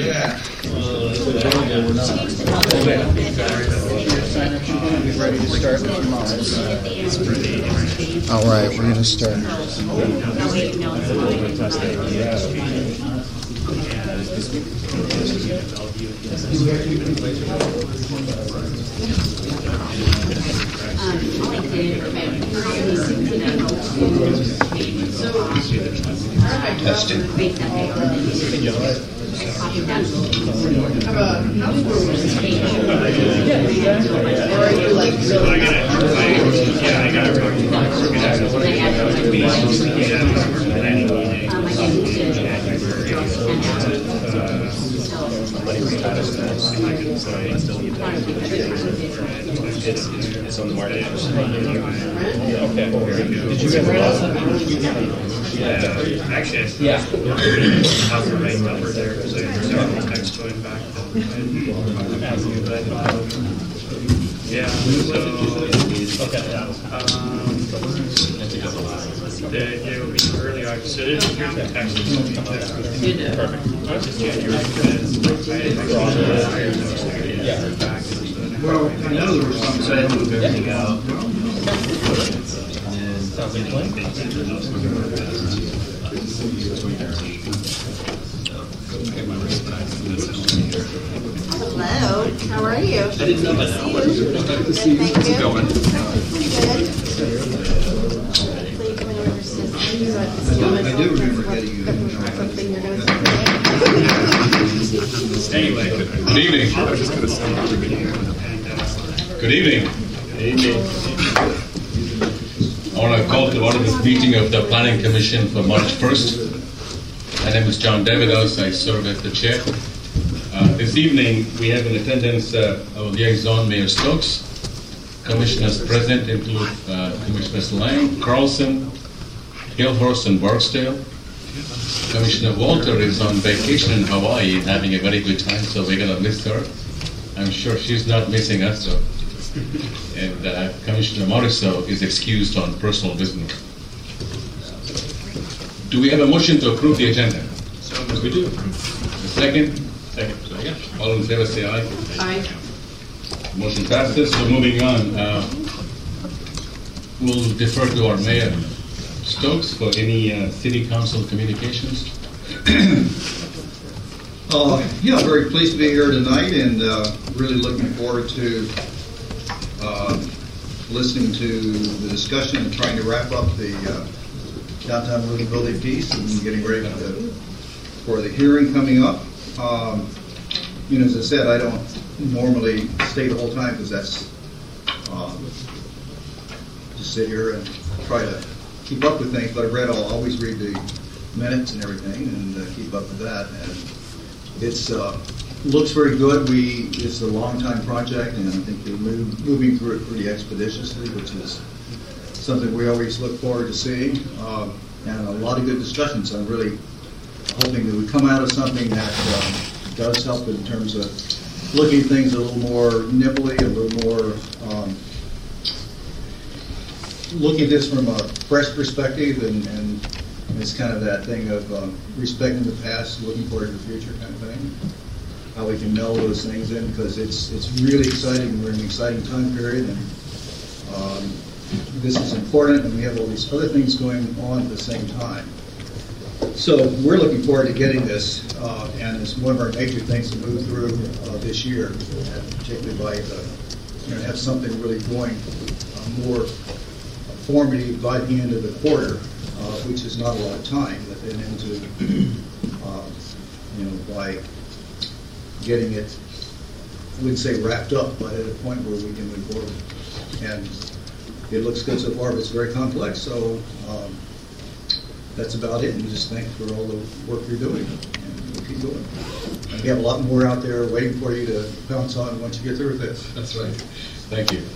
Yeah. Ready to start tomorrow. All right, we're going to start. Testing. It's on the market. Okay. Did you get rid of Actually, Yeah. how's the right number there? Because there's several texts going back. Yeah. So. Okay. It will be early August. So here's the text. Perfect. Just January. Well, I know there was some saying move everything out. Sounds like fun. Hello, how are you? I didn't know that. Good to see you. Thank you. Going. Good. I do remember getting you. Something you're going to say. Anyway. Good evening. Good evening. I want to call to order this meeting of the Planning Commission for March 1st. My name is John Davidos. I serve as the chair. This evening, we have in attendance our liaison, Mayor Stokes. Commissioners present include Commissioners Lang, Carlson, Hillhurst, and Barksdale. Commissioner Walter is on vacation in Hawaii and having a very good time, so we're going to miss her. I'm sure she's not missing us. So. And Commissioner Morisseau is excused on personal business. Do we have a motion to approve the agenda? So We do. A second? Second. All in favor say aye. Aye. Motion passes. So moving on, we'll defer to our Mayor Stokes for any City Council communications. Yeah, very pleased to be here tonight and really looking forward to listening to the discussion and trying to wrap up the downtown livability piece and getting ready for the hearing coming up. As I said, I don't normally stay the whole time because that's just sit here and try to keep up with things, but I'll always read the minutes and everything and keep up with that. And it's looks very good. It's a long time project, and I think they're moving through it pretty expeditiously, which is something we always look forward to seeing. And a lot of good discussions. I'm really hoping that we come out of something that does help in terms of looking at things a little more nimbly, a little more looking at this from a fresh perspective, and it's kind of that thing of respecting the past, looking forward to the future kind of thing. How we can meld those things in, because it's really exciting. We're in an exciting time period, and this is important, and we have all these other things going on at the same time. So we're looking forward to getting this, and it's one of our major things to move through this year, and particularly by have something really going more formative by the end of the quarter, which is not a lot of time, but then into by getting it, I wouldn't say wrapped up, but at a point where we can move forward. And it looks good so far, but it's very complex, so that's about it. And just thanks for all the work you're doing, and we'll keep going. And we have a lot more out there waiting for you to pounce on once you get through with this. That's right. Thank you.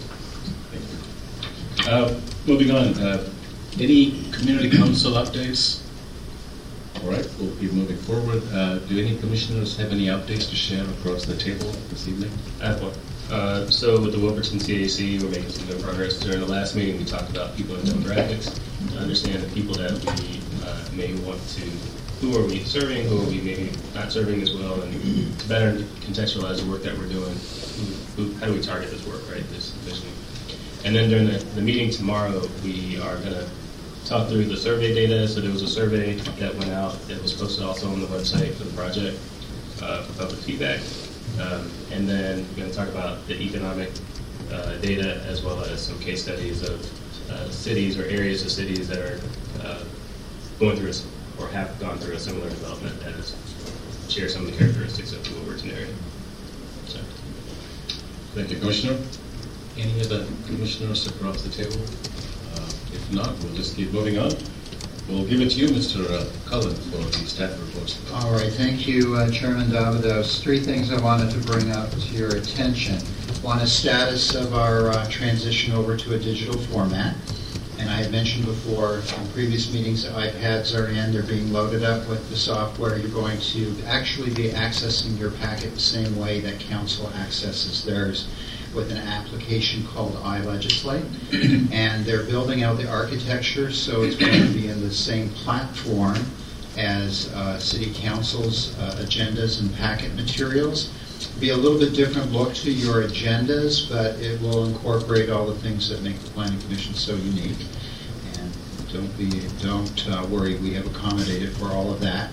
Moving on, any community council updates? All right, we'll keep moving forward. Do any commissioners have any updates to share across the table this evening? I have one. So with the Wilburton CAC, we're making some good progress. During the last meeting, we talked about people and demographics. To understand the people that we may want to who are we serving, who are we maybe not serving as well, and to better contextualize the work that we're doing, how do we target this work, right, this mission. And then during the meeting tomorrow, we are going to talk through the survey data. So there was a survey that went out that was posted also on the website for the project for public feedback. And then we're going to talk about the economic data as well as some case studies of cities or areas of cities that are going through or have gone through a similar development that share some of the characteristics of the Wolverton area. So. Thank you, Commissioner. Any other commissioners across the table? If not, we'll just keep moving on. We'll give it to you, Mr. Cullen, for the staff reports. All right, thank you, Chairman Davidos. Three things I wanted to bring up to your attention. One is status of our transition over to a digital format. And I had mentioned before in previous meetings that iPads are in, they're being loaded up with the software. You're going to actually be accessing your packet the same way that council accesses theirs, with an application called iLegislate. And they're building out the architecture, so it's going to be in the same platform as City Council's agendas and packet materials. Be a little bit different look to your agendas, but it will incorporate all the things that make the Planning Commission so unique. And don't worry, we have accommodated for all of that.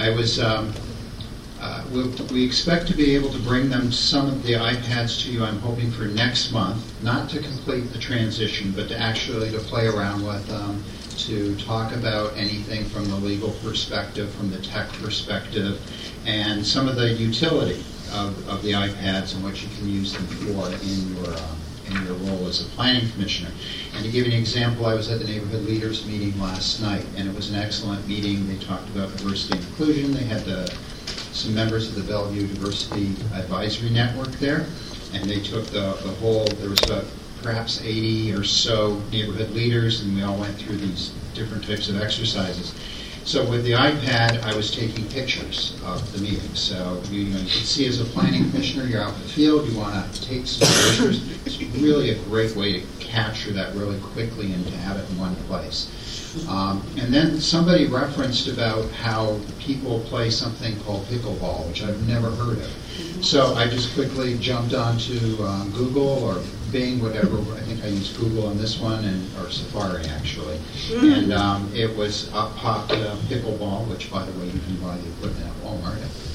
We expect to be able to bring them some of the iPads to you, I'm hoping, for next month, not to complete the transition, but to actually to play around with them, to talk about anything from the legal perspective, from the tech perspective, and some of the utility of the iPads and what you can use them for in your role as a planning commissioner. And to give you an example, I was at the Neighborhood Leaders meeting last night, and it was an excellent meeting. They talked about diversity and inclusion. They had some members of the Bellevue Diversity Advisory Network there, and they took the whole, there was about perhaps 80 or so neighborhood leaders, and we all went through these different types of exercises. So with the iPad, I was taking pictures of the meeting. So you can see, as a planning commissioner, you're out in the field, you want to take some pictures. It's really a great way to capture that really quickly and to have it in one place. And then somebody referenced about how people play something called pickleball, which I've never heard of. So I just quickly jumped onto Google or Bing, whatever. I think I used Google on this one, or Safari actually. And it was popped pickleball, which, by the way, you can buy the equipment at Walmart.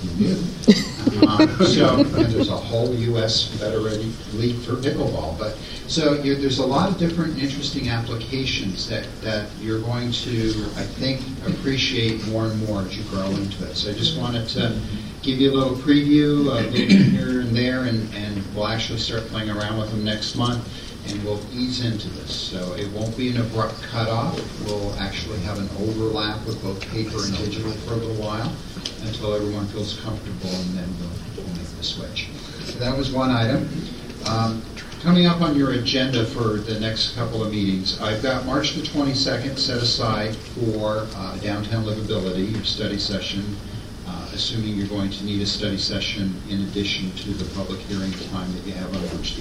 And there's a whole U.S. Federated League for pickleball. But so there's a lot of different interesting applications that you're going to, I think, appreciate more and more as you grow into it. So I just wanted to give you a little preview, a little bit here and there, and we'll actually start playing around with them next month, and we'll ease into this. So it won't be an abrupt cutoff. We'll actually have an overlap with both paper and digital for a little while until everyone feels comfortable, and then we'll make the switch. So that was one item. Coming up on your agenda for the next couple of meetings, I've got March the 22nd set aside for downtown livability, your study session, assuming you're going to need a study session in addition to the public hearing time that you have on March the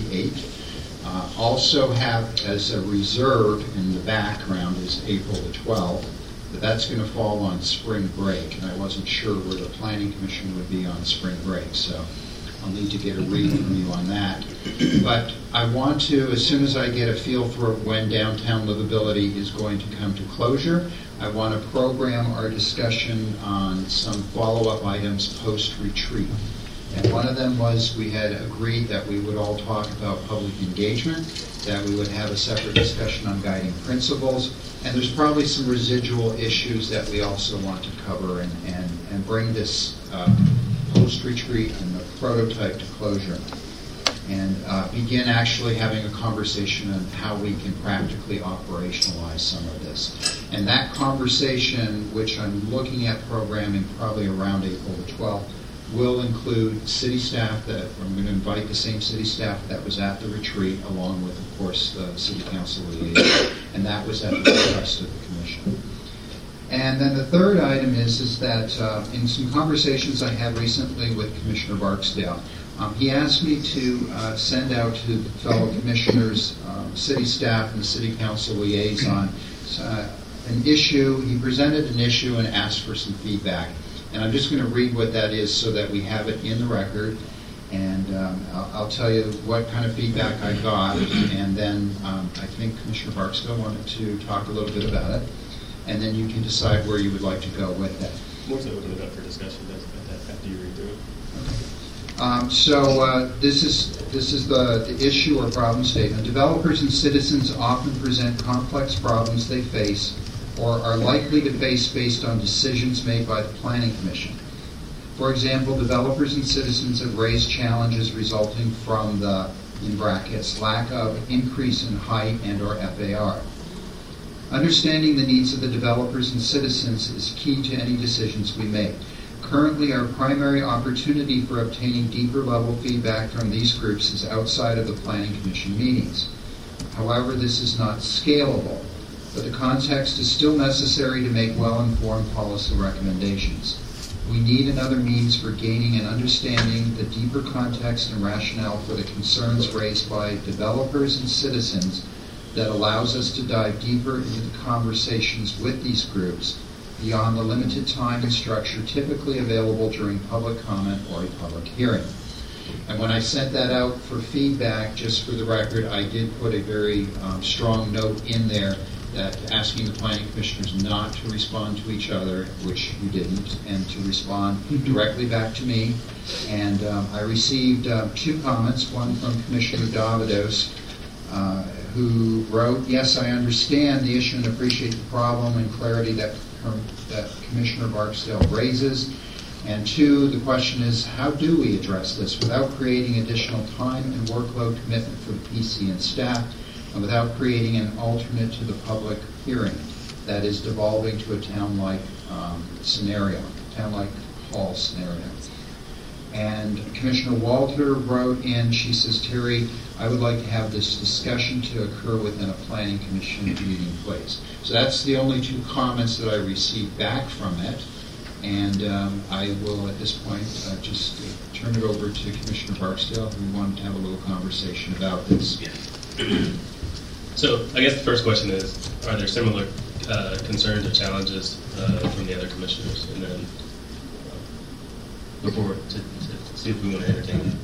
8th. Also have as a reserve in the background is April the 12th, but that's going to fall on spring break, and I wasn't sure where the Planning Commission would be on spring break, so I'll need to get a read from you on that. But I want to, as soon as I get a feel for when downtown livability is going to come to closure, I want to program our discussion on some follow-up items post-retreat. And one of them was we had agreed that we would all talk about public engagement, that we would have a separate discussion on guiding principles, and there's probably some residual issues that we also want to cover and bring this post-retreat and the prototype to closure, and begin actually having a conversation on how we can practically operationalize some of this. And that conversation, which I'm looking at programming probably around April the 12th, will include city staff that I'm going to invite the same city staff that was at the retreat, along with, of course, the city council liaison, and that was at the request of the commission. And then the third item is that in some conversations I had recently with Commissioner Barksdale, he asked me to send out to the fellow commissioners, city staff, and the city council liaison an issue. He presented an issue and asked for some feedback. And I'm just going to read what that is so that we have it in the record. And I'll tell you what kind of feedback I got. And then I think Commissioner Barksdale wanted to talk a little bit about it. And then you can decide where you would like to go with that. More so open it up for discussion after you read through it. This is the issue or problem statement. Developers and citizens often present complex problems they face or are likely to face based on decisions made by the Planning Commission. For example, developers and citizens have raised challenges resulting from the, in brackets, lack of increase in height and or FAR. Understanding the needs of the developers and citizens is key to any decisions we make. Currently, our primary opportunity for obtaining deeper level feedback from these groups is outside of the Planning Commission meetings. However, this is not scalable, but the context is still necessary to make well-informed policy recommendations. We need another means for gaining and understanding the deeper context and rationale for the concerns raised by developers and citizens that allows us to dive deeper into the conversations with these groups beyond the limited time and structure typically available during public comment or a public hearing. And when I sent that out for feedback, just for the record, I did put a very strong note in there that asking the planning commissioners not to respond to each other, which you didn't, and to respond directly back to me. And I received 2 comments, one from Commissioner Davidos, who wrote, "Yes, I understand the issue and appreciate the problem and clarity that Commissioner Barksdale raises." And 2, the question is, how do we address this without creating additional time and workload commitment for the PC and staff, and without creating an alternate to the public hearing that is devolving to a town-like scenario, town-like hall scenario. And Commissioner Walter wrote in, she says, "Terry, I would like to have this discussion to occur within a planning commission meeting, please." So that's the only 2 comments that I received back from it. And I will, at this point, just turn it over to Commissioner Barksdale, who wanted to have a little conversation about this. So I guess the first question is, are there similar concerns or challenges from the other commissioners? And then before to see if we want to entertain it.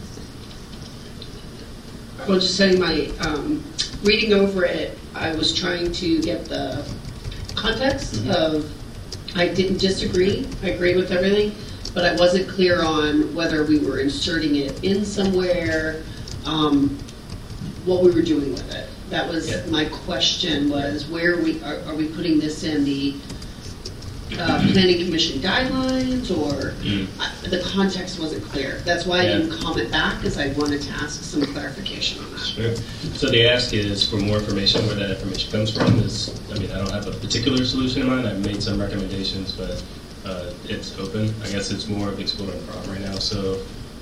Well, just saying my reading over it, I was trying to get the context of, I didn't disagree, I agree with everything, but I wasn't clear on whether we were inserting it in somewhere, what we were doing with it. That was my question, was where are we putting this in the Planning Commission guidelines, or the context wasn't clear. That's why I didn't comment back, because I wanted to ask some clarification on that. Sure. So the ask is for more information. Where that information comes from is, I mean, I don't have a particular solution in mind. I've made some recommendations, but it's open. I guess it's more of exploring the problem right now. So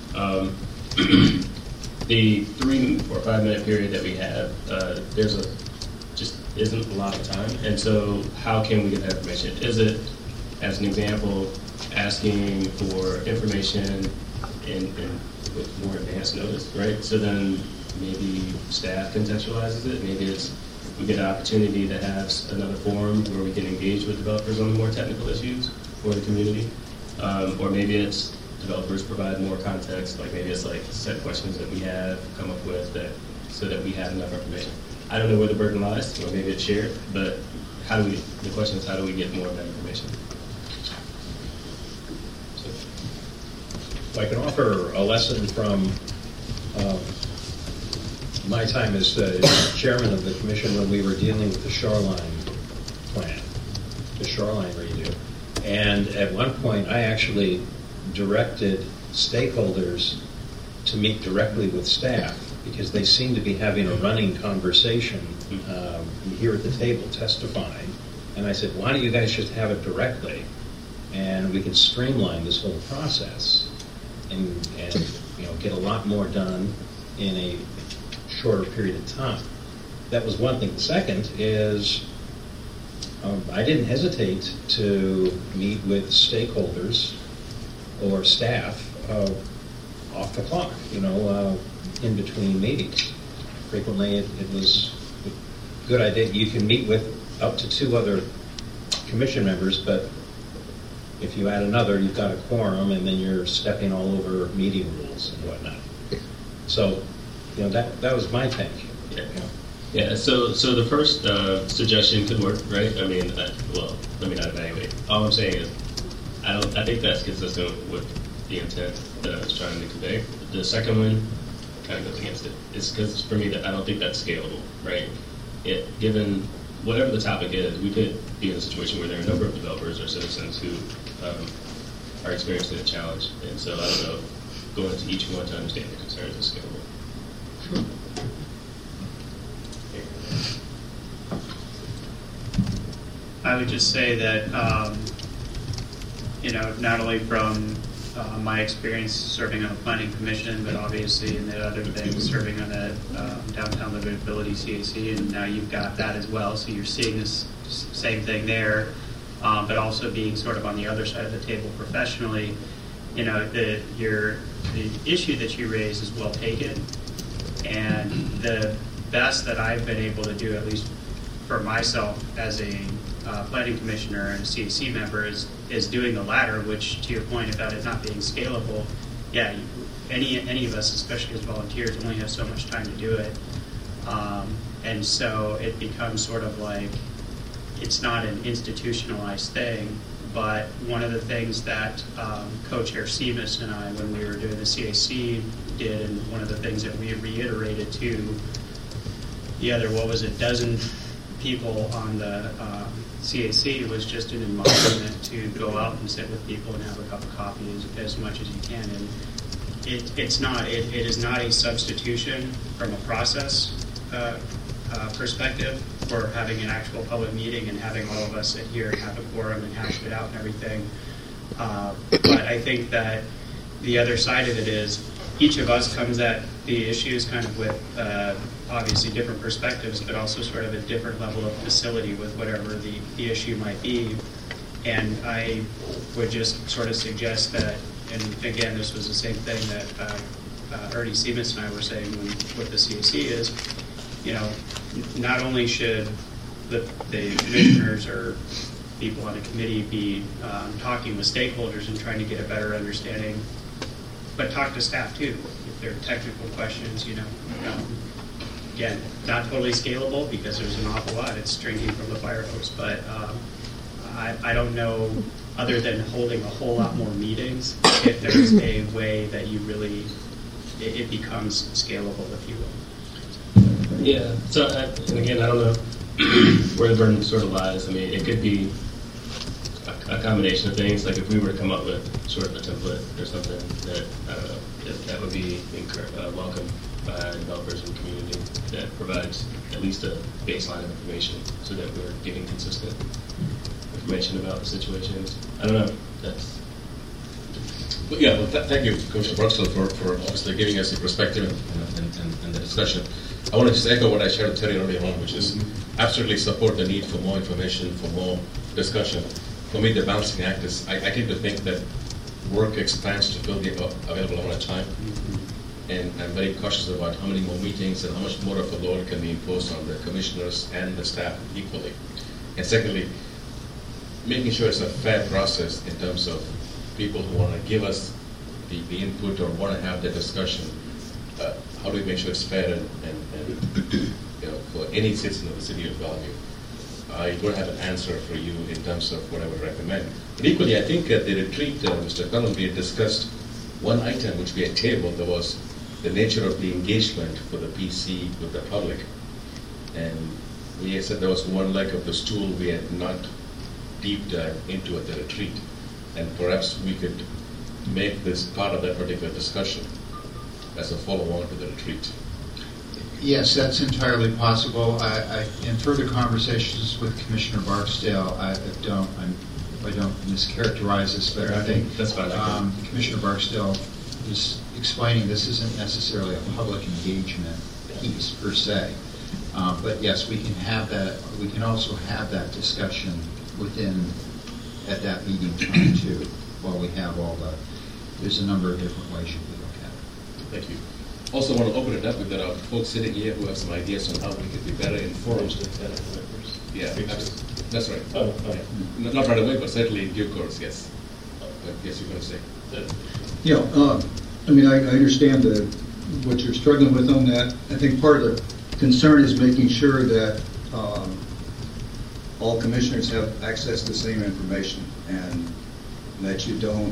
the 3 or 5 minute period that we have, just isn't a lot of time. And so how can we get that information? Is it, as an example, asking for information with more advanced notice, right? So then maybe staff contextualizes it. Maybe it's we get an opportunity to have another forum where we can engage with developers on the more technical issues for the community. Or maybe it's developers provide more context, like maybe it's like set questions that we have come up with that so that we have enough information. I don't know where the burden lies, or maybe it's shared, but the question is, how do we get more of that information? I can offer a lesson from my time as chairman of the commission when we were dealing with the shoreline plan, the shoreline redo. And at one point, I actually directed stakeholders to meet directly with staff, because they seem to be having a running conversation here at the table testifying. And I said, why don't you guys just have it directly, and we can streamline this whole process and get a lot more done in a shorter period of time. That was one thing. The second is I didn't hesitate to meet with stakeholders or staff off the clock, in between meetings. Frequently it was a good idea. You can meet with up to 2 other commission members, but if you add another, you've got a quorum, and then you're stepping all over meeting rules and whatnot. So, that was my take. Yeah. Yeah, so the first suggestion could work, right? I mean, well, let me not evaluate. All I'm saying is, I think that's consistent with the intent that I was trying to convey. The second one kind of goes against it. It's because for me that I don't think that's scalable, right? Given whatever the topic is, we could be in a situation where there are a number of developers or citizens who are experiencing a challenge, and so I don't know if going into each one to understand the concerns is scalable. I would just say that, not only from my experience serving on the planning commission, but obviously in the other things, serving on the downtown livability CAC, and now you've got that as well, so you're seeing this same thing there, but also being sort of on the other side of the table professionally, the issue that you raised is well taken, and the best that I've been able to do, at least for myself as a planning commissioner and a CAC member, is doing the latter, which, to your point about it not being scalable, yeah, any of us, especially as volunteers, only have so much time to do it. And so it becomes sort of like, it's not an institutionalized thing, but one of the things that Co-Chair Seamus and I, when we were doing the CAC, did, and one of the things that we reiterated to the other, dozen people on the CAC, was just an admonishment to go out and sit with people and have a cup of coffee as much as you can. And it is not a substitution from a process perspective for having an actual public meeting and having all of us sit here and have a quorum and hash it out and everything. But I think that the other side of it is each of us comes at the issues kind of with obviously different perspectives, but also sort of a different level of facility with whatever the issue might be. And I would just sort of suggest that, and again, this was the same thing that Ernie Seamus and I were saying with the CAC is, not only should the commissioners or people on a committee be talking with stakeholders and trying to get a better understanding, but talk to staff too if there are technical questions. Again, not totally scalable because there's an awful lot. It's drinking from the fire hose, but I don't know, other than holding a whole lot more meetings, if there's a way that you really it becomes scalable, if you will. Yeah. So, and again, I don't know where the burden sort of lies. I mean, it could be a combination of things. Like if we were to come up with sort of a template or something that, I don't know, that would be welcome by developers and community, that provides at least a baseline of information so that we're giving consistent information about the situations. I don't know. That's. Well, yeah, well, thank you, Commissioner Barksdale, for obviously giving us a perspective and the discussion. I want to just echo what I shared with Terry earlier on, which is absolutely support the need for more information, for more discussion. For me, the balancing act is, I tend to think that work expands to fill the available amount of time. And I'm very cautious about how many more meetings and how much more of a load can be imposed on the commissioners and the staff equally. And secondly, making sure it's a fair process in terms of people who want to give us the input or want to have the discussion. How do we make sure it's fair and for any citizen of the city of Bellevue? I don't have an answer for you in terms of what I would recommend. But equally, I think at the retreat, Mr. Cullen, we had discussed one item which we had tabled. There was the nature of the engagement for the PC with the public. And we had said there was one leg of the stool we had not deep dive into at the retreat. And perhaps we could make this part of that particular discussion as a follow-on to the retreat. Yes, that's entirely possible. In further conversations with Commissioner Barksdale, I don't mischaracterize this, but I think that's fine. Commissioner Barksdale is explaining this isn't necessarily a public engagement piece per se. But yes, we can have that. We can also have that discussion at that meeting time too, while we have all the. There's a number of different ways you can look at it. Thank you. Also want to open it up. We've got folks sitting here who have some ideas on how we could be better informed. Yeah, absolutely. That's right. Oh, okay. Not right away, but certainly in due course, yes. But yes, you're going to say. Yeah, I mean, I understand what you're struggling with on that. I think part of the concern is making sure that all commissioners have access to the same information, and that you don't.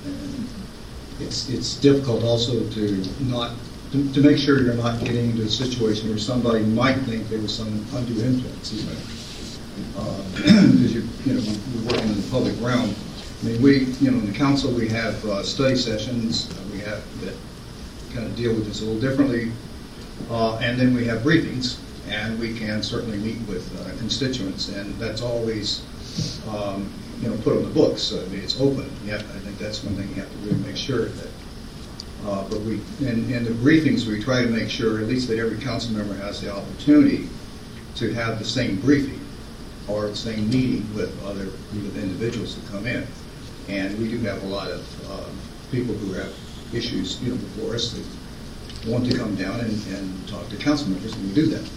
It's difficult also to make sure you're not getting into a situation where somebody might think there was some undue influence, even because we're working in the public realm. I mean, in the council we have study sessions. We have that kind of deal with this a little differently, and then we have briefings, and we can certainly meet with constituents, and that's always put on the books. I mean, it's open. I think that's one thing you have to really make sure that. But in the briefings, we try to make sure at least that every council member has the opportunity to have the same briefing or the same meeting with other individuals that come in. And we do have a lot of people who have issues, before us that want to come down and talk to council members, and we do that.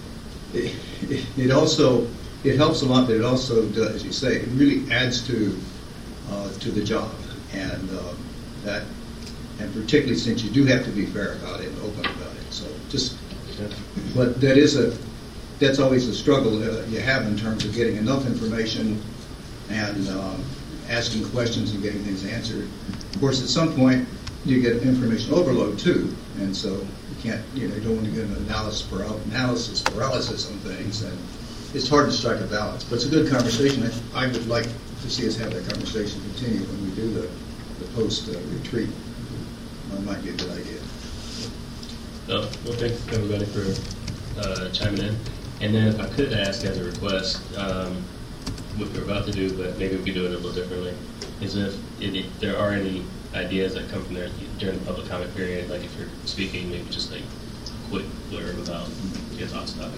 It helps a lot, but it also does, as you say, it really adds to the job, and and particularly since you do have to be fair about it and open about it. So but that's always a struggle you have in terms of getting enough information and asking questions and getting things answered. Of course, at some point you get information overload too, and so you can't, you don't want to get an analysis paralysis on things, and it's hard to strike a balance. But it's a good conversation. I would like to see us have that conversation continue when we do the post-retreat. That might be a good idea. Well, thanks everybody for chiming in. And then if I could ask as a request, what we're about to do, but maybe we could do it a little differently, is if there are any ideas that come from there during the public comment period, like if you're speaking, maybe just like a quick blurb about your thoughts about it.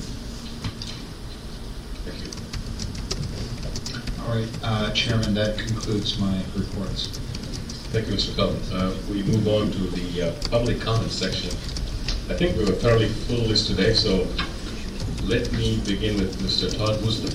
Thank you. All right, Chairman, that concludes my reports. Thank you, Mr. Collins. We move on to the public comment section. I think we were thoroughly full list today, so let me begin with Mr. Todd Woosnam.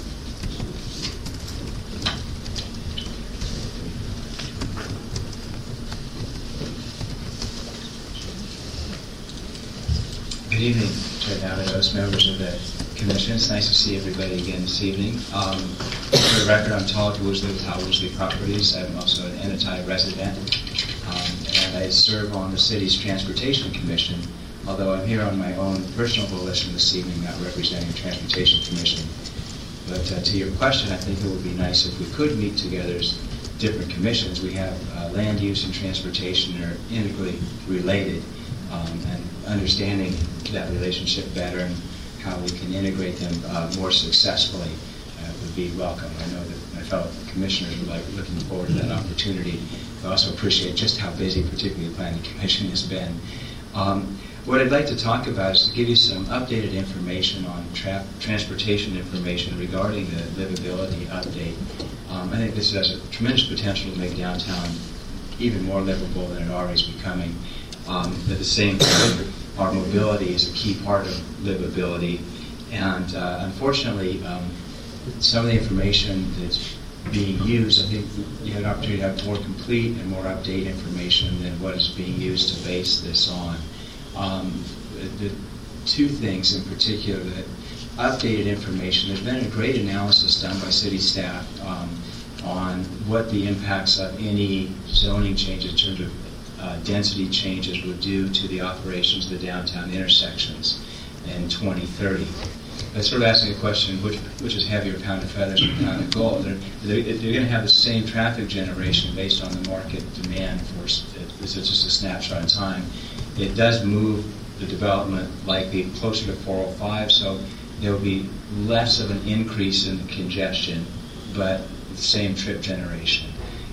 Good evening, Chair Davidos, members of the Commission. It's nice to see everybody again this evening. For the record, I'm Todd Woosnam with Woosnam Properties. I'm also an Enitai resident, and I serve on the city's Transportation Commission, although I'm here on my own personal volition this evening, not representing the Transportation Commission. But to your question, I think it would be nice if we could meet together as different commissions. We have land use and transportation are integrally related, and understanding that relationship better and how we can integrate them more successfully would be welcome. I know that my fellow commissioners would like looking forward to that opportunity. I also appreciate just how busy, particularly the Planning Commission, has been. What I'd like to talk about is to give you some updated information on transportation information regarding the livability update. I think this has a tremendous potential to make downtown even more livable than it already is becoming. At the same time, our mobility is a key part of livability, and unfortunately, some of the information that's being used, I think you had an opportunity to have more complete and more updated information than what is being used to base this on. The two things in particular, that updated information, there's been a great analysis done by city staff on what the impacts of any zoning changes in terms of density changes would do to the operations of the downtown intersections in 2030. That's sort of asking a question, which is heavier, pound of feathers or pound of gold? They're going to have the same traffic generation based on the market demand for, it's just a snapshot in time. It does move the development likely closer to 405, so there will be less of an increase in congestion, but the same trip generation.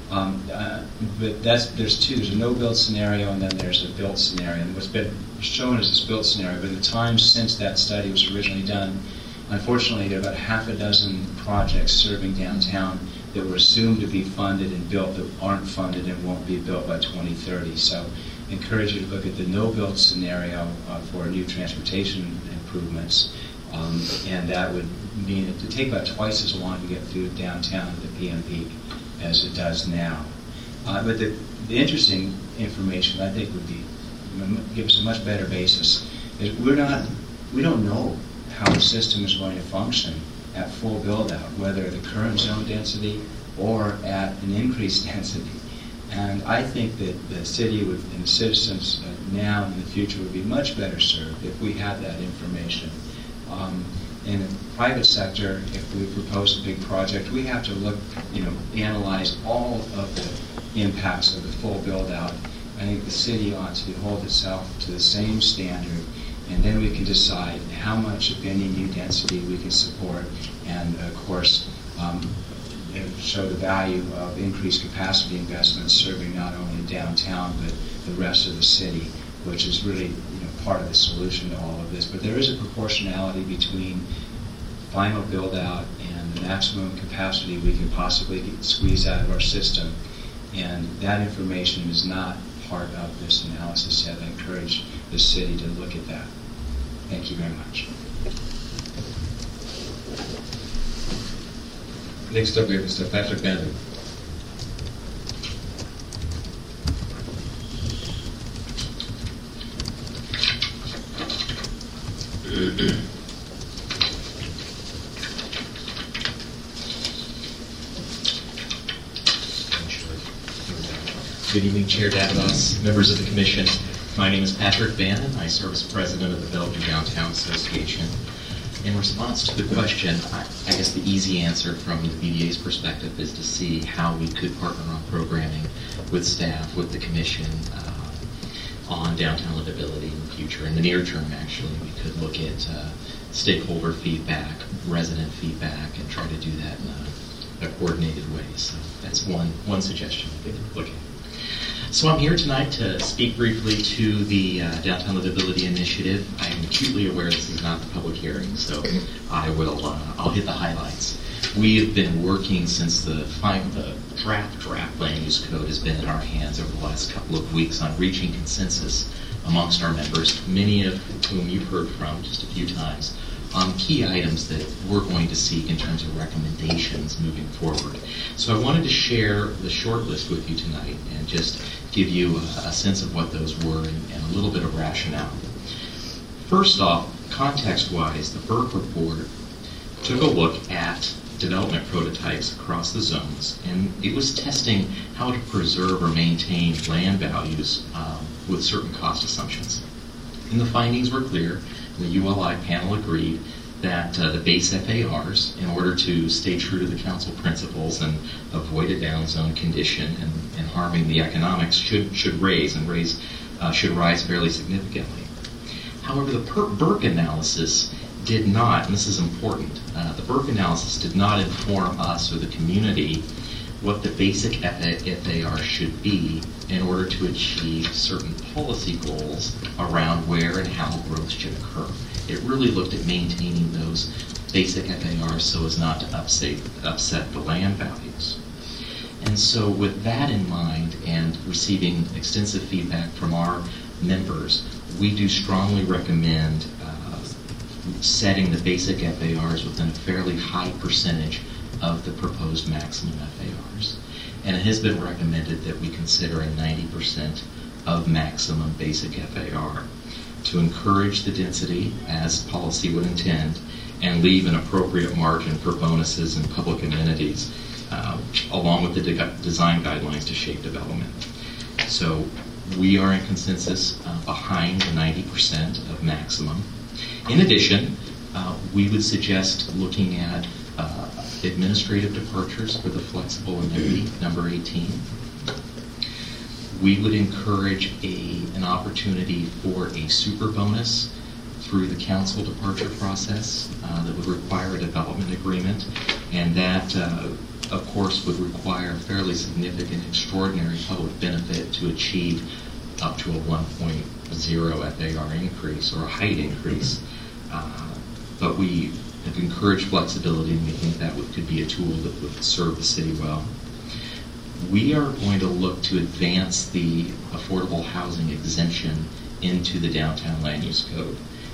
But there's two. There's a no-build scenario, and then there's a built scenario. And what's been shown is this built scenario, but in the time since that study was originally done, unfortunately, there are about half a dozen projects serving downtown that were assumed to be funded and built that aren't funded and won't be built by 2030. So I encourage you to look at the no-build scenario for new transportation improvements. And that would mean it would take about twice as long to get through downtown at the PM peak as it does now. But the interesting information I think would be give us a much better basis is we don't know how the system is going to function at full build out, whether the current zone density or at an increased density. And I think that the city would, and the citizens now and in the future would be much better served if we had that information. In the private sector, if we propose a big project, we have to look, analyze all of the impacts of the full build out. I think the city ought to hold itself to the same standard, and then we can decide how much, if any, new density we can support, and of course, show the value of increased capacity investments serving not only downtown but the rest of the city, which is really part of the solution to all of this. But there is a proportionality between final build out and the maximum capacity we can possibly squeeze out of our system, and that information is not part of this analysis yet. I encourage the city to look at that. Thank you very much. Next up, we have Mr. Patrick Bannon. Good evening, Chair Davidos, members of the Commission. My name is Patrick Bannon. I serve as president of the Bellevue Downtown Association. In response to the question, I guess the easy answer from the BDA's perspective is to see how we could partner on programming with staff, with the Commission, on downtown livability in the future. In the near term, actually, we could look at stakeholder feedback, resident feedback, and try to do that in a coordinated way. So that's one suggestion we could look at. So I'm here tonight to speak briefly to the Downtown Livability Initiative. I am acutely aware this is not the public hearing, so I'll hit the highlights. We have been working since the draft land use code has been in our hands over the last couple of weeks on reaching consensus amongst our members, many of whom you've heard from just a few times, on key items that we're going to seek in terms of recommendations moving forward. So I wanted to share the short list with you tonight and just give you a sense of what those were and a little bit of rationale. First off, context-wise, the Burke report took a look at development prototypes across the zones, and it was testing how to preserve or maintain land values with certain cost assumptions. And the findings were clear. The ULI panel agreed that the base FARs, in order to stay true to the council principles and avoid a down zone condition and harming the economics, should rise fairly significantly. However, the Burke analysis did not, and this is important, the Burke analysis did not inform us or the community what the basic FAR should be in order to achieve certain policy goals around where and how growth should occur. It really looked at maintaining those basic FARs so as not to upset the land values. And so with that in mind and receiving extensive feedback from our members, we do strongly recommend setting the basic FARs within a fairly high percentage of the proposed maximum FARs. And it has been recommended that we consider a 90% of maximum basic FAR to encourage the density as policy would intend and leave an appropriate margin for bonuses and public amenities along with the design guidelines to shape development. So we are in consensus behind the 90% of maximum. In addition, we would suggest looking at administrative departures for the flexible amenity, number 18. We would encourage an opportunity for a super bonus through the council departure process that would require a development agreement, and that, of course, would require a fairly significant extraordinary public benefit to achieve up to a 1.0 FAR increase or a height increase. But we have encouraged flexibility, and we think that could be a tool that would serve the city well. We are going to look to advance the affordable housing exemption into the downtown land use code.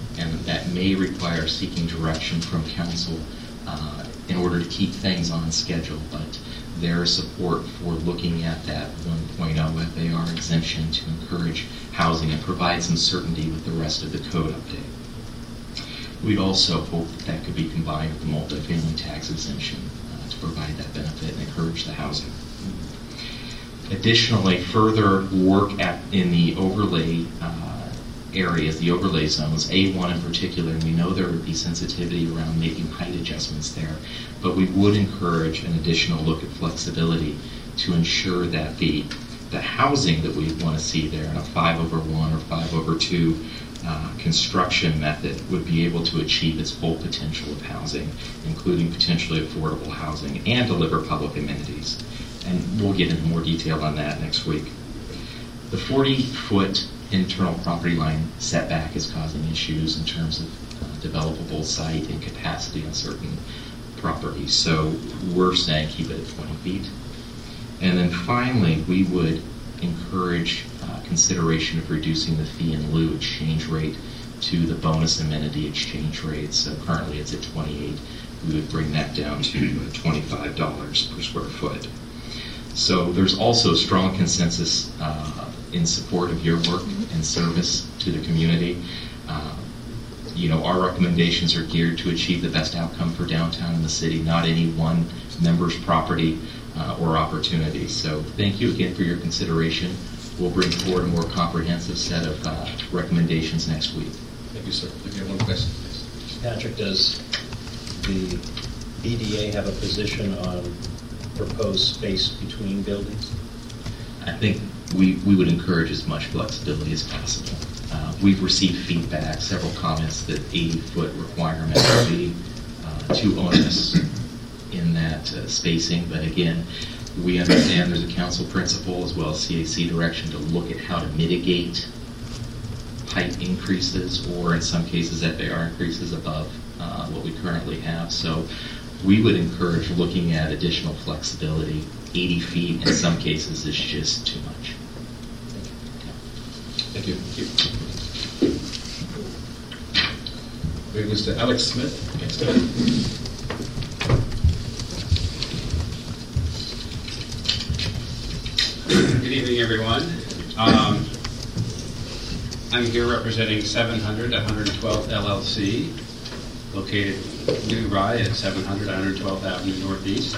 and that may require seeking direction from council in order to keep things on schedule, but their support for looking at that 1.0 FAR exemption to encourage housing and provide some certainty with the rest of the code update. We'd also hope that could be combined with the multifamily tax exemption to provide that benefit and encourage the housing. Additionally, further work in the overlay areas, the overlay zones, A1 in particular, and we know there would be sensitivity around making height adjustments there, but we would encourage an additional look at flexibility to ensure that the housing that we want to see there in a 5/1 or 5/2 construction method would be able to achieve its full potential of housing, including potentially affordable housing, and deliver public amenities. And we'll get into more detail on that next week. The 40-foot internal property line setback is causing issues in terms of developable site and capacity on certain properties. So we're saying keep it at 20 feet. And then finally, we would encourage consideration of reducing the fee in lieu exchange rate to the bonus amenity exchange rate. So currently it's at 28. We would bring that down to $25 per square foot. So there's also strong consensus in support of your work and service to the community. Our recommendations are geared to achieve the best outcome for downtown and the city, not any one member's property or opportunity. So thank you again for your consideration. We'll bring forward a more comprehensive set of recommendations next week. Thank you, sir. If you have one question, please. Patrick, does the BDA have a position on proposed space between buildings? I think we would encourage as much flexibility as possible. We've received feedback, several comments that 80-foot requirement would be too onerous in that spacing, but again, we understand there's a council principle as well as CAC direction to look at how to mitigate height increases or in some cases FAR increases above what we currently have. So we would encourage looking at additional flexibility. 80 feet in some cases is just too much. Thank you. We have Mr. Alex Smith. Next up. Good evening, everyone. I'm here representing 700 112th LLC, located New Rye at 700 112th Avenue Northeast.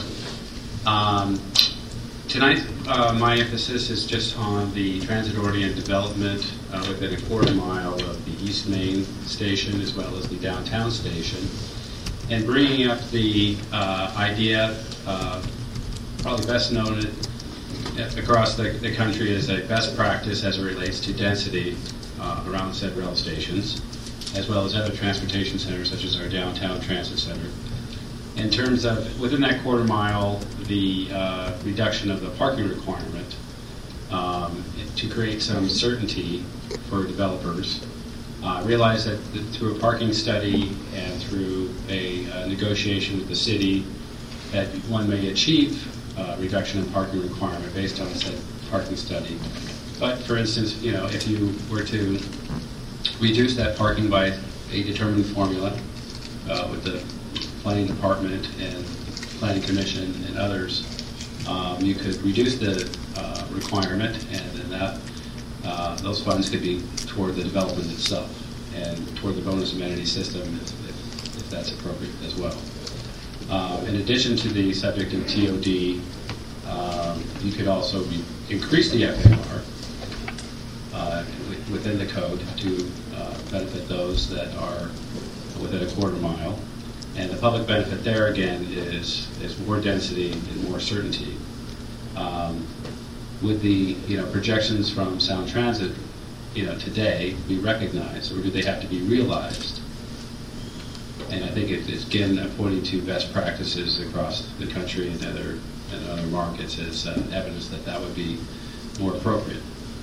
Tonight, my emphasis is just on the transit-oriented development within a quarter mile of the East Main station as well as the downtown station, and bringing up the idea, probably best known across the country as a best practice as it relates to density around said rail stations, as well as other transportation centers such as our downtown transit center. In terms of within that quarter mile, the reduction of the parking requirement to create some certainty for developers. Realize that through a parking study and through a negotiation with the city, that one may achieve reduction in parking requirement based on said parking study. But for instance, if you were to reduce that parking by a determined formula with the planning department and planning commission and others, you could reduce the requirement, and then those funds could be toward the development itself and toward the bonus amenity system if that's appropriate as well. In addition to the subject of TOD, you could also increase the FAR within the code to benefit those that are within a quarter mile. And the public benefit there, again, is more density and more certainty. Would the projections from Sound Transit today be recognized, or do they have to be realized? And I think it's again pointing to best practices across the country and other markets as evidence that would be more appropriate.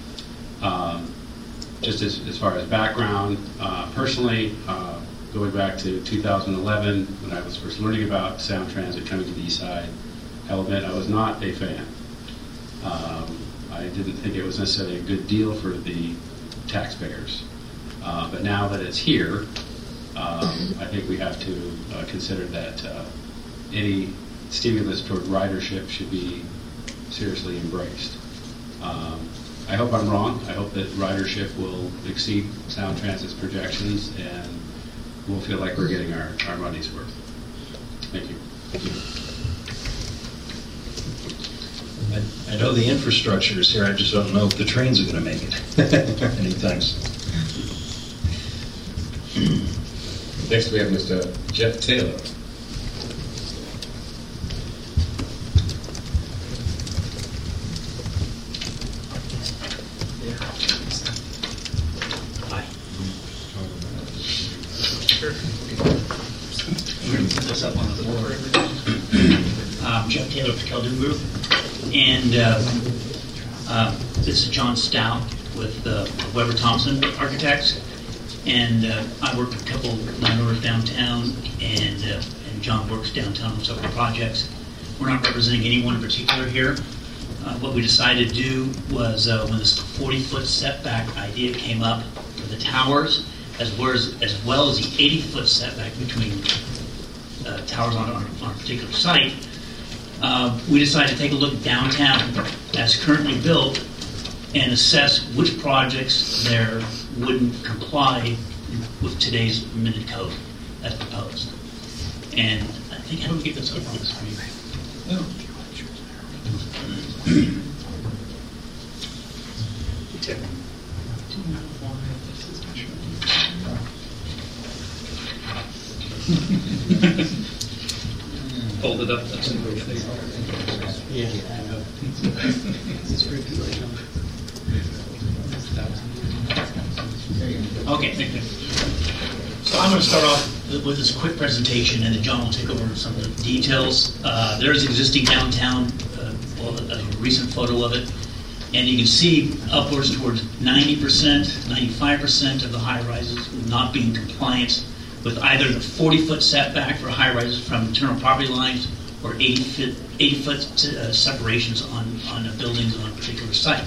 Just as far as background, personally, going back to 2011 when I was first learning about Sound Transit coming to the East Side, I'll admit I was not a fan. I didn't think it was necessarily a good deal for the taxpayers. But now that it's here, I think we have to consider that any stimulus toward ridership should be seriously embraced. I hope I'm wrong. I hope that ridership will exceed Sound Transit's projections, and we'll feel like we're getting our money's worth. Thank you. I know the infrastructure is here, I just don't know if the trains are going to make it anytime soon. Next we have Mr. Jeff Taylor. Hi. Sure. Put this up on the board. Jeff Taylor, Keldon Group. And this is John Stout with Weber Thompson Architects. And I work with a couple of landowners downtown, and John works downtown on several projects. We're not representing anyone in particular here. What we decided to do was when this 40-foot setback idea came up for the towers, as well as the 80-foot setback between towers on a particular site, we decided to take a look downtown as currently built and assess which projects there wouldn't comply with today's amended code as proposed. And I think, how do we get this up on the screen? Hold it up. Yeah. Okay, thank you. So I'm going to start off with this quick presentation, and then John will take over some of the details. There's existing downtown, a recent photo of it, and you can see upwards towards 90%, 95% of the high-rises will not be in compliance with either the 40-foot setback for high-rises from internal property lines or 80-foot separations on buildings on a particular site.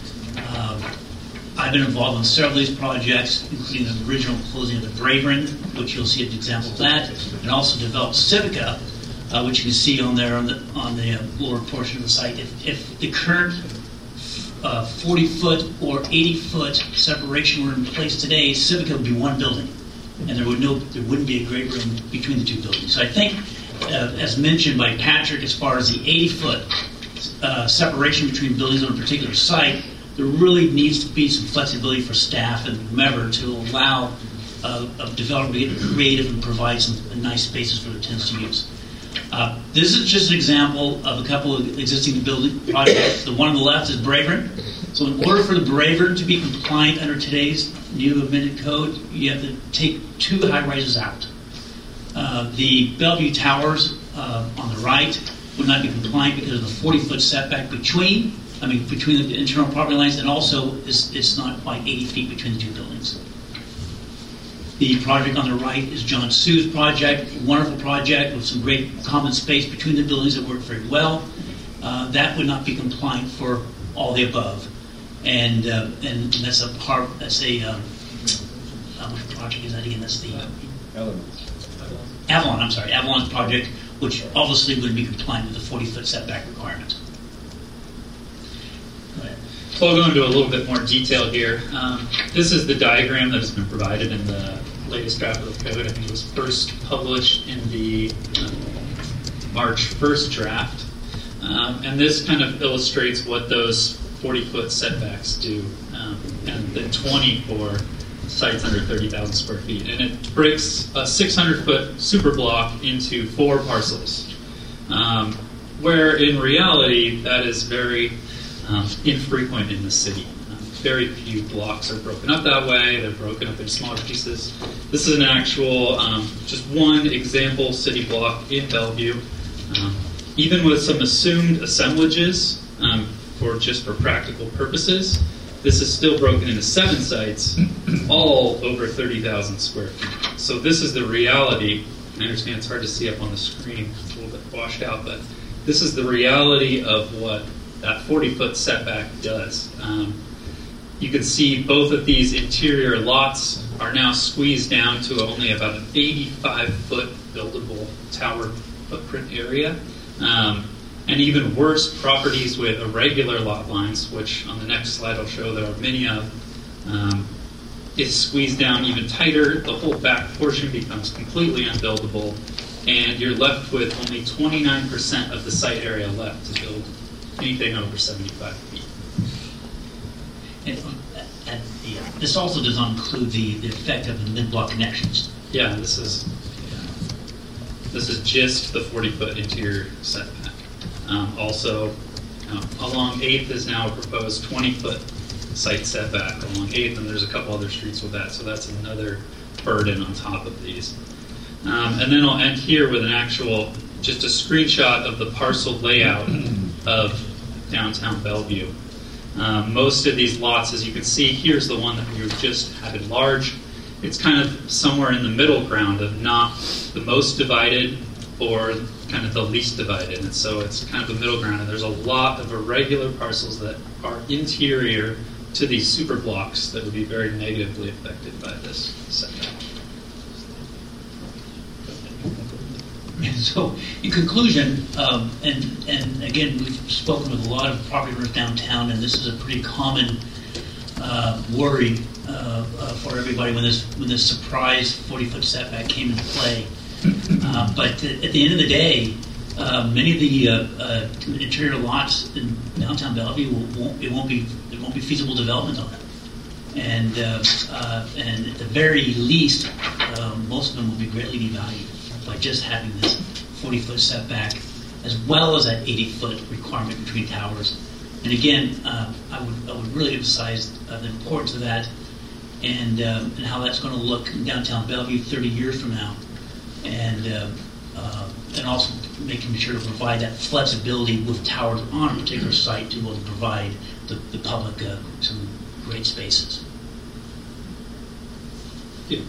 I've been involved in several of these projects, including the original closing of the Bravern, which you'll see an example of that, and also developed Civica, which you can see on there on the lower portion of the site. If the current 40-foot or 80-foot separation were in place today, Civica would be one building, and there wouldn't be a grade room between the two buildings. So I think, as mentioned by Patrick, as far as the 80-foot separation between buildings on a particular site, there really needs to be some flexibility for staff and whomever to allow a developer to get creative and provide some nice spaces for the tenants to use. This is just an example of a couple of existing building projects. The one on the left is Bravern. So in order for the Bravern to be compliant under today's new amended code, you have to take two high-rises out. The Bellevue Towers on the right would not be compliant because of the 40-foot setback between the internal property lines, and also it's not quite 80 feet between the two buildings. The project on the right is John Sue's project, a wonderful project with some great common space between the buildings that work very well. That would not be compliant for all the above, and that's a part. That's a which project is that again? That's the Avalon. I'm sorry, Avalon's project, which obviously would be compliant with the 40-foot setback requirement. So I'll go into a little bit more detail here. This is the diagram that has been provided in the latest draft of the code. I think it was first published in the March 1st draft. And this kind of illustrates what those 40-foot setbacks do, and the 20 for sites under 30,000 square feet. And it breaks a 600-foot super block into 4 parcels, where in reality that is very infrequent in the city. Very few blocks are broken up that way. They're broken up into smaller pieces. This is an actual, just one example city block in Bellevue. Even with some assumed assemblages, for practical purposes, this is still broken into 7 sites, all over 30,000 square feet. So this is the reality. I understand it's hard to see up on the screen. It's a little bit washed out, but this is the reality of what that 40-foot setback does. You can see both of these interior lots are now squeezed down to only about an 85-foot buildable tower footprint area. And even worse, properties with irregular lot lines, which on the next slide I'll show there are many of, is squeezed down even tighter. The whole back portion becomes completely unbuildable, and you're left with only 29% of the site area left to build anything over 75 feet. And this also does not include the effect of the mid-block connections. Yeah, this is just the 40-foot interior setback. Also, along 8th is now a proposed 20-foot site setback along 8th, and there's a couple other streets with that, so that's another burden on top of these. And then I'll end here with just a screenshot of the parcel layout of downtown Bellevue. Most of these lots, as you can see, here's the one that we just had enlarged. It's kind of somewhere in the middle ground of not the most divided or kind of the least divided. And so it's kind of a middle ground, and there's a lot of irregular parcels that are interior to these super blocks that would be very negatively affected by this setback. So, in conclusion, and again, we've spoken with a lot of property owners downtown, and this is a pretty common worry for everybody when this surprise 40-foot setback came into play. But at the end of the day, many of the interior lots in downtown Bellevue won't be feasible development on it, and at the very least, most of them will be greatly devalued by just having this 40-foot setback, as well as that 80-foot requirement between towers. And again, I would really emphasize the importance of that, and how that's going to look in downtown Bellevue 30 years from now, and also making sure to provide that flexibility with towers on a particular site to be able to provide the public some great spaces. Yeah.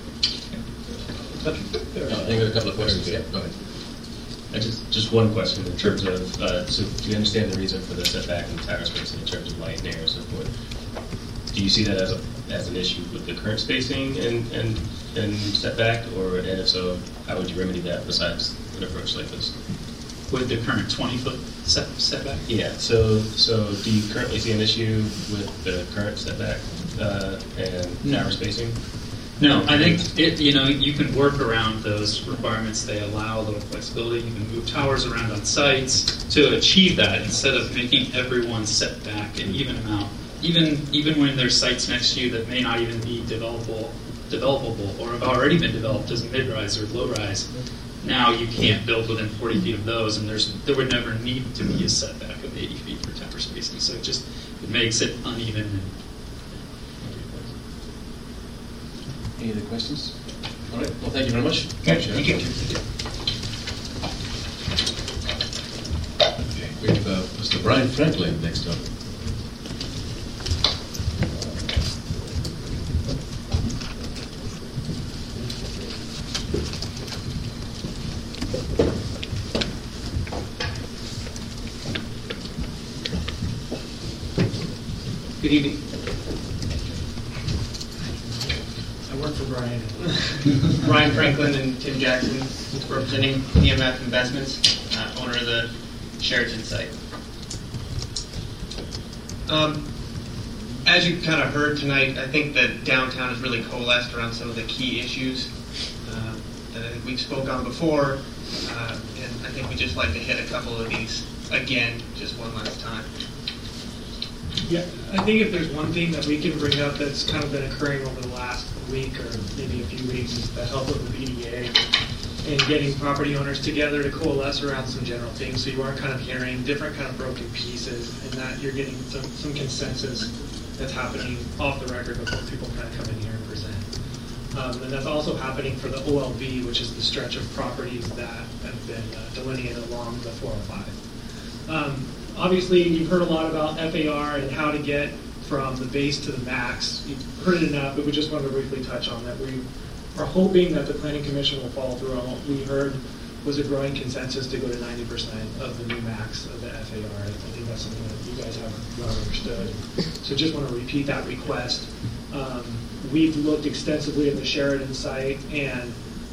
I think a couple of questions. Yeah, go ahead. Just one question in terms of, so do you understand the reason for the setback and tower spacing in terms of light and air and so forth? Do you see that as an issue with the current spacing and setback, and if so, how would you remedy that besides an approach like this? With the current 20-foot setback? Yeah, so do you currently see an issue with the current setback and tower spacing? No, I think you can work around those requirements. They allow a little flexibility. You can move towers around on sites to achieve that instead of making everyone set back an even amount. Even when there's sites next to you that may not even be developable or have already been developed as a mid-rise or low-rise, now you can't build within 40 feet of those, and there would never need to be a setback of 80 feet for tower spacing. So it makes it uneven. Any other questions? All right. Well, thank you very much. Thank you. Okay. We have Mr. Brian Franklin next up. Good evening. I work for Brian. Brian Franklin and Tim Jackson, representing EMF Investments, owner of the Sheraton site. As you kind of heard tonight, I think that downtown has really coalesced around some of the key issues that we've spoke on before, and I think we just like to hit a couple of these again, just one last time. Yeah, I think if there's one thing that we can bring up that's kind of been occurring over the last week or maybe a few weeks is the help of the BDA and getting property owners together to coalesce around some general things, so you are kind of hearing different kind of broken pieces and that you're getting some consensus that's happening off the record before people kind of come in here and present. And that's also happening for the OLB, which is the stretch of properties that have been delineated along the 405. Obviously, you've heard a lot about FAR and how to get from the base to the max. You've heard it enough, but we just wanted to briefly touch on that. We are hoping that the Planning Commission will follow through on what we heard was a growing consensus to go to 90% of the new max of the FAR. I think that's something that you guys have well understood. So just want to repeat that request. We've looked extensively at the Sheridan site, and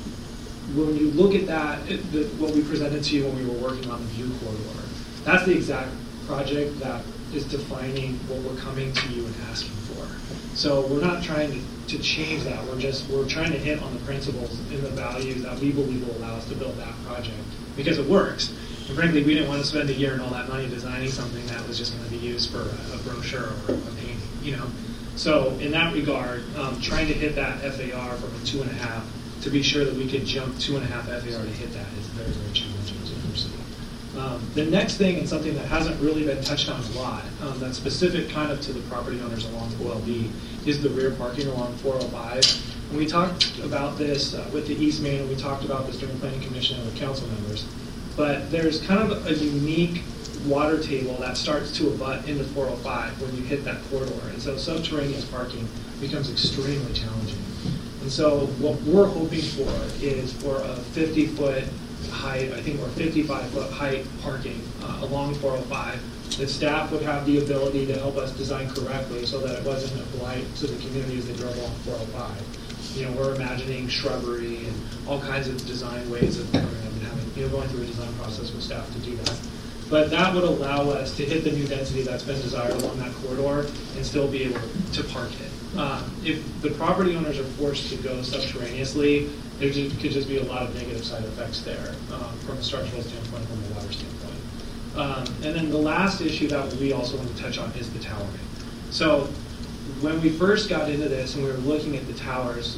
when you look at that, what we presented to you when we were working on the view corridor, that's the exact project that is defining what we're coming to you and asking for. So we're not trying to change that. We're trying to hit on the principles and the values that we believe will allow us to build that project because it works. And frankly, we didn't want to spend a year and all that money designing something that was just going to be used for a brochure or a painting, you know. So in that regard, trying to hit that FAR from a 2.5 to be sure that we could jump 2.5 FAR to hit that is very, very challenging as a university. The next thing, and something that hasn't really been touched on a lot, that's specific kind of to the property owners along OLB, is the rear parking along 405. And we talked about this with the East Main, and we talked about this during Planning Commission and with council members. But there's kind of a unique water table that starts to abut into 405 when you hit that corridor. And so subterraneous parking becomes extremely challenging. And so what we're hoping for is for a 50-foot height, I think, or 55-foot height parking along 405. The staff would have the ability to help us design correctly so that it wasn't a blight to the community as they drove along 405. You know, we're imagining shrubbery and all kinds of design ways of having, going through a design process with staff to do that. But that would allow us to hit the new density that's been desired along that corridor and still be able to park it. If the property owners are forced to go subterraneously, there could just be a lot of negative side effects there from a structural standpoint, from a water standpoint. And then the last issue that we also want to touch on is the towering. So when we first got into this and we were looking at the towers,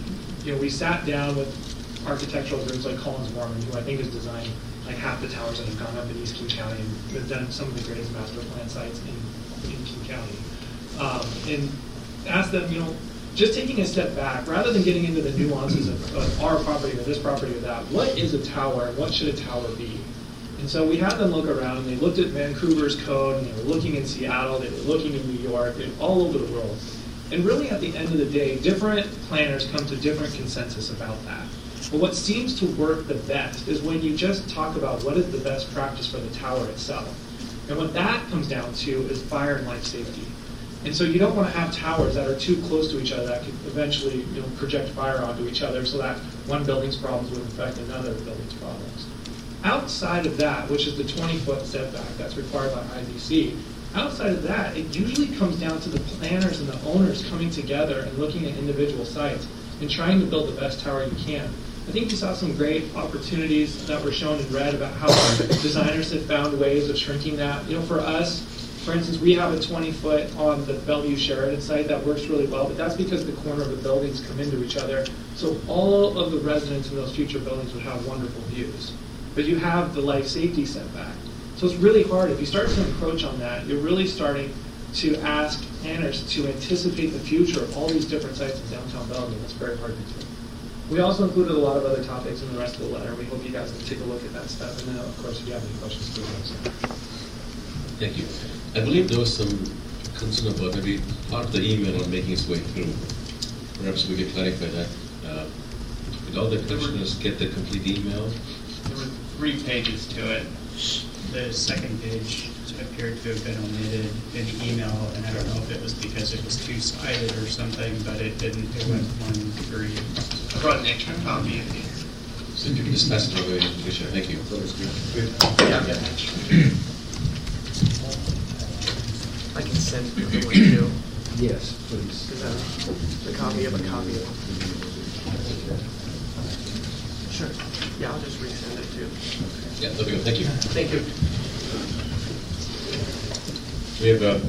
we sat down with architectural groups like Collins Warman, who I think has designed like half the towers that have gone up in East King County and have done some of the greatest master plan sites in King County. And asked them, just taking a step back, rather than getting into the nuances of our property or this property or that, what is a tower and what should a tower be? And so we had them look around, and they looked at Vancouver's code, and they were looking in Seattle, they were looking in New York, all over the world. And really at the end of the day, different planners come to different consensus about that. But what seems to work the best is when you just talk about what is the best practice for the tower itself. And what that comes down to is fire and life safety. And so you don't want to have towers that are too close to each other that could eventually project fire onto each other so that one building's problems would affect another building's problems. Outside of that, which is the 20-foot setback that's required by IBC, outside of that, it usually comes down to the planners and the owners coming together and looking at individual sites and trying to build the best tower you can. I think you saw some great opportunities that were shown in red about how designers have found ways of shrinking that. For us, for instance, we have a 20-foot on the Bellevue Sheridan site that works really well, but that's because the corner of the buildings come into each other. So all of the residents in those future buildings would have wonderful views. But you have the life safety setback. So it's really hard. If you start to encroach on that, you're really starting to ask planners to anticipate the future of all these different sites in downtown Bellevue. That's very hard to do. We also included a lot of other topics in the rest of the letter. We hope you guys can take a look at that stuff. And then, of course, if you have any questions, please let us know. Thank you. I believe there was some concern about maybe part of the email not making its way through. Perhaps we could clarify that. Did all the commissioners get the complete email? There were 3 pages to it. The second page appeared to have been omitted in the email, and I don't know if it was because it was two-sided or something, but it didn't. It went 1 degree. I brought an extra copy of it. So you can just pass it over to the Commissioner. Thank you. Yeah. I can send another one too. Yes, please. The copy of a copy of it. Sure. Yeah, I'll just resend it too. Yeah, there we go. Thank you. Thank you. We have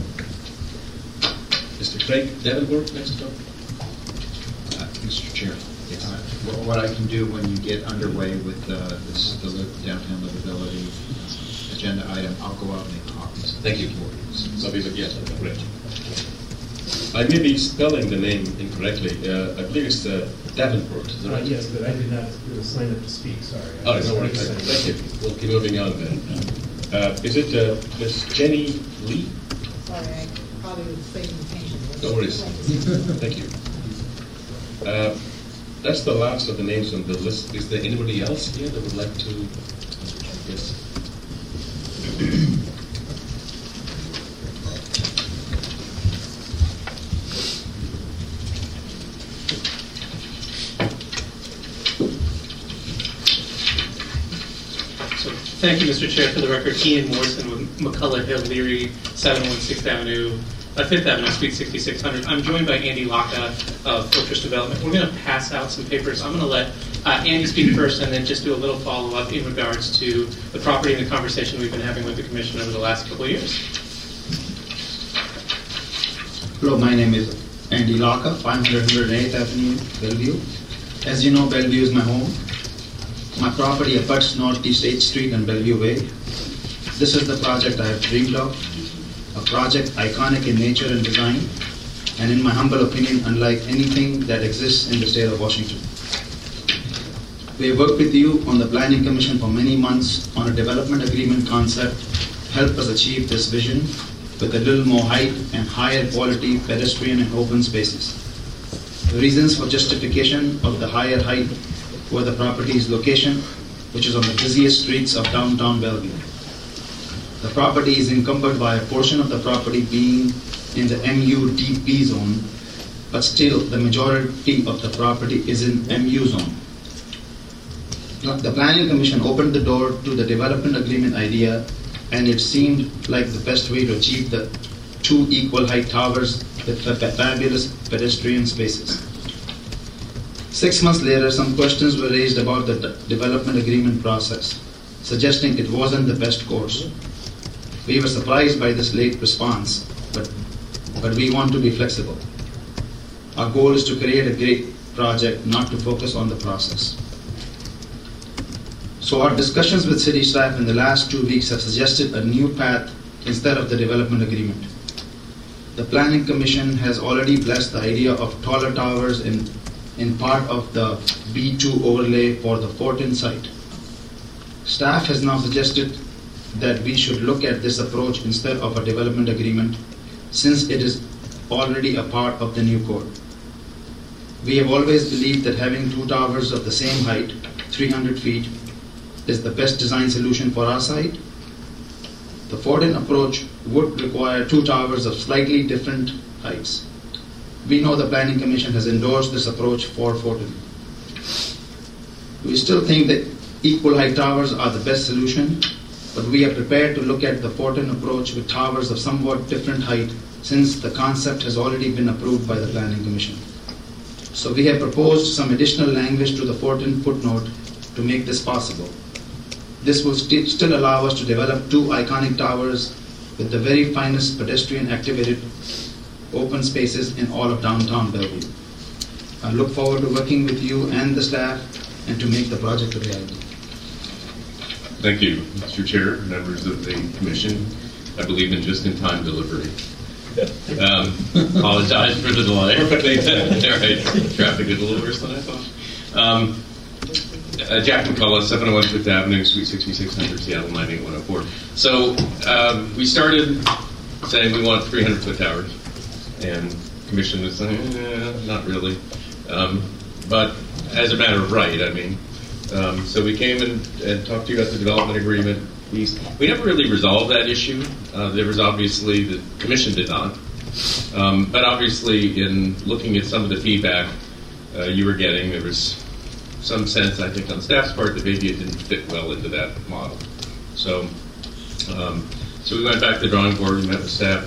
Mr. Craig Davenport next up. Mr. Chair, what I can do when you get underway with the downtown livability agenda item, I'll go out and make copies. Thank you. Yes, correct. I may be spelling the name incorrectly. I believe it's Davenport. Is that right? Yes, but I did not sign up to speak. Sorry. Oh, no worries. Thank you. We'll keep moving on then. Is it Ms. Jenny Lee? Sorry, I probably was saying intention. No worries. Thank you. That's the last of the names on the list. Is there anybody else here that would like to? Yes. Thank you, Mr. Chair. For the record, Ian Morrison with McCullough Hill Leary, 716th Avenue, 5th Avenue, Suite 6600. I'm joined by Andy Laka of Fortress Development. We're going to pass out some papers. I'm going to let Andy speak first and then just do a little follow-up in regards to the property and the conversation we've been having with the Commission over the last couple of years. Hello, my name is Andy Laka, 508th Avenue, Bellevue. As you know, Bellevue is my home. My property abuts Northeast 8th Street and Bellevue Way. This is the project I have dreamed of, a project iconic in nature and design, and in my humble opinion, unlike anything that exists in the state of Washington. We have worked with you on the Planning Commission for many months on a development agreement concept to help us achieve this vision with a little more height and higher quality pedestrian and open spaces. The reasons for justification of the higher height were the property's location, which is on the busiest streets of downtown Bellevue. The property is encumbered by a portion of the property being in the MUDP zone, but still the majority of the property is in MU zone. The Planning Commission opened the door to the development agreement idea, and it seemed like the best way to achieve the 2 equal height towers with fabulous pedestrian spaces. 6 months later, some questions were raised about the development agreement process, suggesting it wasn't the best course. We were surprised by this late response, but we want to be flexible. Our goal is to create a great project, not to focus on the process. So our discussions with city staff in the last 2 weeks have suggested a new path instead of the development agreement. The Planning Commission has already blessed the idea of taller towers in part of the B2 overlay for the Fortin site. Staff has now suggested that we should look at this approach instead of a development agreement, since it is already a part of the new code. We have always believed that having 2 towers of the same height, 300 feet, is the best design solution for our site. The Fortin approach would require 2 towers of slightly different heights. We know the Planning Commission has endorsed this approach for Fortin. We still think that equal height towers are the best solution, but we are prepared to look at the Fortin approach with towers of somewhat different height, since the concept has already been approved by the Planning Commission. So we have proposed some additional language to the Fortin footnote to make this possible. This will still allow us to develop 2 iconic towers with the very finest pedestrian activated open spaces in all of downtown Bellevue. I look forward to working with you and the staff and to make the project a reality. Thank you, Mr. Chair, members of the Commission. I believe in just-in-time delivery. Apologize for the delay. All right. Traffic is a little worse than I thought. Jack McCullough, 701 5th Avenue, Suite 6600, Seattle 98104. So we started saying we want 300-foot towers, and Commission was saying, not really. But as a matter of right, I mean. So we came and talked to you about the development agreement. We never really resolved that issue. There was obviously, the Commission did not. But obviously, in looking at some of the feedback you were getting, there was some sense, I think, on staff's part that maybe it didn't fit well into that model. So we went back to the drawing board, we met with staff.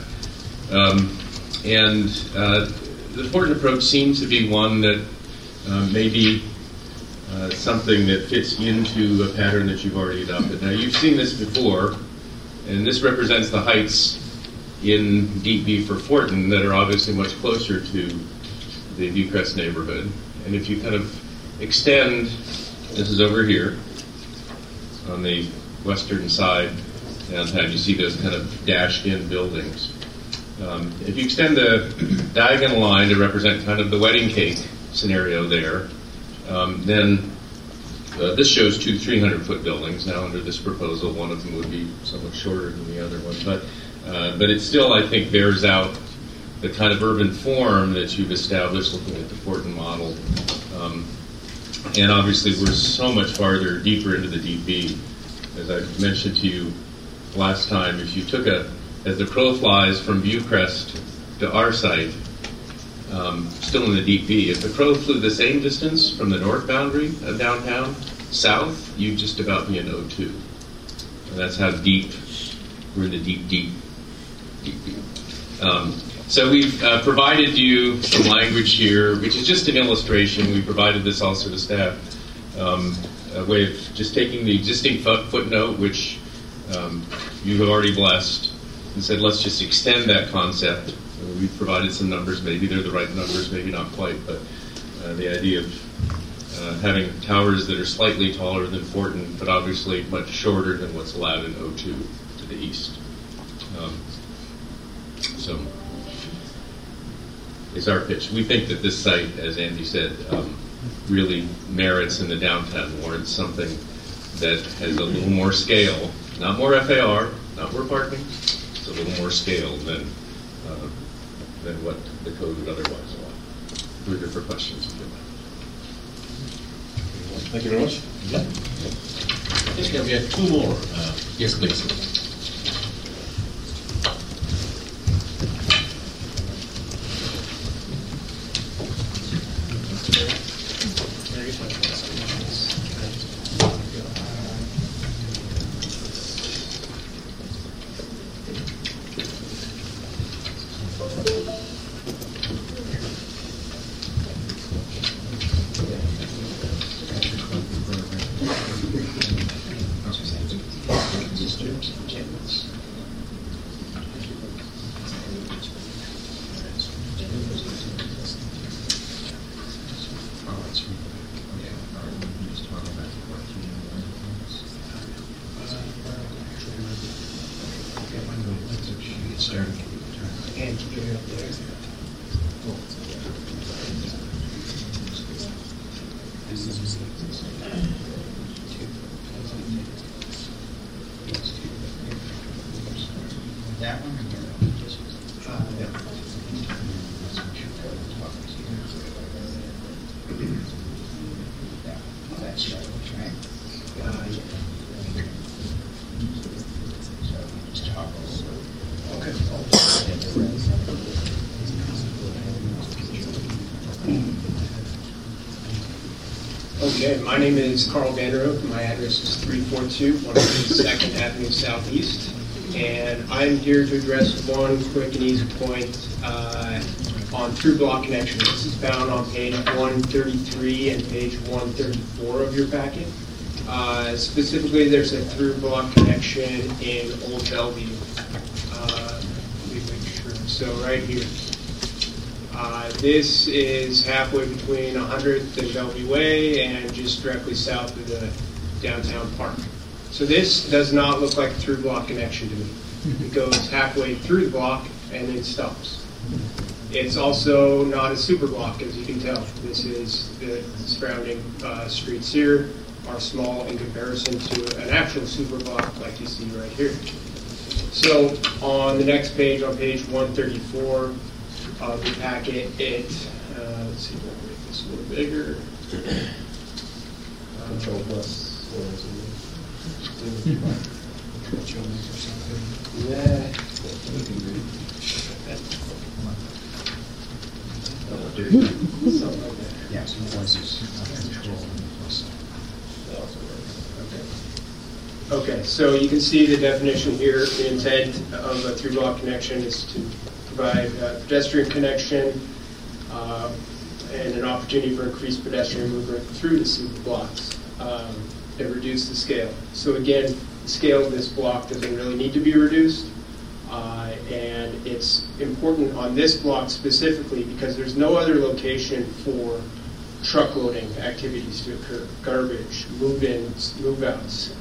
And the Fortin approach seems to be one that maybe something that fits into a pattern that you've already adopted. Now, you've seen this before, and this represents the heights in DB for Fortin that are obviously much closer to the Viewcrest neighborhood. And if you kind of extend, this is over here, on the western side downtown, you see those kind of dashed-in buildings. If you extend the diagonal line to represent kind of the wedding cake scenario there, then this shows 2 300-foot buildings. Now, under this proposal, one of them would be somewhat shorter than the other one, but it still, I think, bears out the kind of urban form that you've established looking at the Fortin model. And obviously we're so much farther, deeper into the DP. As I mentioned to you last time, if you took as the crow flies from Viewcrest to our site, still in the DP, if the crow flew the same distance from the north boundary of downtown south, you'd just about be in O2. And that's how deep, we're in the deep. So we've provided you some language here, which is just an illustration. We provided this also to staff, a way of just taking the existing footnote, which you have already blessed, and said, let's just extend that concept. We've provided some numbers. Maybe they're the right numbers, maybe not quite, but the idea of having towers that are slightly taller than Fortin, but obviously much shorter than what's allowed in O2 to the east. So is our pitch. We think that this site, as Andy said, really merits in the downtown, warrants something that has a little more scale, not more FAR, not more parking, it's a little more scale than what the code would otherwise allow. We're here for questions if you like. Thank you very much. Yeah. I think we have two more. Yes, please. That one? That's right. Okay, my name is Carl Vanderhoek. My address is 342 102nd Avenue Southeast. And I'm here to address one quick and easy point on through block connection. This is found on page 133 and page 134 of your packet. Specifically, there's a through block connection in Old Bellevue. Let me make sure. So right here. This is halfway between 100th and Bellevue Way and just directly south of the downtown park. So this does not look like a through block connection to me. It goes halfway through the block and then stops. It's also not a super block, as you can tell. This is the surrounding streets here are small in comparison to an actual super block like you see right here. So on the next page, on page 134 of the packet, let's see, we'll make this a little bigger. Control plus. Yeah, some voices. Okay, so you can see the definition here. The intent of a through block connection is to provide pedestrian connection and an opportunity for increased pedestrian movement through the super blocks and reduce the scale. So again, the scale of this block doesn't really need to be reduced. And it's important on this block specifically because there's no other location for truck loading activities to occur. Garbage, move-ins, move-outs,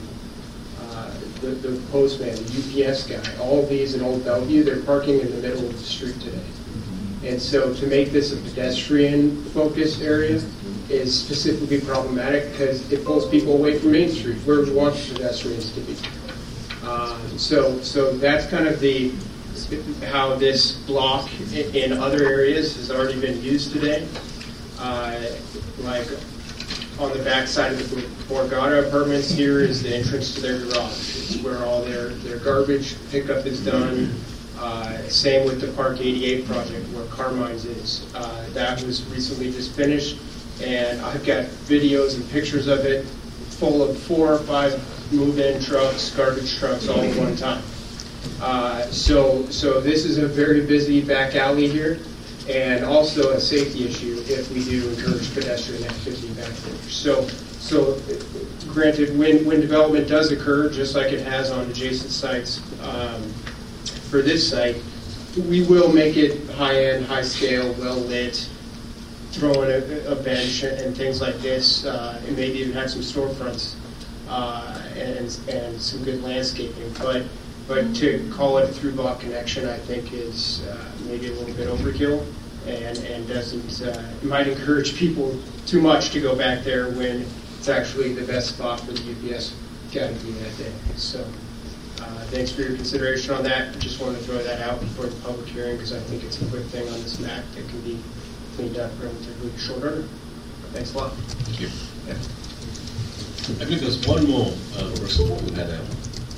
the postman, the UPS guy, all of these in Old Bellevue, they're parking in the middle of the street today. And so to make this a pedestrian-focused area is specifically problematic because it pulls people away from Main Street, where we want pedestrians to be. So that's kind of the how this block in other areas has already been used today. Like on the back side of the Borgata apartments, here is the entrance to their garage. It's where all their garbage pickup is done. Same with the Park 88 project where Carmine's is. That was recently just finished, and I've got videos and pictures of it full of 4 or 5 move-in trucks, garbage trucks, all at one time. So this is a very busy back alley here, and also a safety issue if we do encourage pedestrian activity back there. So granted, when development does occur, just like it has on adjacent sites, for this site, we will make it high-end, high-scale, well-lit, throw in a bench and things like this, and maybe even have some storefronts and some good landscaping. But to call it a through-block connection, I think is maybe a little bit overkill, and doesn't might encourage people too much to go back there when it's actually the best spot for the UPS category that day. So. Thanks for your consideration on that. Just wanted to throw that out before the public hearing because I think it's a quick thing on this map that can be cleaned up relatively short order. Thanks a lot. Thank you. Yeah. I think there's one more person who had a.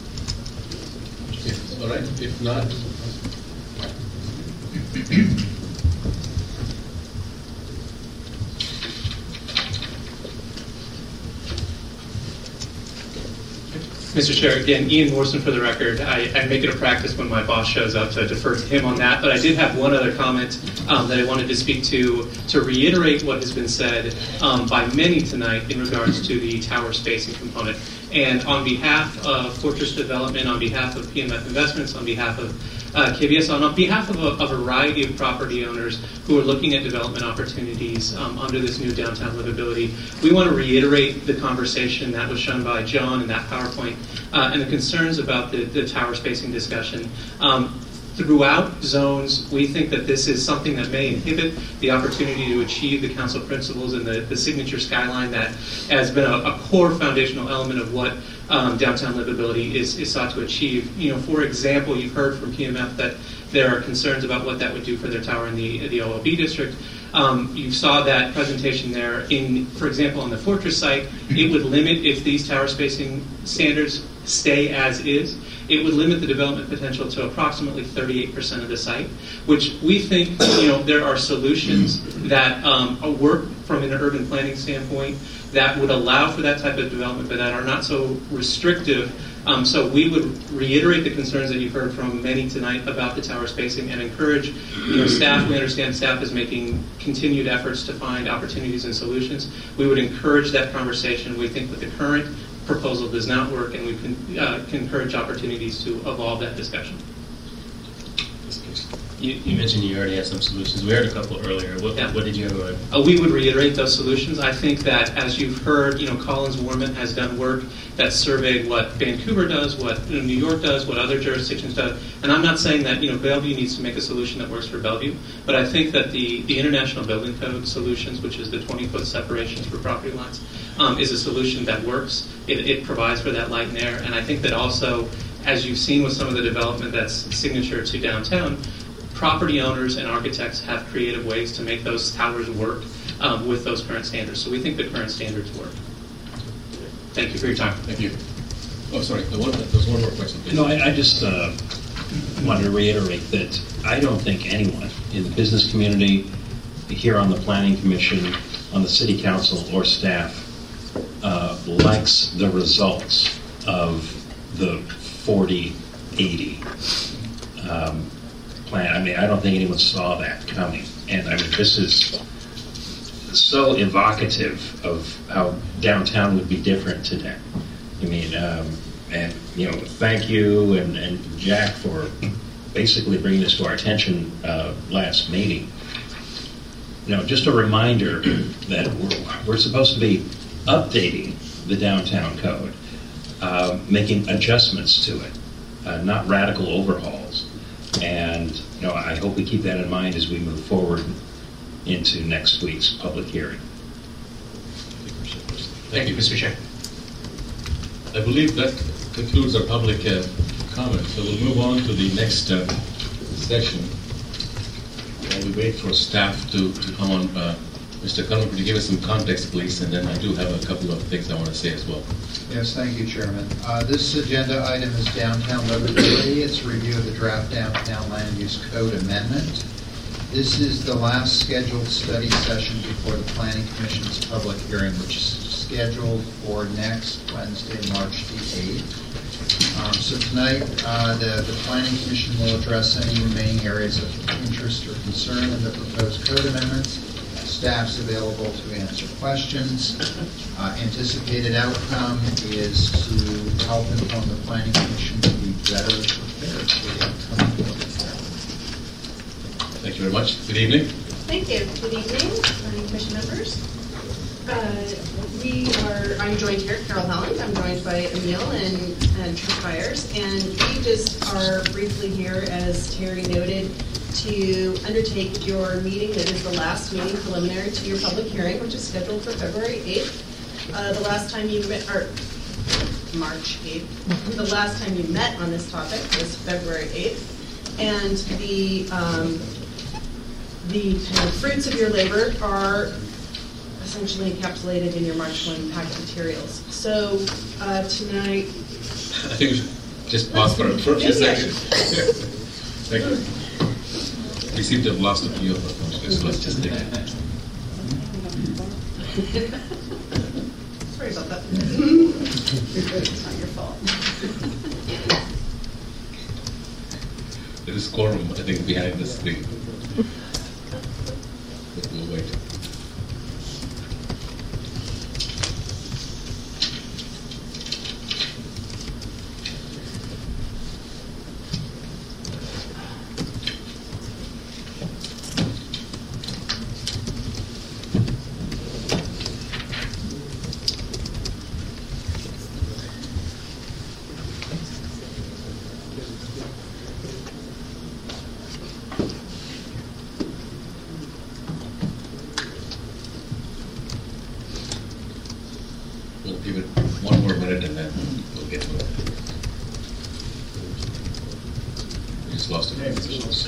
Yes, all right. If not. Mr. Chair, again, Ian Morrison for the record. I make it a practice when my boss shows up to defer to him on that, but I did have one other comment that I wanted to speak to reiterate what has been said by many tonight in regards to the tower spacing component. And on behalf of Fortress Development, on behalf of PMF Investments, on behalf of KBS, on behalf of a variety of property owners who are looking at development opportunities under this new downtown livability, we want to reiterate the conversation that was shown by John in that PowerPoint and the concerns about the tower spacing discussion. Throughout zones, we think that this is something that may inhibit the opportunity to achieve the council principles and the signature skyline that has been a core foundational element of what downtown livability is sought to achieve. You know, for example, you've heard from PMF that there are concerns about what that would do for their tower in the OLB district. You saw that presentation there. For example, on the Fortress site, it would limit, if these tower spacing standards stay as is, it would limit the development potential to approximately 38% of the site, which we think, there are solutions that work from an urban planning standpoint that would allow for that type of development, but that are not so restrictive. So we would reiterate the concerns that you've heard from many tonight about the tower spacing and encourage staff. We understand staff is making continued efforts to find opportunities and solutions. We would encourage that conversation. We think that the current proposal does not work, and we can encourage opportunities to evolve that discussion. You mentioned you already had some solutions. We heard a couple earlier. What did you have? We would reiterate those solutions. I think that, as you've heard, Collins Warman has done work that surveyed what Vancouver does, what New York does, what other jurisdictions do. And I'm not saying that Bellevue needs to make a solution that works for Bellevue, but I think that the International Building Code solutions, which is the 20-foot separations for property lines, is a solution that works. It provides for that light and air. And I think that also, as you've seen with some of the development that's signature to downtown, property owners and architects have creative ways to make those towers work with those current standards. So we think the current standards work. Thank you for your time. Thank you. Oh, sorry. There's one more question, please. No, I just wanted to reiterate that I don't think anyone in the business community, here on the Planning Commission, on the City Council, or staff likes the results of the 40-80 plan. I mean, I don't think anyone saw that coming. And I mean, this is so evocative of how downtown would be different today. I mean, and thank you and Jack for basically bringing this to our attention last meeting. Just a reminder that we're supposed to be updating the downtown code, making adjustments to it, not radical overhauls. And I hope we keep that in mind as we move forward into next week's public hearing. Thank you, Mr. Chair. I believe that concludes our public comment. So we'll move on to the next session, while we wait for staff to come on, Mr. Cullen, could you give us some context, please? And then I do have a couple of things I want to say as well. Yes, thank you, Chairman. This agenda item is downtown livability. It's a review of the draft downtown land use code amendment. This is the last scheduled study session before the Planning Commission's public hearing, which is scheduled for next Wednesday, March the 8th. So tonight, the Planning Commission will address any remaining areas of interest or concern in the proposed code amendments. Staff's available to answer questions. Anticipated outcome is to help inform the Planning Commission to be better prepared for the upcoming public hearing. Thank you very much. Good evening. Thank you. Good evening, Planning Commission members. I'm joined here, Carol Holland. I'm joined by Emil and Trent Byers, and we just are briefly here, as Terry noted, to undertake your meeting that is the last meeting preliminary to your public hearing, which is scheduled for February 8th. The last time you met, or March 8th, the last time you met on this topic was February 8th, and the kind of fruits of your labor are essentially encapsulated in your March 1 packet materials. So tonight... I think we should just pause for a few seconds. Thank you. We seem to have lost a few of them, so let's just take it. Sorry about that. It's not your fault. There is quorum, I think, behind the screen. But we'll wait. We'll give it one more minute and then we'll get to it. We just lost a few positions.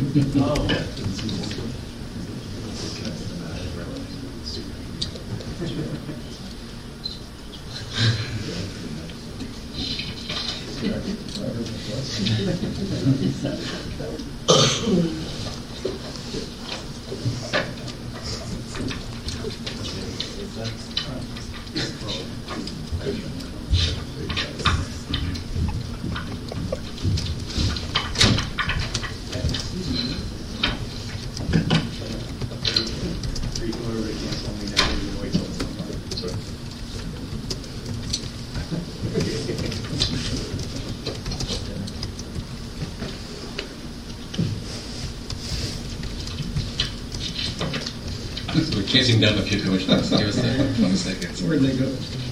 So we're chasing down a few commissioners. Give us 20 seconds. Where'd they go?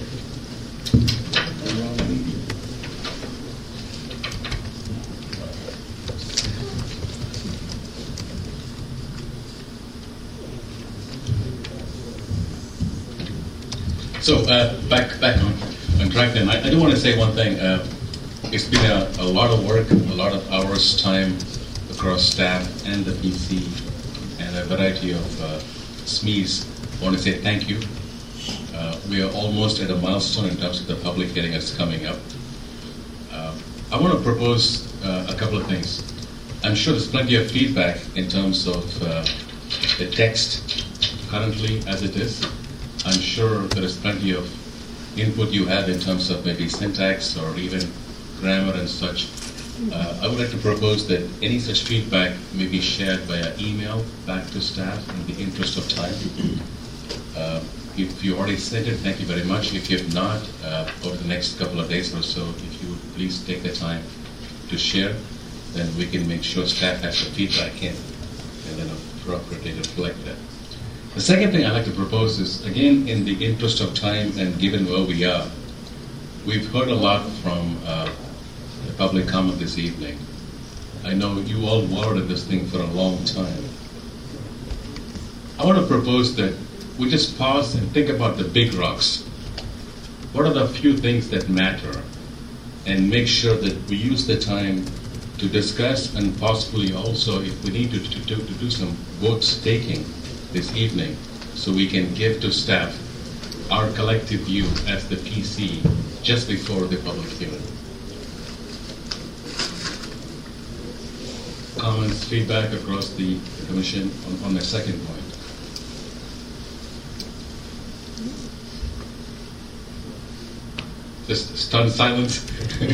So back on track then. I do want to say one thing. It's been a lot of work, a lot of hours, time across staff and the PC and a variety of SMEs. I want to say thank you. We are almost at a milestone in terms of the public hearing that's coming up. I want to propose a couple of things. I'm sure there's plenty of feedback in terms of the text currently as it is. I'm sure there is plenty of input you have in terms of maybe syntax or even grammar and such. I would like to propose that any such feedback may be shared via email back to staff in the interest of time. If you already sent it, thank you very much. If you have not, over the next couple of days or so, if you would please take the time to share, then we can make sure staff has the feedback in and then appropriately reflect that. The second thing I'd like to propose is, again, in the interest of time and given where we are, we've heard a lot from the public comment this evening. I know you all worked at this thing for a long time. I want to propose that we just pause and think about the big rocks. What are the few things that matter? And make sure that we use the time to discuss and possibly also if we need to do some votes taking this evening so we can give to staff our collective view as the PC just before the public hearing. Comments, feedback across the commission on the second point. Just stunned silence.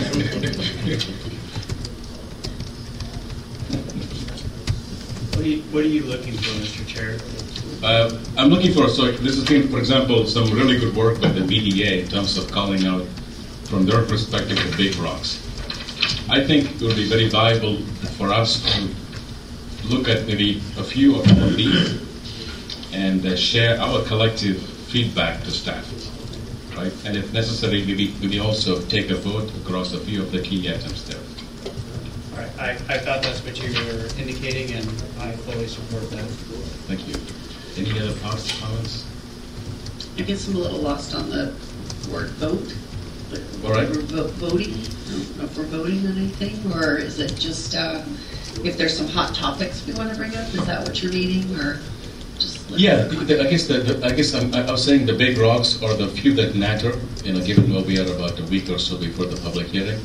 What are you looking for, Mr. Chair? I'm looking for, so this has been, for example, some really good work by the BDA in terms of calling out from their perspective the big rocks. I think it would be very valuable for us to look at maybe a few of these and share our collective feedback to staff, right? And if necessary, maybe also take a vote across a few of the key items there. All right, I thought that's what you were indicating, and I fully support that. Thank you. Any other thoughts, comments? I guess I'm a little lost on the word vote. All right. We're voting. I don't know if we're voting on anything, or is it just if there's some hot topics we want to bring up? Is that what you're reading, or just? Yeah, I guess I was saying the big rocks or the few that matter. Given where we are about a week or so before the public hearing,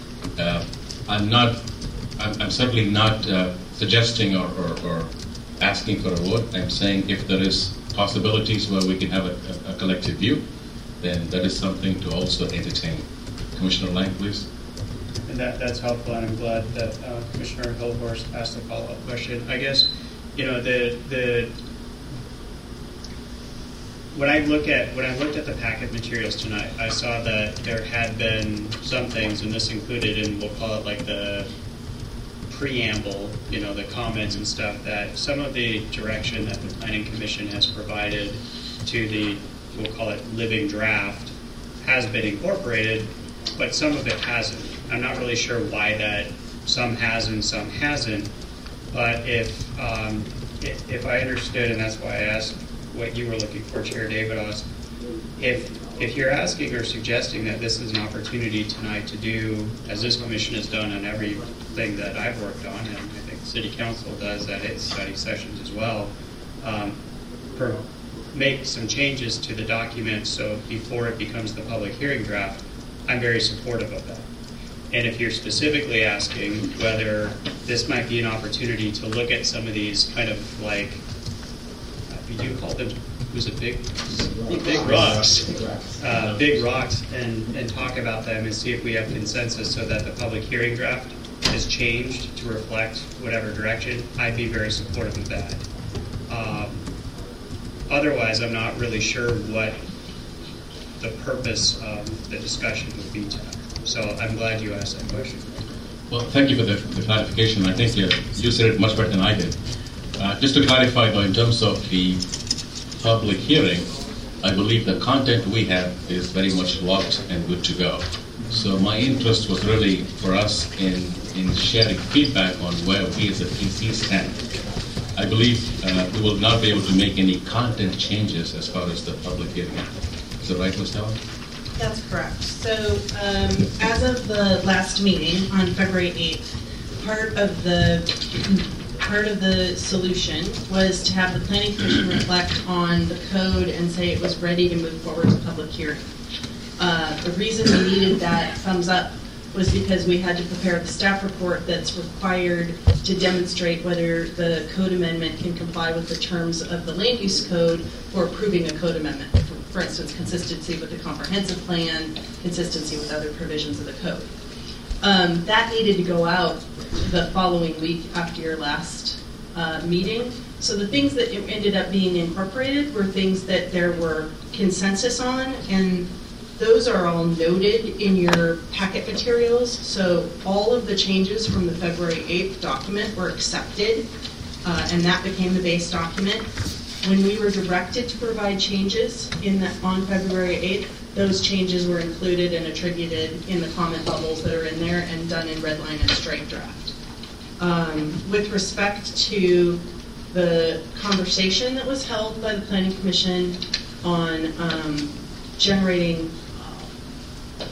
I'm certainly not suggesting or asking for a vote. I'm saying if there is possibilities where we can have a collective view, then that is something to also entertain. Commissioner Lang, please. And that's helpful, and I'm glad that Commissioner Hilhorst asked the follow-up question. I guess, when I looked at the packet materials tonight, I saw that there had been some things, and this included in, we'll call it like the preamble, the comments and stuff, that some of the direction that the Planning Commission has provided to the, we'll call it living draft, has been incorporated, but some of it hasn't. I'm not really sure why that some has and some hasn't, but if I understood, and that's why I asked what you were looking for, Chair Davidos, if you're asking or suggesting that this is an opportunity tonight to do, as this commission has done on everything that I've worked on, and I think the City Council does at its study sessions as well, make some changes to the document so before it becomes the public hearing draft, I'm very supportive of that. And if you're specifically asking whether this might be an opportunity to look at some of these kind of like, we do call them, big rocks, and talk about them and see if we have consensus so that the public hearing draft is changed to reflect whatever direction, I'd be very supportive of that. Otherwise, I'm not really sure what the purpose of the discussion would be tonight. So I'm glad you asked that question. Well, thank you for the clarification. I think you said it much better than I did. Just to clarify, though, in terms of the public hearing, I believe the content we have is very much locked and good to go. So my interest was really for us in sharing feedback on where we as a PC stand. I believe we will not be able to make any content changes as far as the public hearing. Is that right, Ms. Della? That's correct. So as of the last meeting on February 8th, part of the solution was to have the Planning Commission reflect on the code and say it was ready to move forward to public hearing. The reason we needed that thumbs up was because we had to prepare the staff report that's required to demonstrate whether the code amendment can comply with the terms of the land use code for approving a code amendment. For instance, consistency with the comprehensive plan, consistency with other provisions of the code. That needed to go out the following week after your last meeting. So the things that ended up being incorporated were things that there were consensus on, and those are all noted in your packet materials. So all of the changes from the February 8th document were accepted, and that became the base document. When we were directed to provide changes on February 8th, those changes were included and attributed in the comment bubbles that are in there and done in red line and strike draft. With respect to the conversation that was held by the Planning Commission on generating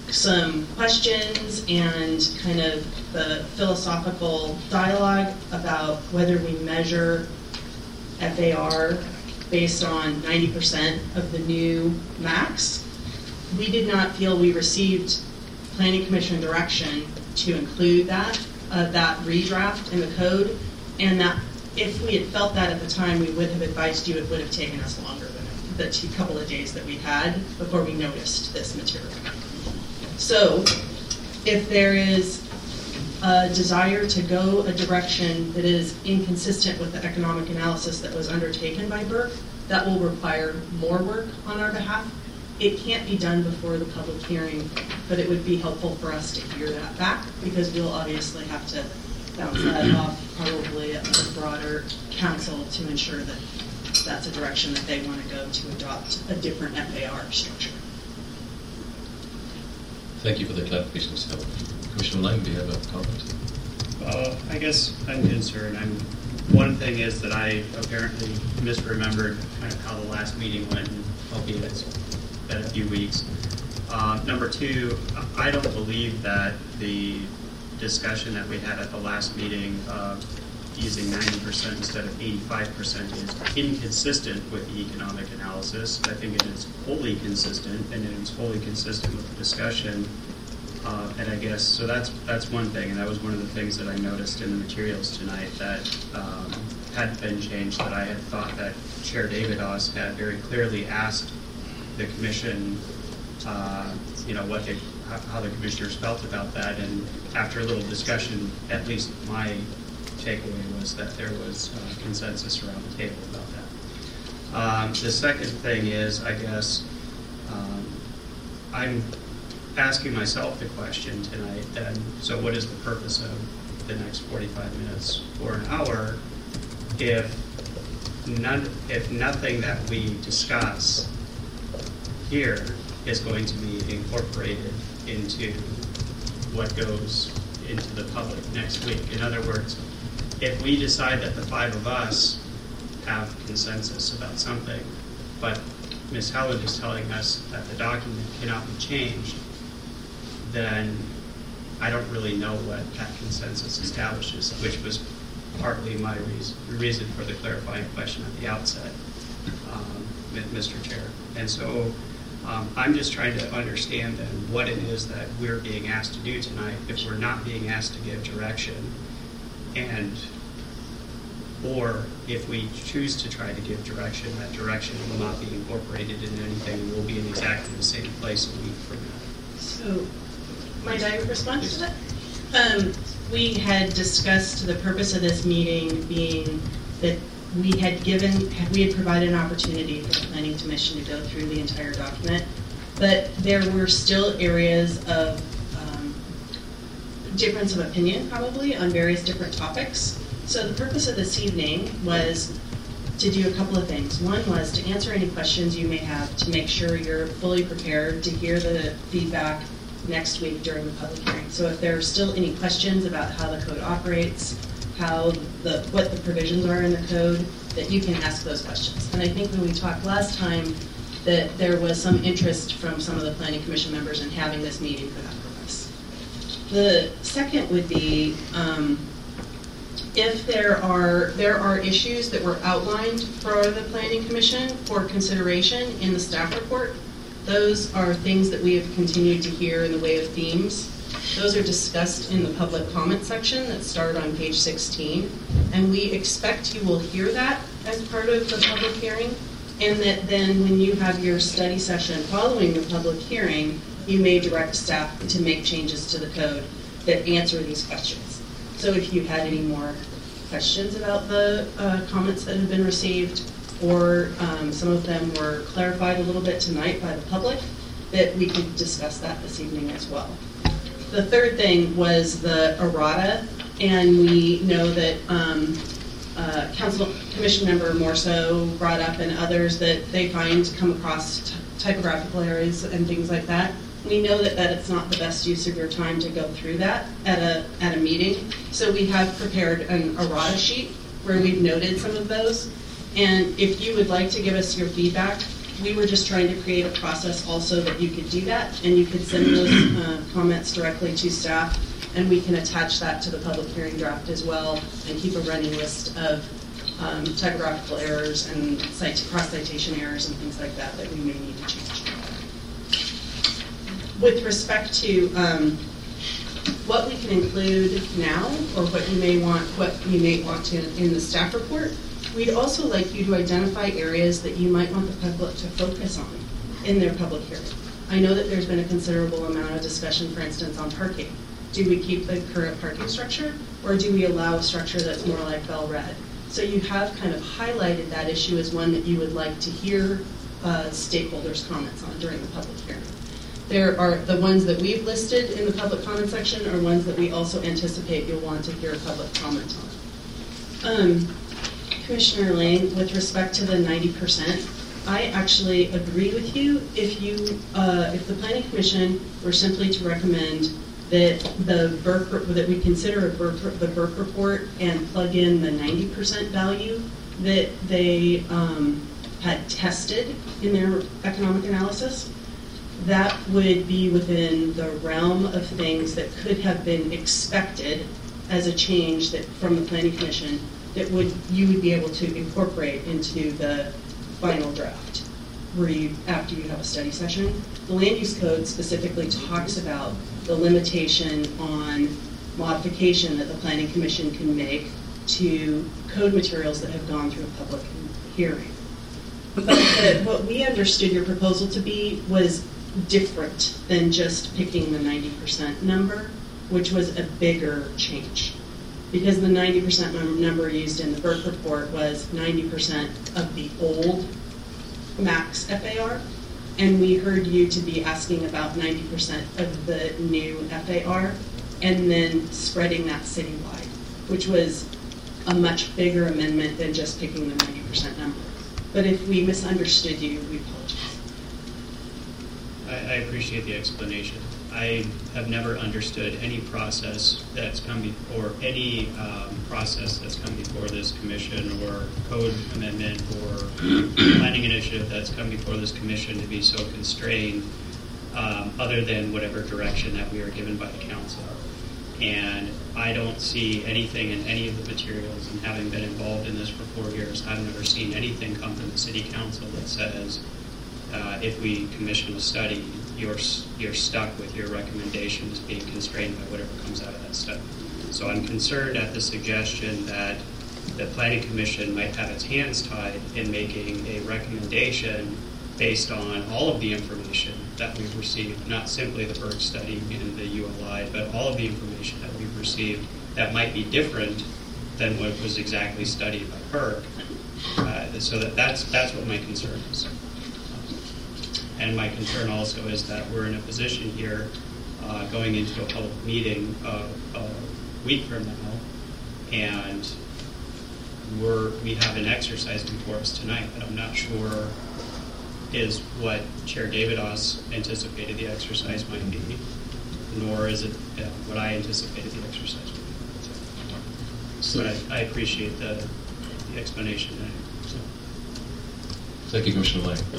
some questions and kind of the philosophical dialogue about whether we measure FAR based on 90% of the new max. We did not feel we received Planning Commission direction to include that redraft in the code, and that if we had felt that at the time, we would have advised you it would have taken us longer than the couple of days that we had before we noticed this material. So if there is a desire to go a direction that is inconsistent with the economic analysis that was undertaken by Burke, that will require more work on our behalf. It can't be done before the public hearing, but it would be helpful for us to hear that back, because we'll obviously have to bounce that off probably at the broader council to ensure that that's a direction that they want to go to adopt a different FAR structure. Thank you for the clarification, Ms. Howard. Commissioner Lang, do you have a comment? I guess I'm concerned. One thing is that I apparently misremembered kind of how the last meeting went, albeit it's been a few weeks. Number two, I don't believe that the discussion that we had at the last meeting of using 90% instead of 85% is inconsistent with the economic analysis. I think it is wholly consistent, and it is wholly consistent with the discussion. And I guess, so that's one thing, and that was one of the things that I noticed in the materials tonight that had been changed, that I had thought that Chair David Oss had very clearly asked the commission, how the commissioners felt about that, and after a little discussion, at least my takeaway was that there was consensus around the table about that. The second thing is, I guess, I'm asking myself the question tonight then, so what is the purpose of the next 45 minutes or an hour if nothing that we discuss here is going to be incorporated into what goes into the public next week? In other words, if we decide that the five of us have consensus about something, but Ms. Howland is telling us that the document cannot be changed, then I don't really know what that consensus establishes, which was partly my reason for the clarifying question at the outset, Mr. Chair. And so I'm just trying to understand then what it is that we're being asked to do tonight if we're not being asked to give direction, or if we choose to try to give direction, that direction will not be incorporated in anything and we'll be in exactly the same place a week from now. So, might I respond to that? We had discussed the purpose of this meeting being that we had provided an opportunity for the Planning Commission to go through the entire document, but there were still areas of difference of opinion probably on various different topics. So the purpose of this evening was to do a couple of things. One was to answer any questions you may have to make sure you're fully prepared to hear the feedback next week during the public hearing. So if there are still any questions about how the code operates, what the provisions are in the code, that you can ask those questions. And I think when we talked last time that there was some interest from some of the Planning Commission members in having this meeting for that purpose. The second would be if there are issues that were outlined for the Planning Commission for consideration in the staff report, those are things that we have continued to hear in the way of themes. Those are discussed in the public comment section that start on page 16, and we expect you will hear that as part of the public hearing, and that then when you have your study session following the public hearing, you may direct staff to make changes to the code that answer these questions. So if you had any more questions about the comments that have been received, or some of them were clarified a little bit tonight by the public, that we could discuss that this evening as well. The third thing was the errata, and we know that Council Commission Member Morso brought up, and others, that they come across typographical errors and things like that. We know that it's not the best use of your time to go through that at a meeting, so we have prepared an errata sheet where we've noted some of those. And if you would like to give us your feedback we were just trying to create a process also that you could do that, and you could send those comments directly to staff, and we can attach that to the public hearing draft as well, and keep a running list of typographical errors and cross-citation errors and things like that that we may need to change. With respect to what we can include now, or what you may want to in the staff report, we'd also like you to identify areas that you might want the public to focus on in their public hearing. I know that there's been a considerable amount of discussion, for instance, on parking. Do we keep the current parking structure, or do we allow a structure that's more like Bell Red? So you have kind of highlighted that issue as one that you would like to hear stakeholders' comments on during the public hearing. There are the ones that we've listed in the public comment section are ones that we also anticipate you'll want to hear public comment on. Commissioner Lane, with respect to the 90%, I actually agree with you. If the Planning Commission were simply to recommend that that we consider the Burke report and plug in the 90% value that they had tested in their economic analysis, that would be within the realm of things that could have been expected as a change that from the Planning Commission that you would be able to incorporate into the final draft, after you have a study session. The Land Use Code specifically talks about the limitation on modification that the Planning Commission can make to code materials that have gone through a public hearing. But what we understood your proposal to be was different than just picking the 90% number, which was a bigger change. Because the 90% number used in the Burke report was 90% of the old max FAR, and we heard you to be asking about 90% of the new FAR, and then spreading that citywide, which was a much bigger amendment than just picking the 90% number. But if we misunderstood you, we apologize. I appreciate the explanation. I have never understood any process that's come before, any process that's come before this commission, or code amendment, or planning initiative that's come before this commission to be so constrained, other than whatever direction that we are given by the council. And I don't see anything in any of the materials, and having been involved in this for 4 years, I've never seen anything come from the city council that says, if we commission a study, you're stuck with your recommendations being constrained by whatever comes out of that study. So I'm concerned at the suggestion that the Planning Commission might have its hands tied in making a recommendation based on all of the information that we've received, not simply the Burke study and the ULI, but all of the information that we've received that might be different than what was exactly studied by Burke. So that's what my concern is. And my concern also is that we're in a position here going into a public meeting a week from now, and we have an exercise before us tonight that I'm not sure is what Chair Davidos anticipated the exercise might be, nor is it what I anticipated the exercise would be. So I appreciate the explanation. Thank you, Commissioner Lang.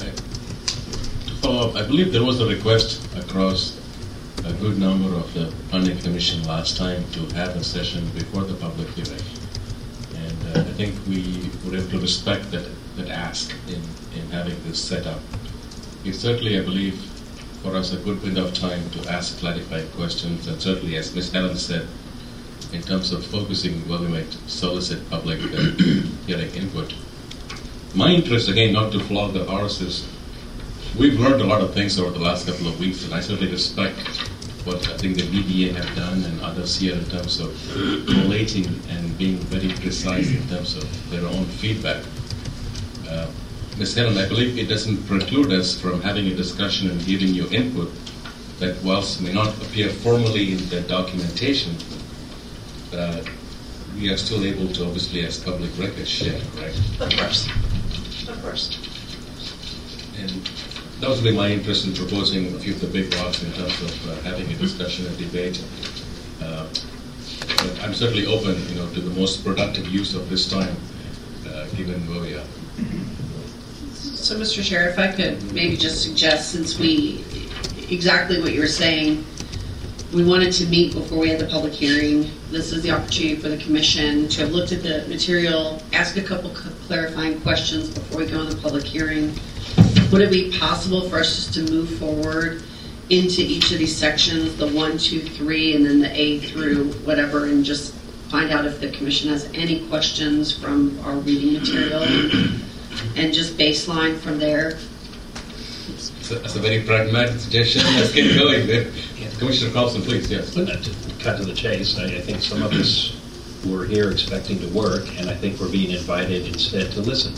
I believe there was a request across a good number of the Planning Commission last time to have a session before the public hearing. And I think we were able to respect that ask in having this set up. It's certainly, I believe, for us a good window of time to ask clarifying questions, and certainly, as Ms. Helen said, in terms of focusing where we might solicit public hearing input. My interest, again, not to flog the horse, is we've learned a lot of things over the last couple of weeks, and I certainly respect what I think the BDA have done and others here in terms of collating and being very precise in terms of their own feedback. Ms. Helen, I believe it doesn't preclude us from having a discussion and giving you input that, whilst may not appear formally in the documentation, we are still able to, obviously, as public record, share, right? Of course. Of course. And that would be my interest in proposing a few of the big rocks in terms of having a discussion and debate. But I'm certainly open, to the most productive use of this time, given where we are. So, Mr. Chair, if I could maybe just suggest, since exactly what you were saying, we wanted to meet before we had the public hearing. This is the opportunity for the commission to have looked at the material, ask a couple clarifying questions before we go in the public hearing. Would it be possible for us just to move forward into each of these sections, the 1, 2, 3, and then the A through whatever, and just find out if the commission has any questions from our reading material, and just baseline from there? That's a very pragmatic suggestion. Let's get going there. Commissioner Carlson, please, yes. To cut to the chase, I think some of us were here expecting to work, and I think we're being invited instead to listen.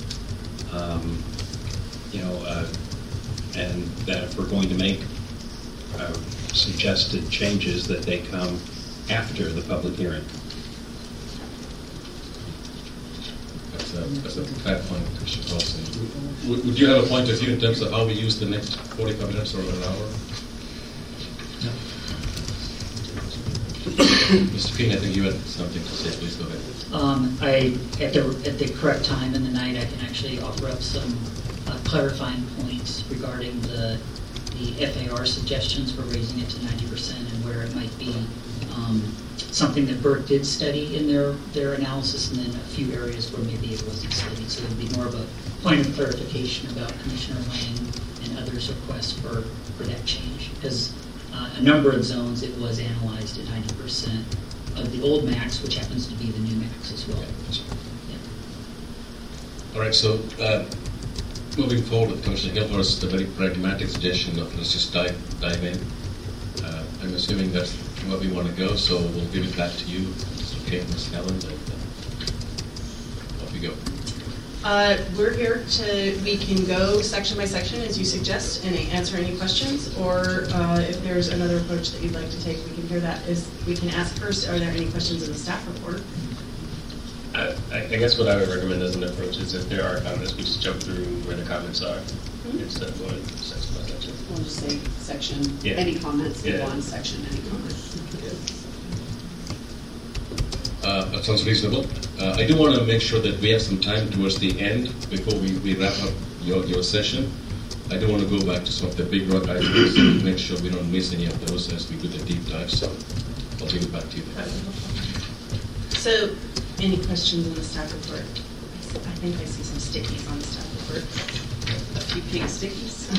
And that if we're going to make suggested changes, that they come after the public hearing. That's a fair point, Commissioner Carlson. Would you have a point of view in terms of how we use the next 45 minutes or an hour? No. Mr. King, I think you had something to say. Please go ahead. At the correct time in the night, I can actually offer up some clarifying points regarding the FAR suggestions for raising it to 90% and where it might be something that Burt did study in their analysis, and then a few areas where maybe it wasn't studied. So it would be more of a point of clarification about Commissioner Lang and others' requests for that change. Because a number of zones, it was analyzed at 90% of the old max, which happens to be the new max as well. Yeah. All right, so moving forward, Commissioner Hill, first, a very pragmatic suggestion of let's just dive in. I'm assuming that's where we want to go, so we'll give it back to you, Mr. King, Ms. Helen, and off we go. We're here we can go section by section as you suggest and answer any questions, or if there's another approach that you'd like to take, we can hear that. We can ask first, are there any questions in the staff report? I guess what I would recommend as an approach is if there are comments, we just jump through where the comments are instead of going section by section. We'll just say section, any comments, one section, any comments. That sounds reasonable. I do want to make sure that we have some time towards the end before we wrap up your session. I do want to go back to some of the big rock items and make sure we don't miss any of those as we do the deep dive. So I'll give it back to you. So, any questions on the staff report? I think I see some stickies on the staff report. A few pink stickies.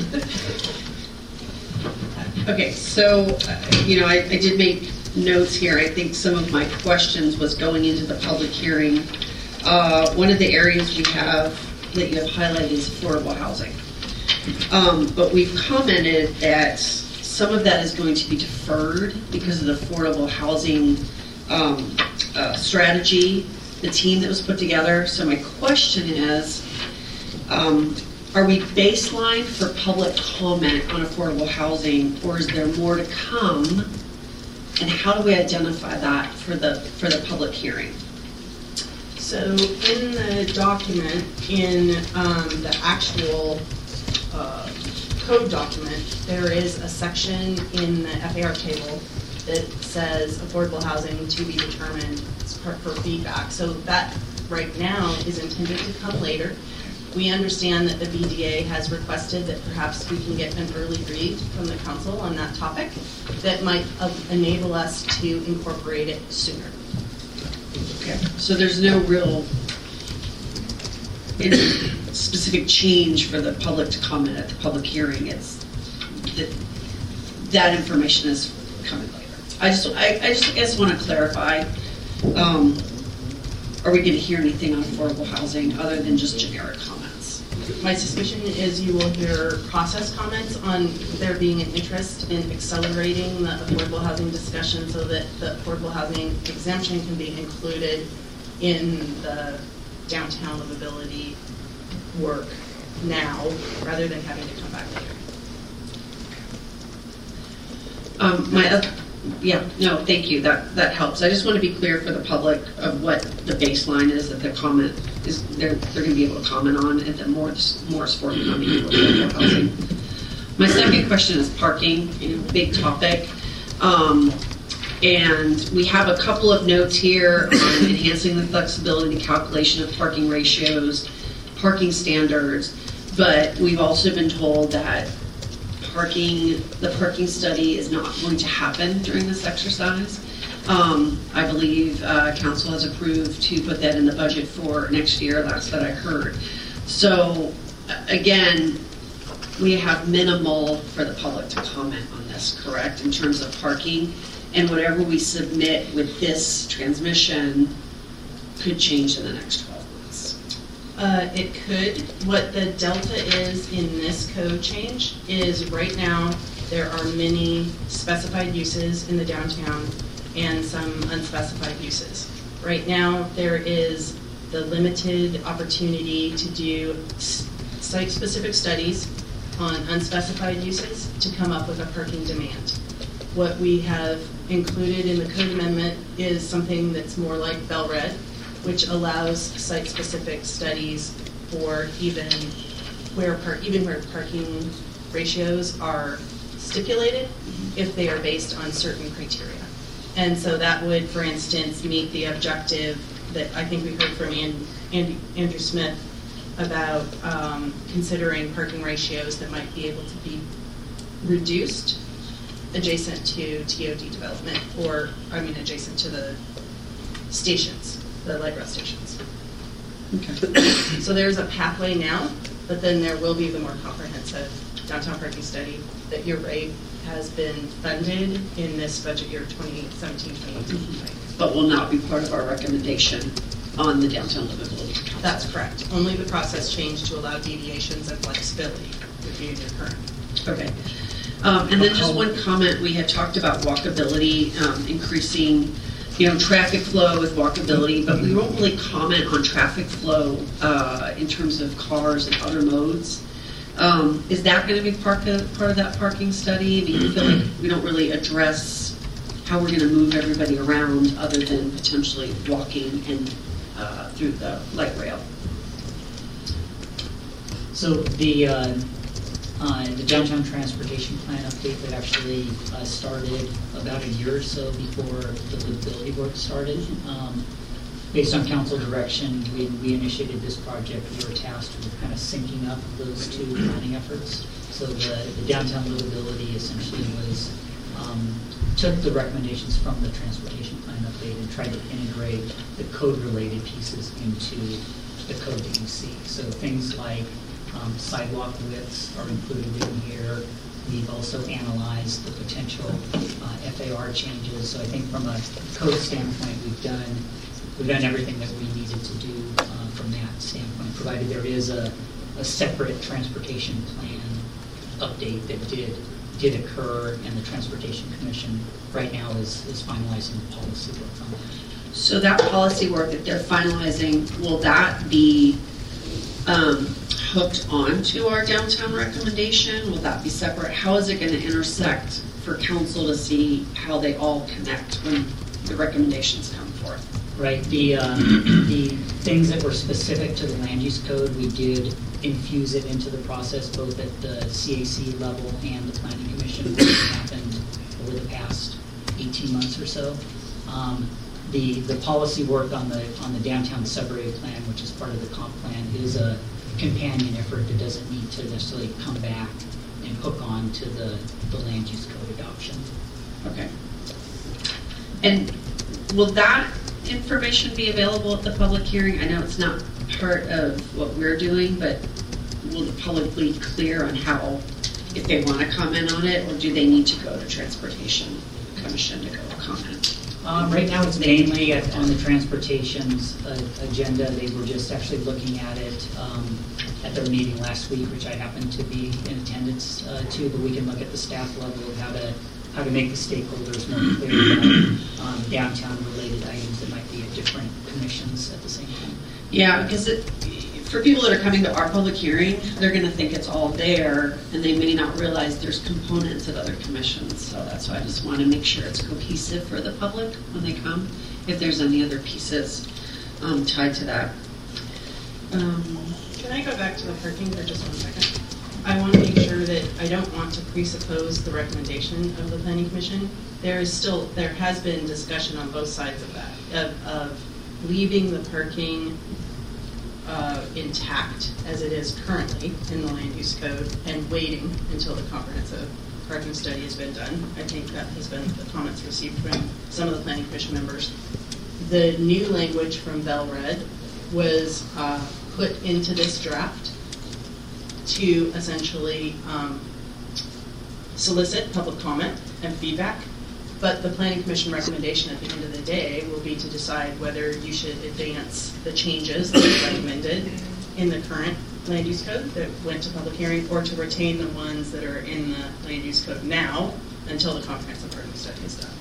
Okay, so, I did make notes here. I think some of my questions was going into the public hearing. One of the areas we have that you have highlighted is affordable housing. But we've commented that some of that is going to be deferred because of the affordable housing strategy, the team that was put together. So my question is, are we baseline for public comment on affordable housing, or is there more to come? And how do we identify that for the public hearing? So in the document, in the actual code document, there is a section in the FAR table that says affordable housing to be determined for feedback. So that right now is intended to come later. We understand that the BDA has requested that perhaps we can get an early read from the council on that topic that might enable us to incorporate it sooner. Okay. So there's no real specific change for the public to comment at the public hearing. It's that information is coming later. I just guess want to clarify. Are we going to hear anything on affordable housing other than just generic comments? My suspicion is you will hear process comments on there being an interest in accelerating the affordable housing discussion so that the affordable housing exemption can be included in the downtown livability work now rather than having to come back later. Thank you. That helps. I just want to be clear for the public of what the baseline is that the comment is. They're going to be able to comment on, and then more support coming in affordable housing. My second question is parking. Big topic, and we have a couple of notes here on enhancing the flexibility, the calculation of parking ratios, parking standards. But we've also been told that the parking study is not going to happen during this exercise. I believe council has approved to put that in the budget for next year. That's what I heard. So again, we have minimal for the public to comment on this, correct, in terms of parking, and whatever we submit with this transmission could change in the next 12 months. It could. What the delta is in this code change is right now there are many specified uses in the downtown and some unspecified uses. Right now there is the limited opportunity to do site-specific studies on unspecified uses to come up with a parking demand. What we have included in the code amendment is something that's more like Bell Red, which allows site-specific studies for even where parking ratios are stipulated if they are based on certain criteria. And so that would, for instance, meet the objective that I think we heard from Andrew Smith about considering parking ratios that might be able to be reduced adjacent to TOD development, or adjacent to the stations, the light rail stations. Okay. So there's a pathway now, but then there will be the more comprehensive downtown parking study that you're right has been funded in this budget year 2017-2018. But will not be part of our recommendation on the downtown livability. That's correct. Only the process change to allow deviations and flexibility would be in your current. Okay. And then just one comment, we had talked about walkability, increasing, traffic flow with walkability, but we won't really comment on traffic flow in terms of cars and other modes. Is that going to be part of that parking study? Do you feel like we don't really address how we're going to move everybody around other than potentially walking and through the light rail? So the downtown transportation plan update that actually started about a year or so before the livability work started. Based on council direction, we initiated this project. We were tasked with kind of syncing up those two planning efforts. So the downtown livability essentially was took the recommendations from the transportation plan update and tried to integrate the code-related pieces into the code that you see. So things like sidewalk widths are included in here. We've also analyzed the potential FAR changes. So I think from a code standpoint, we've done everything that we needed to do from that standpoint, provided there is a separate transportation plan update that did occur, and the Transportation Commission right now is finalizing the policy work on that. So that policy work that they're finalizing, will that be hooked onto our downtown recommendation? Will that be separate? How is it going to intersect for council to see how they all connect when the recommendations come forth? Right. The things that were specific to the land use code, we did infuse it into the process, both at the CAC level and the Planning Commission, which happened over the past 18 months or so. The policy work on the downtown suburb plan, which is part of the comp plan, is a companion effort that doesn't need to necessarily come back and hook on to the land use code adoption. Okay. And will that information be available at the public hearing? I know it's not part of what we're doing, but will the public be clear on how, if they want to comment on it, or do they need to go to Transportation Commission to go comment? Right now it's mainly on the transportation's agenda. They were just actually looking at it at their meeting last week, which I happened to be in attendance to, but we can look at the staff level of how to make the stakeholders more clear about downtown-related items that might be at different commissions at the same time. Yeah, because for people that are coming to our public hearing, they're going to think it's all there, and they may not realize there's components at other commissions. So that's why I just want to make sure it's cohesive for the public when they come, if there's any other pieces tied to that. Can I go back to the parking for just 1 second? I want to make sure that I don't want to presuppose the recommendation of the Planning Commission. There has been discussion on both sides of that, of leaving the parking intact as it is currently in the land use code and waiting until the comprehensive parking study has been done. I think that has been the comments received from some of the planning commission members. The new language from Bell Red was put into this draft to essentially solicit public comment and feedback. But the Planning Commission recommendation at the end of the day will be to decide whether you should advance the changes that are recommended in the current land use code that went to public hearing, or to retain the ones that are in the land use code now until the comprehensive parking study is done.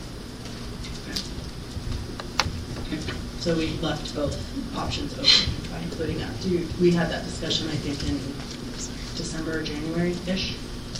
Okay. So we left both options open by including that. We had that discussion, I think, in December or January-ish.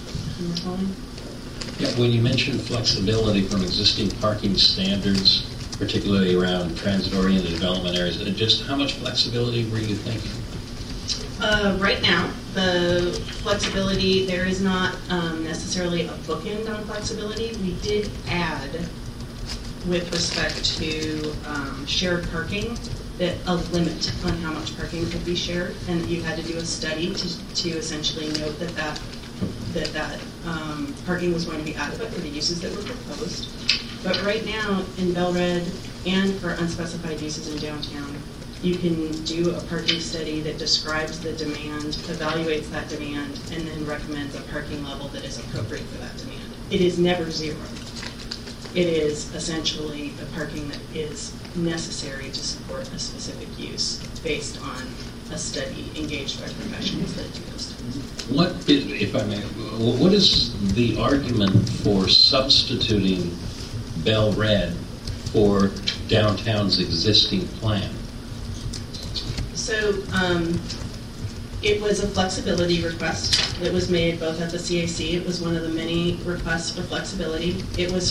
Yeah, when you mentioned flexibility from existing parking standards, particularly around transit-oriented development areas, just how much flexibility were you thinking? Right now, the flexibility, there is not necessarily a bookend on flexibility. We did add, with respect to shared parking, that a limit on how much parking could be shared, and you had to do a study to essentially note that parking was going to be adequate for the uses that were proposed. But right now, in Bell Red and for unspecified uses in downtown, you can do a parking study that describes the demand, evaluates that demand, and then recommends a parking level that is appropriate for that demand. It is never zero. It is essentially the parking that is necessary to support a specific use based on a study engaged by professionals that do those things. What is the argument for substituting Bell Red for downtown's existing plan? So it was a flexibility request that was made both at the CAC. It was one of the many requests for flexibility.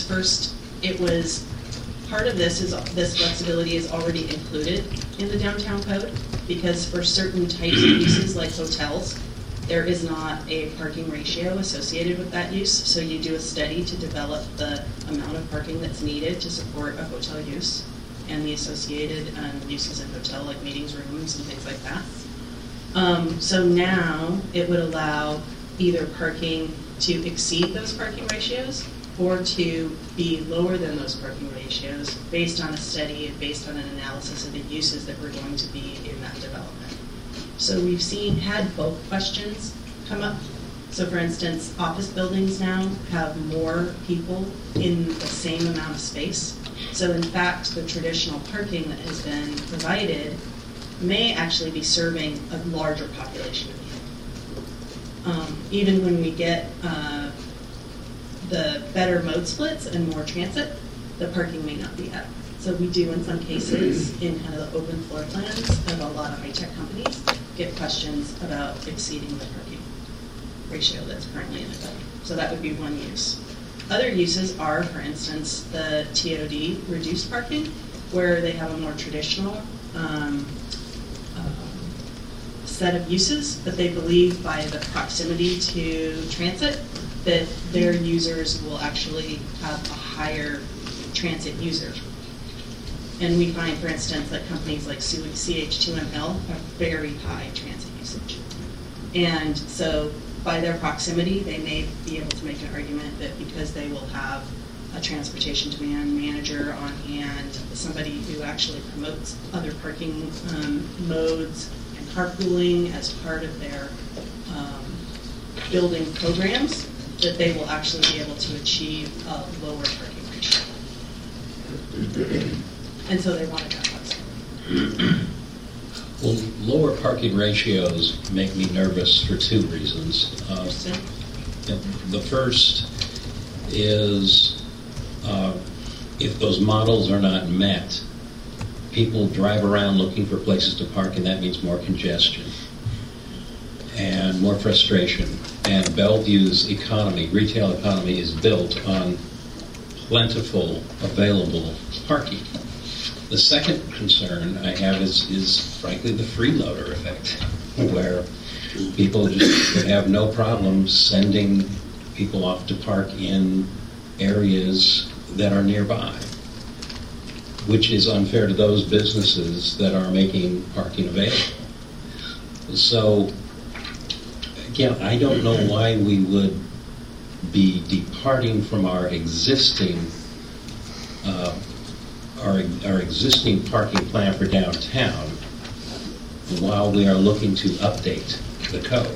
Part of this flexibility is already included in the downtown code, because for certain types of uses like hotels, there is not a parking ratio associated with that use. So you do a study to develop the amount of parking that's needed to support a hotel use and the associated uses in hotel, like meetings rooms and things like that. So now it would allow either parking to exceed those parking ratios or to be lower than those parking ratios based on a study and based on an analysis of the uses that were going to be in that development. So we've had both questions come up. So for instance, office buildings now have more people in the same amount of space. So in fact, the traditional parking that has been provided may actually be serving a larger population of people. Even when we get the better mode splits and more transit, the parking may not be adequate. So we do, in some cases, in kind of the open floor plans of a lot of high-tech companies, get questions about exceeding the parking ratio that's currently in the code. So that would be one use. Other uses are, for instance, the TOD reduced parking, where they have a more traditional set of uses, but they believe by the proximity to transit that their users will actually have a higher transit user. And we find, for instance, that companies like CH2ML have very high transit usage. And so by their proximity, they may be able to make an argument that because they will have a transportation demand manager on hand, somebody who actually promotes other parking modes and carpooling as part of their building programs, that they will actually be able to achieve a lower parking ratio. And so they wanted that flexibility. Well, lower parking ratios make me nervous for two reasons. The first is if those models are not met, people drive around looking for places to park, and that means more congestion and more frustration. And Bellevue's economy, retail economy, is built on plentiful, available parking. The second concern I have is frankly the freeloader effect, where people just would have no problem sending people off to park in areas that are nearby, which is unfair to those businesses that are making parking available. So, again, I don't know why we would be departing from our existing parking plan for downtown while we are looking to update the code.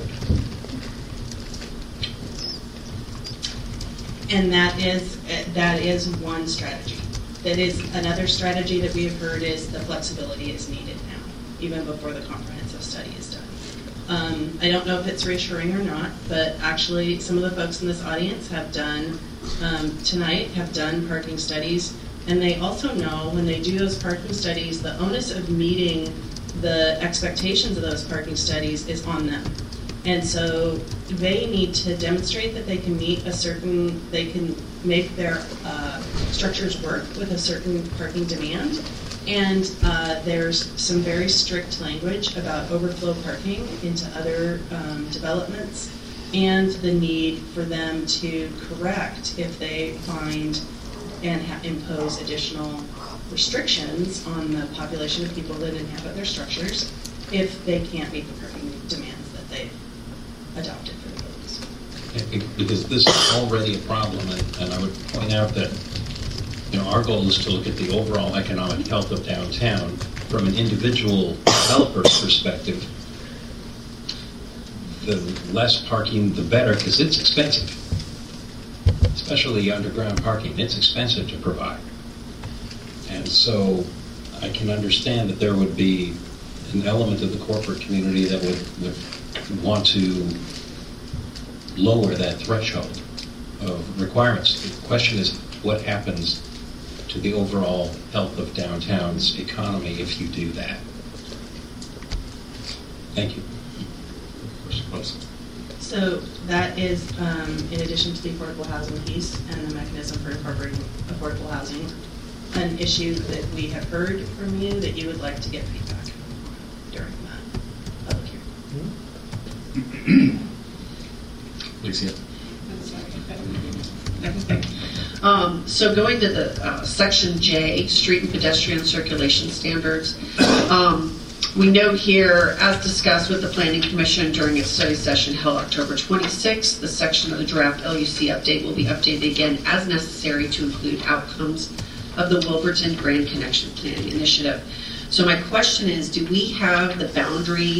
And that is one strategy. That is another strategy that we have heard is the flexibility is needed now, even before the comprehensive study is done. I don't know if it's reassuring or not, but actually some of the folks in this audience have done parking studies, and they also know when they do those parking studies, the onus of meeting the expectations of those parking studies is on them. And so they need to demonstrate that they can they can make their structures work with a certain parking demand. And there's some very strict language about overflow parking into other developments and the need for them to correct if they find and impose additional restrictions on the population of people that inhabit their structures if they can't meet the parking demands that they've adopted for the buildings. Because this is already a problem, and I would point out that our goal is to look at the overall economic health of downtown from an individual developer's perspective. The less parking, the better, because it's expensive, especially underground parking. It's expensive to provide. And so I can understand that there would be an element of the corporate community that would want to lower that threshold of requirements. The question is, what happens to the overall health of downtown's economy if you do that? Thank you. So that is, in addition to the affordable housing piece and the mechanism for incorporating affordable housing, an issue that we have heard from you that you would like to get feedback during that public hearing. Alicia. So going to the section J, street and pedestrian circulation standards, we note here, as discussed with the Planning Commission during its study session held October 26th, the section of the draft LUC update will be updated again as necessary to include outcomes of the Wilburton Grand Connection Planning Initiative. So my question is, do we have the boundary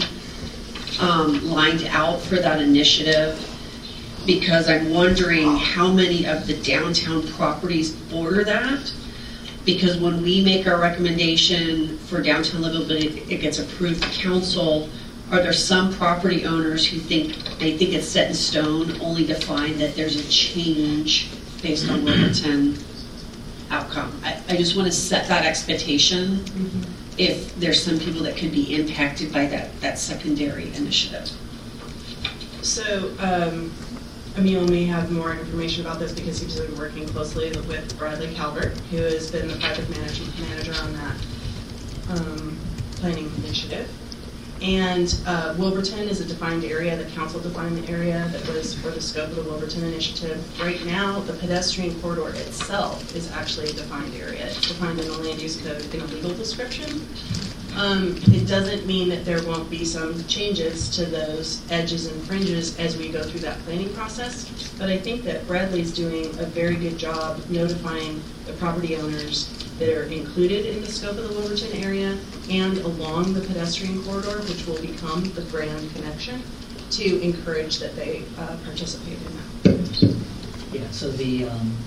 lined out for that initiative? Because I'm wondering how many of the downtown properties border that. Because when we make our recommendation for downtown livability, it gets approved to council. Are there some property owners who think it's set in stone, only to find that there's a change based on Wilburton outcome? I just want to set that expectation if there's some people that could be impacted by that secondary initiative. So Emil may have more information about this because he's been working closely with Bradley Calvert, who has been the project manager on that planning initiative. And Wilburton is a defined area. The council defined the area that was for the scope of the Wilburton initiative. Right now, the pedestrian corridor itself is actually a defined area. It's defined in the land use code in a legal description. It doesn't mean that there won't be some changes to those edges and fringes as we go through that planning process, but I think that Bradley's doing a very good job notifying the property owners that are included in the scope of the Wilburton area and along the pedestrian corridor, which will become the Grand Connection, to encourage that they participate in that. Yeah, so the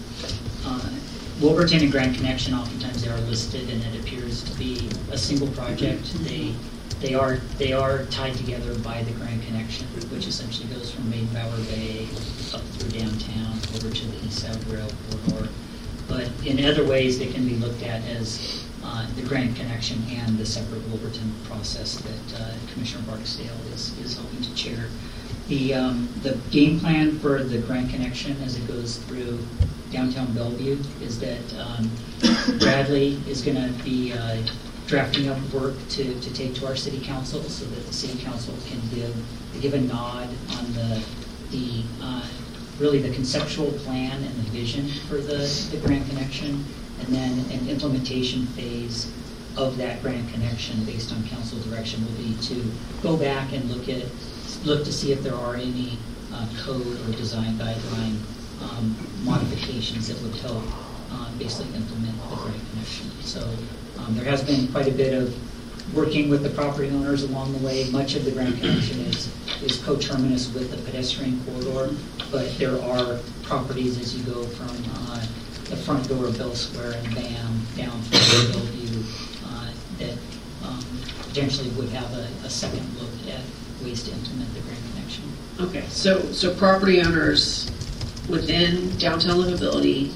Wilburton and Grand Connection, oftentimes they are listed, and it appears to be a single project. They are tied together by the Grand Connection, which essentially goes from Mayflower Bay up through downtown over to the East South Rail corridor. But in other ways, they can be looked at as the Grand Connection and the separate Wilburton process that Commissioner Barksdale is hoping to chair. The game plan for the Grand Connection as it goes through downtown Bellevue is that Bradley is going to be drafting up work to take to our city council so that the city council can give a nod on really the conceptual plan and the vision for the Grand Connection, and then an implementation phase of that grant connection based on council direction will be to go back and look to see if there are any code or design guideline modifications that would help basically implement the grant connection. So there has been quite a bit of working with the property owners along the way. Much of the grant connection is coterminous with the pedestrian corridor, but there are properties as you go from the front door of Bell Square and BAM down through Bellevue that potentially would have a second look at ways to implement the grant connection. Okay, so property owners within downtown livability,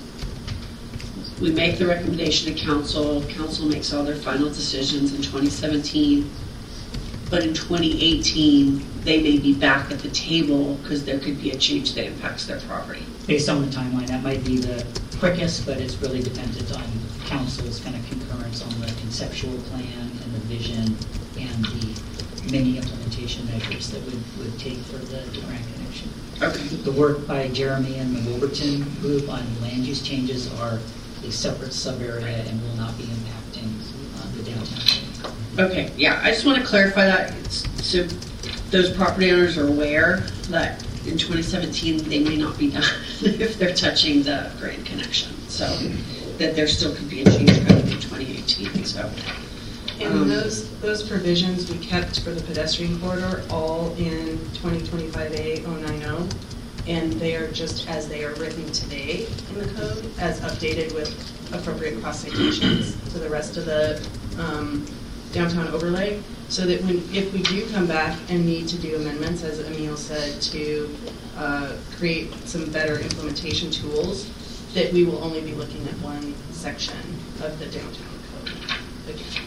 we make the recommendation to council. Council makes all their final decisions in 2017. But in 2018, they may be back at the table because there could be a change that impacts their property. Based on the timeline, that might be the quickest, but it's really dependent on council's kind of concurrence on the conceptual plan and the vision and the many implementation measures that would take for the grant connection. Okay. The work by Jeremy and the Wilburton group on land use changes are a separate sub-area and will not be impacting the downtown area. Okay, yeah, I just want to clarify that. So those property owners are aware that in 2017 they may not be done if they're touching the grant connection. So that there still could be a change coming in 2018. So. And those provisions we kept for the pedestrian corridor all in 2025A-090, and they are just as they are written today in the code, as updated with appropriate cross citations to the rest of the downtown overlay, so that if we do come back and need to do amendments, as Emil said, to create some better implementation tools, that we will only be looking at one section of the downtown code again.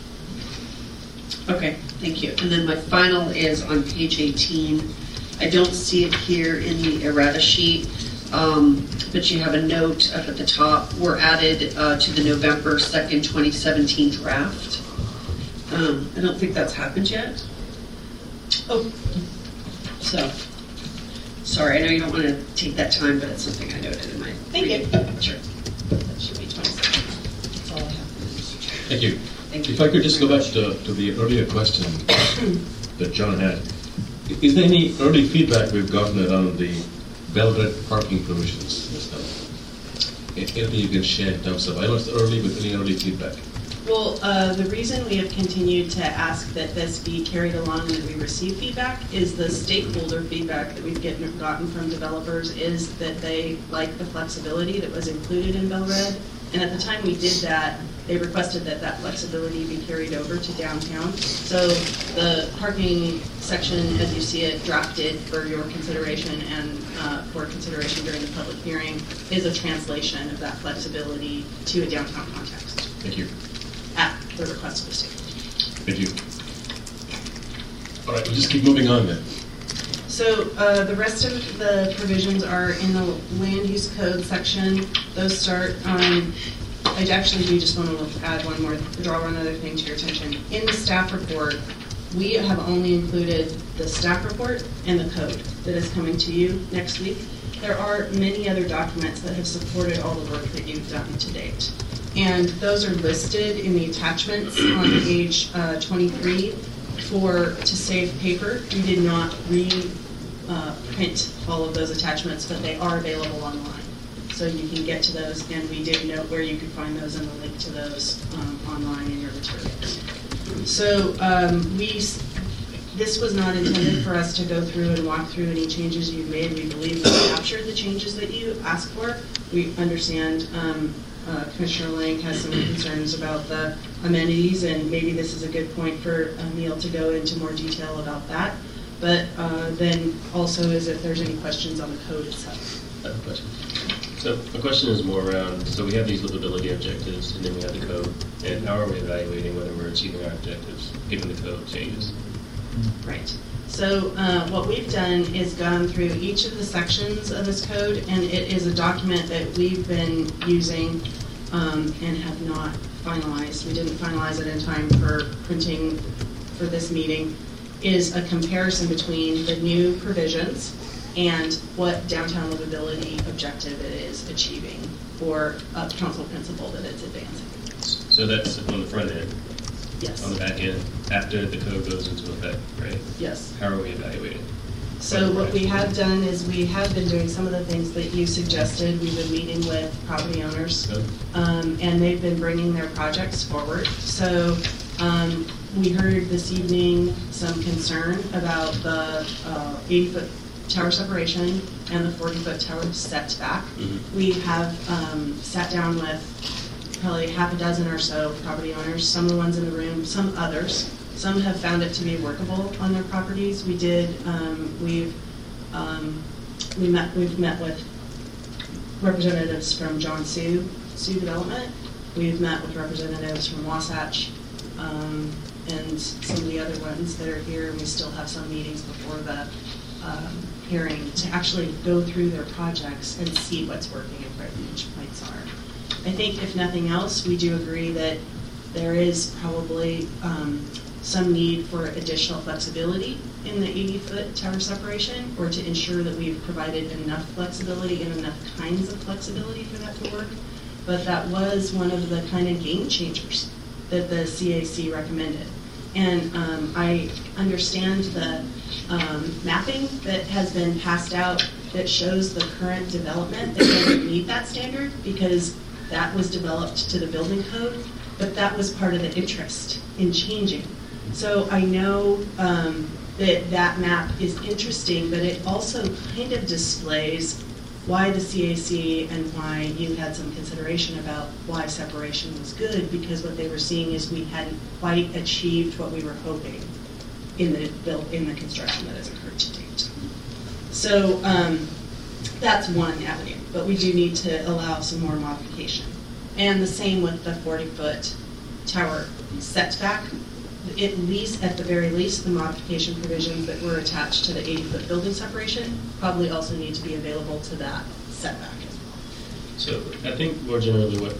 Okay, thank you. And then my final is on page 18. I don't see it here in the errata sheet, but you have a note up at the top. We're added to the November 2nd, 2017 draft. I don't think that's happened yet. Oh, so sorry. I know you don't want to take that time, but it's something I noted in my. Thank you. Sure. That should be 20 seconds. That's all I have. Thank you. Thank you. If I could just go back to the earlier question that John had. Is there any early feedback we've gotten around the Belgrade parking provisions and stuff? Anything you can share in terms of, I know it's early, but any early feedback? Well, the reason we have continued to ask that this be carried along and that we receive feedback is the stakeholder feedback that we've gotten from developers is that they like the flexibility that was included in Belgrade. And at the time we did that, they requested that that flexibility be carried over to downtown. So the parking section, as you see it drafted for your consideration and for consideration during the public hearing, is a translation of that flexibility to a downtown context. Thank you. At the request of the state. Thank you. All right, we'll just keep moving on then. So the rest of the provisions are in the land use code section. Those start on, I actually do just want to add draw one other thing to your attention. In the staff report, we have only included the staff report and the code that is coming to you next week. There are many other documents that have supported all the work that you've done to date. And those are listed in the attachments on page 23 to save paper. We did not print all of those attachments, but they are available online. So you can get to those, and we did note where you could find those and the link to those online in your materials. So this was not intended for us to go through and walk through any changes you've made. We believe we captured the changes that you asked for. We understand Commissioner Lang has some concerns about the amenities, and maybe this is a good point for Neil to go into more detail about that. But then also is if there's any questions on the code itself. I have a question. So my question is more around, so we have these livability objectives and then we have the code, and how are we evaluating whether we're achieving our objectives given the code changes? Right. So what we've done is gone through each of the sections of this code, and it is a document that we've been using and have not finalized. We didn't finalize it in time for printing for this meeting. Is a comparison between the new provisions and what downtown livability objective it is achieving, or a council principle that it's advancing. So that's on the front end. Yes. On the back end, after the code goes into effect, right? Yes. How are we evaluating? So what we have done is we have been doing some of the things that you suggested. We've been meeting with property owners, and they've been bringing their projects forward. So we heard this evening some concern about the 80-foot tower separation and the 40-foot tower setback. We have sat down with probably half a dozen or so property owners, some of the ones in the room, some others. Some have found it to be workable on their properties. We did. We've met with representatives from John Sioux Development. We've met with representatives from Wasatch and some of the other ones that are here. And we still have some meetings before the hearing to actually go through their projects and see what's working and where the pinch points are. I think if nothing else, we do agree that there is probably some need for additional flexibility in the 80-foot tower separation, or to ensure that we've provided enough flexibility and enough kinds of flexibility for that to work. But that was one of the kind of game changers that the CAC recommended. And I understand the mapping that has been passed out that shows the current development that doesn't meet that standard, because that was developed to the building code, but that was part of the interest in changing. So I know that map is interesting, but it also kind of displays why the CAC and why you had some consideration about why separation was good, because what they were seeing is we hadn't quite achieved what we were hoping in the construction that has occurred to date. So that's one avenue, but we do need to allow some more modification. And the same with the 40-foot tower setback. At the very least, the modification provisions that were attached to the 80-foot building separation probably also need to be available to that setback as well. So I think more generally what...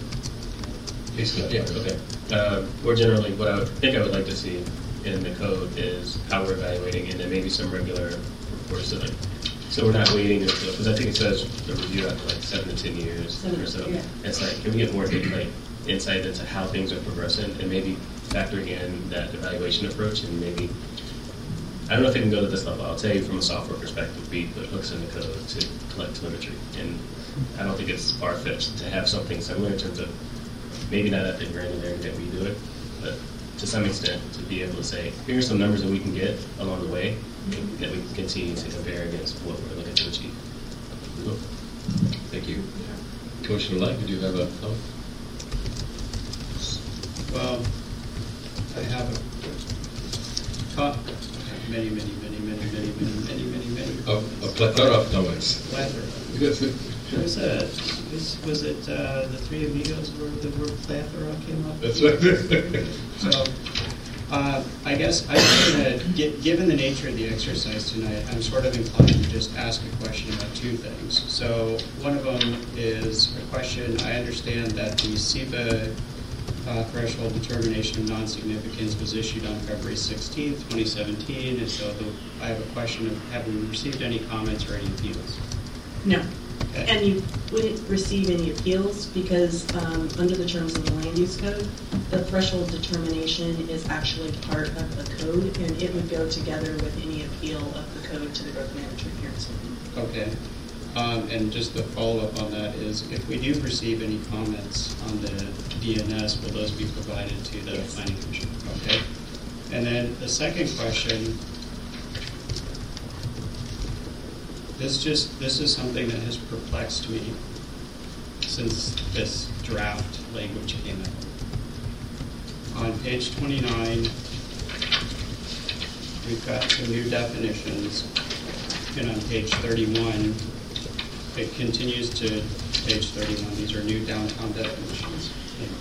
More generally, what I would like to see in the code is how we're evaluating, and then maybe some regular reports. So we're not waiting until, because I think it says the review after like 7 to 10 years or so. Yeah. It's like, can we get more insight into how things are progressing, and maybe factoring in that evaluation approach, and maybe, I don't know if it can go to this level. I'll tell you from a software perspective, we put hooks in the code to collect telemetry, and I don't think it's far-fetched to have something similar in terms of, maybe not at the granularity that we do it, but to some extent to be able to say, here's some numbers that we can get along the way that we can continue to compare against what we're looking to achieve. Cool. Thank you. Commissioner Light, do you have a comment? Well, I have many. A plethora of comments. Was it the three amigos where the word plethora came up? That's right. So, I guess given the nature of the exercise tonight, I'm sort of inclined to just ask a question about two things. So one of them is a question. I understand that the SEPA threshold determination of non-significance was issued on February 16th, 2017, and so I have a question of, have we received any comments or any appeals? No. Okay. And you wouldn't receive any appeals because under the terms of the land use code, the threshold determination is actually part of the code, and it would go together with any appeal of the code to the growth management hearings. Okay. And just the follow-up on that is, if we do receive any comments on the DNS, will those be provided to the Planning Commission? Okay. And then the second question, this is something that has perplexed me since this draft language came out. On page 29, we've got some new definitions, and on page 31, it continues to page 31. These are new downtown definitions.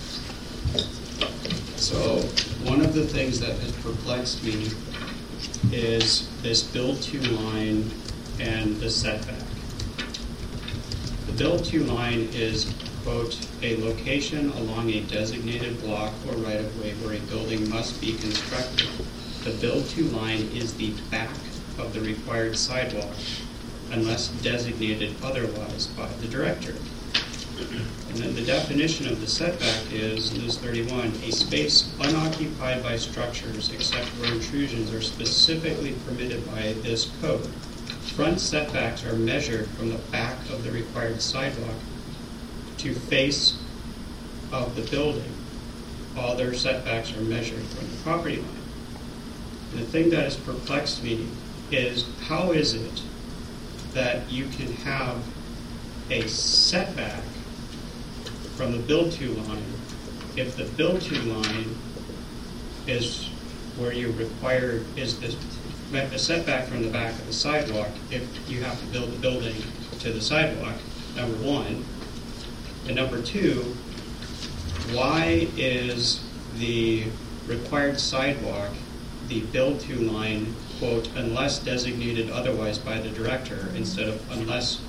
So one of the things that has perplexed me is this build to line and the setback. The build to line is, quote, a location along a designated block or right of way where a building must be constructed. The build to line is the back of the required sidewalk, unless designated otherwise by the director. And then the definition of the setback is, in this 31, a space unoccupied by structures except where intrusions are specifically permitted by this code. Front setbacks are measured from the back of the required sidewalk to face of the building. All their setbacks are measured from the property line. And the thing that has perplexed me is, how is it that you can have a setback from the build-to line if the build-to line is where you're required, is a setback from the back of the sidewalk if you have to build the building to the sidewalk, number one. And number two, why is the required sidewalk the build-to line, quote, unless designated otherwise by the director, instead of unless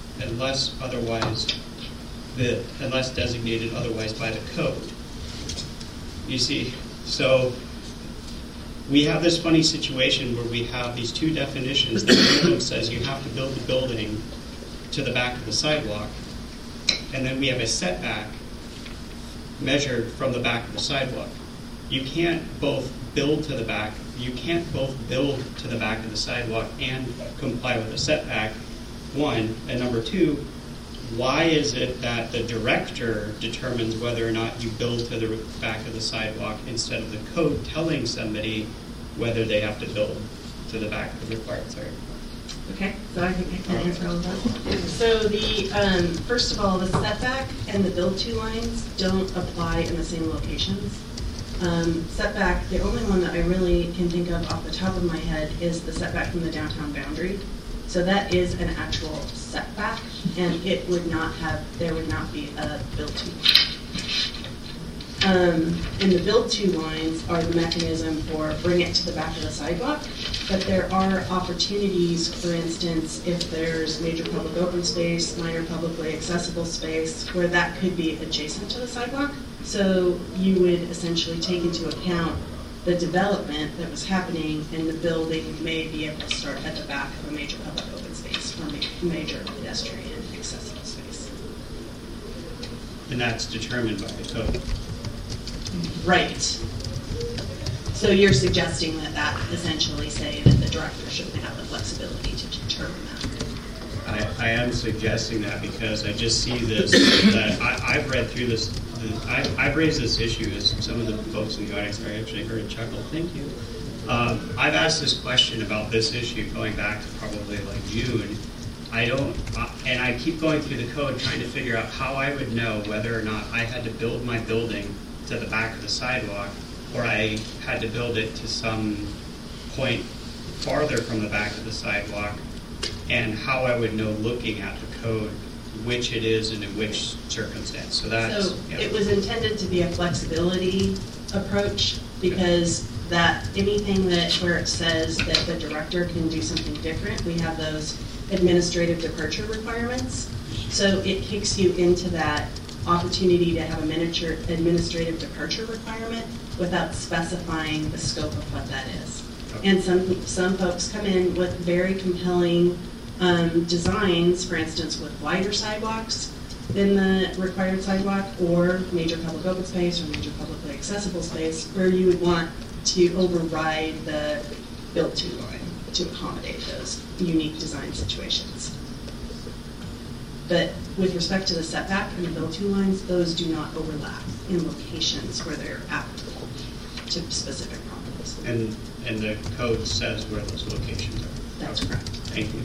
designated otherwise by the code? You see, so we have this funny situation where we have these two definitions. The code says you have to build the building to the back of the sidewalk, and then we have a setback measured from the back of the sidewalk. You can't both build to the back. You can't both build to the back of the sidewalk and comply with the setback, one. And number two, why is it that the director determines whether or not you build to the back of the sidewalk instead of the code telling somebody whether they have to build to the back of the required sidewalk? Okay, so I think I can answer all of that. So the first of all, the setback and the build-to lines don't apply in the same locations. Setback, the only one that I really can think of off the top of my head is the setback from the downtown boundary. So that is an actual setback, and it would not have, there would not be a build-to line. And the build-to lines are the mechanism for bring it to the back of the sidewalk, but there are opportunities, for instance, if there's major public open space, minor publicly accessible space, where that could be adjacent to the sidewalk. So you would essentially take into account the development that was happening, and the building may be able to start at the back of a major public open space or major pedestrian accessible space. And that's determined by the code. Right. So you're suggesting that that essentially say that the director shouldn't have the flexibility to determine that. I am suggesting that because I just see this, that I've read through this, I've raised this issue as some of the folks in the audience, I actually heard a chuckle, thank you. I've asked this question about this issue going back to probably like June. And I keep going through the code trying to figure out how I would know whether or not I had to build my building to the back of the sidewalk, or I had to build it to some point farther from the back of the sidewalk, and how I would know looking at the code which it is and in which circumstance. So that's... So it was intended to be a flexibility approach, because that anything that where it says that the director can do something different, we have those administrative departure requirements. So it kicks you into that opportunity to have a miniature administrative departure requirement without specifying the scope of what that is. And some folks come in with very compelling designs, for instance, with wider sidewalks than the required sidewalk, or major public open space or major publicly accessible space, where you would want to override the build-to line to accommodate those unique design situations. But with respect to the setback and the build-to lines, those do not overlap in locations where they're applicable to specific properties. And the code says where those locations are. That's correct. Thank you.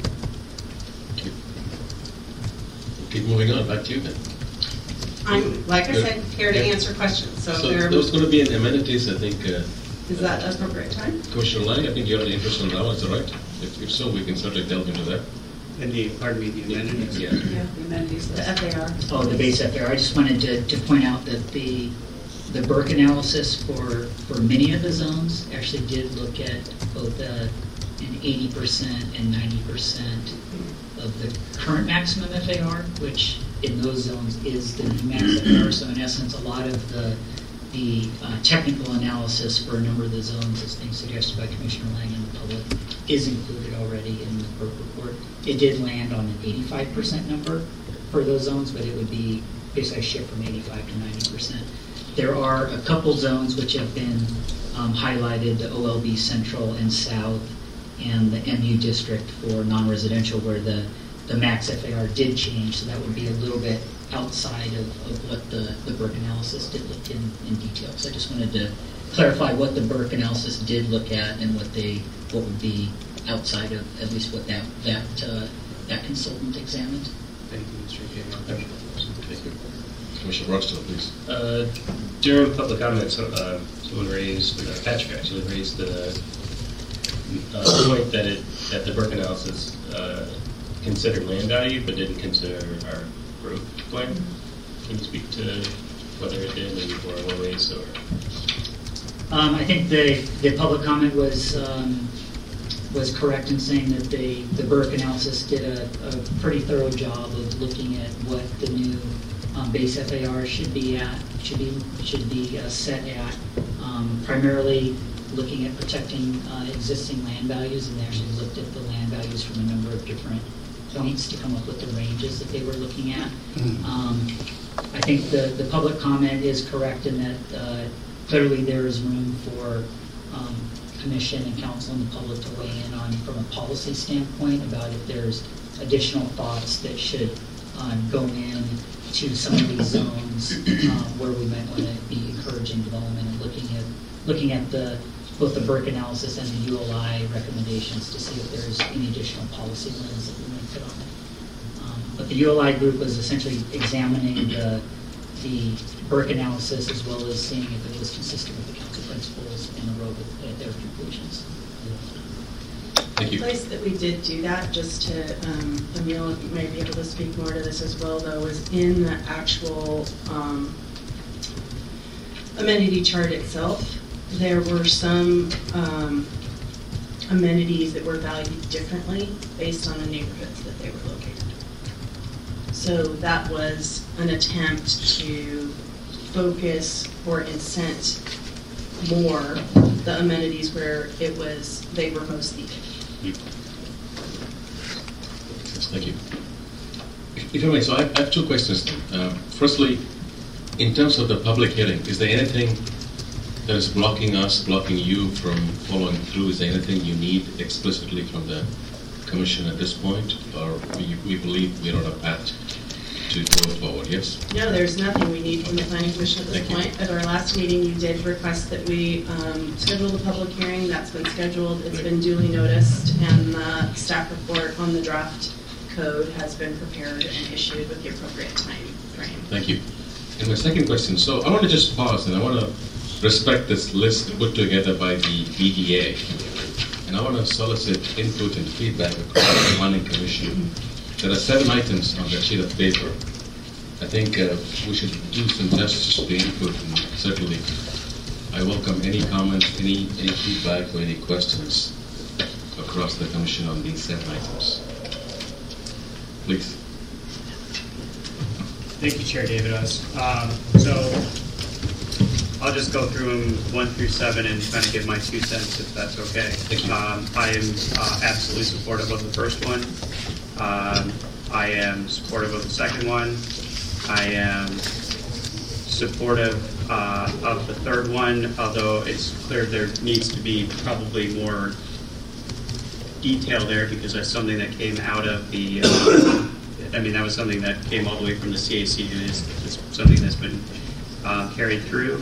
Keep moving on. Back to you then. I'm, like I said, here to answer questions. So there was going to be an amenities, I think. Is that appropriate time? Commissioner Lang, I think you have an interest in that one, is that right? If so, we can certainly delve into that. And the amenities? Yeah. Yeah, the amenities, the FAR. Oh, the base FAR. I just wanted to point out that the Burke analysis for many of the zones actually did look at both an 80% and 90% of the current maximum FAR, which in those zones is the new max FAR. So in essence, a lot of the technical analysis for a number of the zones, as being suggested by Commissioner Lang and the public, is included already in the Burke report. It did land on an 85% number for those zones, but it would be basically I shift from 85 to 90%. There are a couple zones which have been highlighted, the OLB Central and South, and the MU District for non-residential, where the max FAR did change, so that would be a little bit outside of what the Burke analysis did look in detail. So I just wanted to clarify what the Burke analysis did look at and what would be outside of at least what that consultant examined. Thank you, Mr. King. Thank you. Commissioner Rockstone, please. During public comments, someone raised, Patrick actually raised the point that the Burke analysis considered land value but didn't consider our growth plan. Can you speak to whether it did or in what ways? Or I think the public comment was correct in saying that the Burke analysis did a pretty thorough job of looking at what the new base FAR should be set at, primarily looking at protecting existing land values, and they actually looked at the land values from a number of different points to come up with the ranges that they were looking at. I think the public comment is correct in that clearly there is room for commission and council and the public to weigh in on from a policy standpoint about if there's additional thoughts that should go in to some of these zones where we might want to be encouraging development and looking at both the Burke analysis and the ULI recommendations to see if there's any additional policy lens that we might put on it. But the ULI group was essentially examining the Burke analysis as well as seeing if it was consistent with the council principles and arose at their conclusions. Thank you. The place that we did do that, just to, Emil may be able to speak more to this as well, though, was in the actual amenity chart itself. There were some amenities that were valued differently based on the neighborhoods that they were located. So that was an attempt to focus or incent more the amenities where they were most needed. Yes, thank you. If I may, so I have two questions. Firstly, in terms of the public hearing, is there anything that is blocking you from following through? Is there anything you need explicitly from the Commission at this point, or we believe we're on a path to go forward? Yes? No, there's nothing we need from the Planning Commission at this point. At our last meeting, you did request that we schedule the public hearing. That's been scheduled. It's been duly noticed, and the staff report on the draft code has been prepared and issued with the appropriate time frame. Thank you. And my second question, so I want to just pause and I want to respect this list put together by the BDA, and I want to solicit input and feedback across the Planning Commission. There are 7 items on that sheet of paper. I think we should do some justice to the input, and certainly I welcome any comments, any feedback, or any questions across the Commission on these 7 items. Please. Thank you, Chair David Us. So I'll just go through them 1 through 7 and kind of give my 2 cents, if that's okay. I am absolutely supportive of the first one. I am supportive of the second one. I am supportive of the third one, although it's clear there needs to be probably more detail there because that's something that came out of the, that was something that came all the way from the CAC and it's something that's been carried through.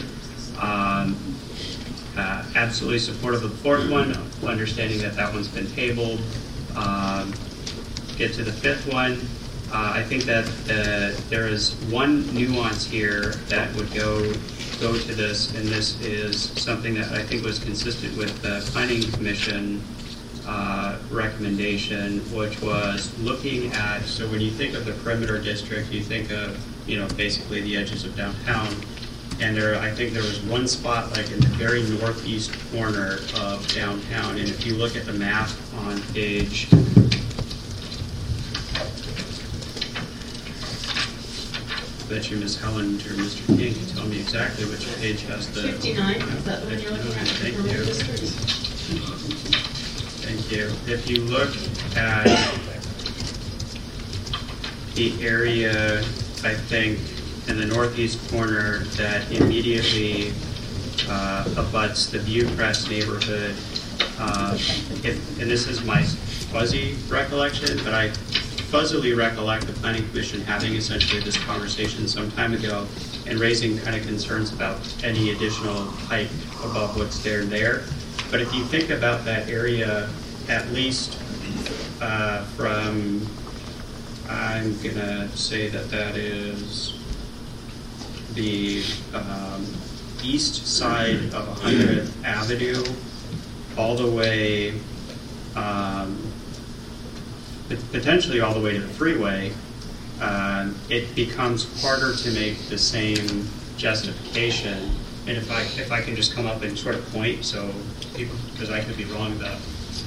Absolutely supportive of the fourth one, understanding that one's been tabled. Get to the fifth one. I think that there is one nuance here that would go to this, and this is something that I think was consistent with the Planning Commission recommendation, which was looking at, so when you think of the perimeter district, you think of, basically the edges of downtown. And I think there was one spot like in the very northeast corner of downtown, and if you look at the map on page, I bet you Ms. Helen or Mr. King can tell me exactly which page has the 59. Is that the one you're looking at? Thank you. Thank you. If you look at the area, I think in the northeast corner that immediately abuts the Viewcrest neighborhood. And this is my fuzzy recollection, but I fuzzily recollect the Planning Commission having essentially this conversation some time ago and raising kind of concerns about any additional height above what's there. But if you think about that area, at least from, I'm going to say that is the east side of 100th Avenue all the way, potentially all the way to the freeway, it becomes harder to make the same justification. And if I can just come up and sort of point, so people, because I could be wrong about.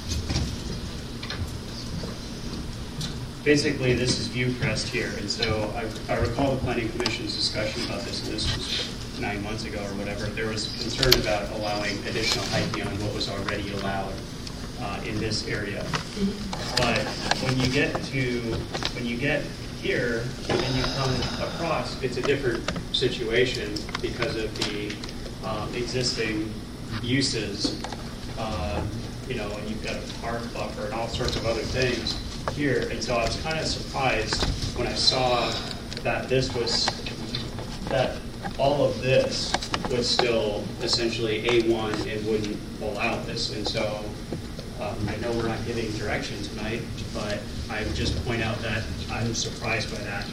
Basically, this is Viewcrest here, and so I recall the Planning Commission's discussion about this, and this was 9 months ago or whatever. There was concern about allowing additional height beyond what was already allowed in this area. But when you get here and you come across, it's a different situation because of the existing uses, and you've got a park buffer and all sorts of other things here. And so I was kind of surprised when I saw that all of this was still essentially A1 and wouldn't allow this. And so I know we're not giving direction tonight, but I would just point out that I'm surprised by that.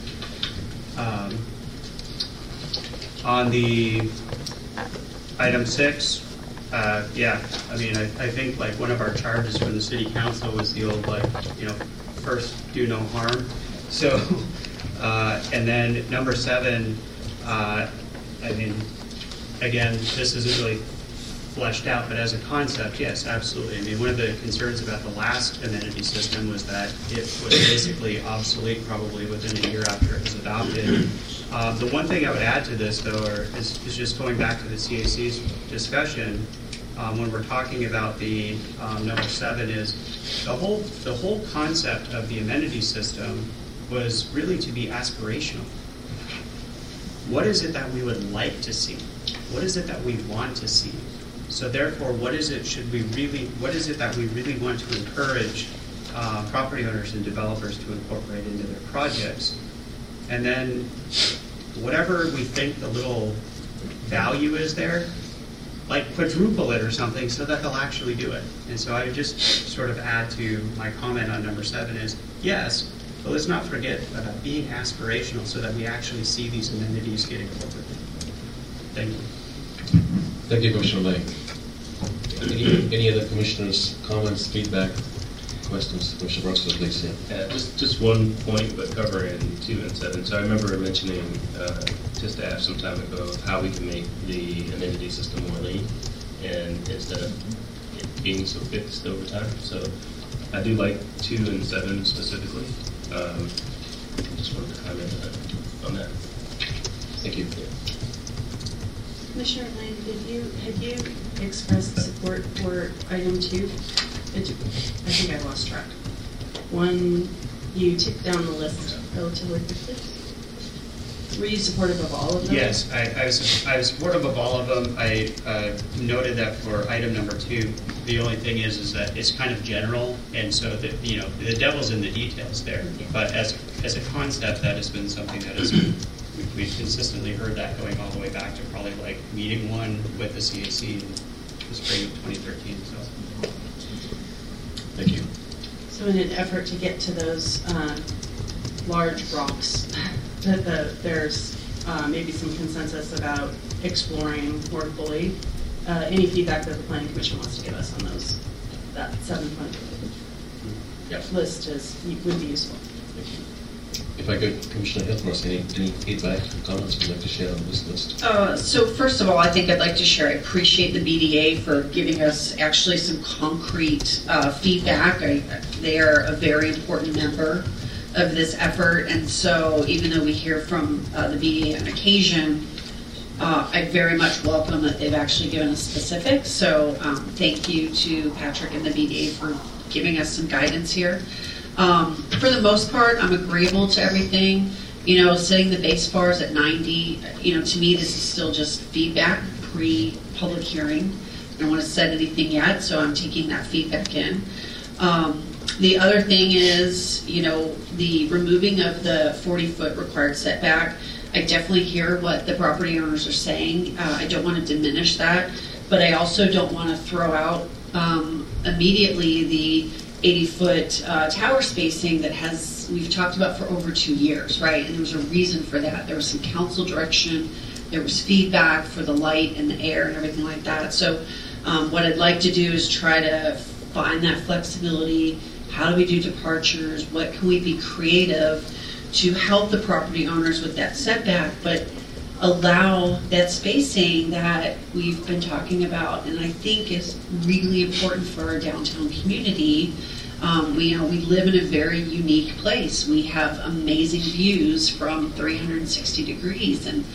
On the item 6, I think like one of our charges from the city council was the old first do no harm. So, and then number 7, again, this isn't really fleshed out, but as a concept, yes, absolutely. One of the concerns about the last amenity system was that it was basically obsolete probably within a year after it was adopted. The one thing I would add to this, though, is just going back to the CAC's discussion, when we're talking about the number 7 is the whole concept of the amenity system was really to be aspirational. What is it that we would like to see? What is it that we want to see? So therefore, what is it that we really want to encourage property owners and developers to incorporate into their projects? And then whatever we think the little value is there, like quadruple it or something so that they'll actually do it. And so I would just sort of add to my comment on number 7 is, yes, but let's not forget about being aspirational so that we actually see these amenities get incorporated. Thank you. Thank you, Commissioner Lane. Any other commissioners' comments, feedback, questions? Commissioner Bruxville, please. Yeah, just one point, but covering 2 and 7. So I remember mentioning to staff some time ago how we can make the amenity system more lean, and instead of it being so fixed over time. So I do like 2 and 7 specifically. Just wanted to comment on that. Thank you. Commissioner Lane, had you expressed support for item 2? I think I lost track. One, you ticked down the list relatively quickly. Were you supportive of all of them? Yes, I was supportive of all of them. I noted that for item number 2, the only thing is that it's kind of general, and so that the devil's in the details there. But as a concept, that has been something that is we've consistently heard that going all the way back to probably like meeting 1 with the CAC in the spring of 2013. So. Thank you. So in an effort to get to those large rocks, there's maybe some consensus about exploring more fully. Any feedback that the Planning Commission wants to give us on those, that 7-point list would be useful. If I could, Commissioner Hiltmars, any feedback or comments you'd like to share on this list? So first of all, I think I'd like to share, I appreciate the BDA for giving us actually some concrete feedback. They are a very important member of this effort, and so even though we hear from the BDA on occasion, I very much welcome that they've actually given us specifics. So thank you to Patrick and the BDA for giving us some guidance here. For the most part, I'm agreeable to everything. setting the base bars at 90, to me this is still just feedback pre-public hearing. I don't want to set anything yet, so I'm taking that feedback in. The other thing is, the removing of the 40-foot required setback. I definitely hear what the property owners are saying. I don't want to diminish that, but I also don't want to throw out immediately the 80-foot tower spacing that we've talked about for over 2 years, right? And there was a reason for that. There was some council direction. There was feedback for the light and the air and everything like that. So what I'd like to do is try to find that flexibility. How do we do departures? What can we be creative to help the property owners with that setback, but allow that spacing that we've been talking about, and I think is really important for our downtown community. We live in a very unique place. We have amazing views from 360 degrees, and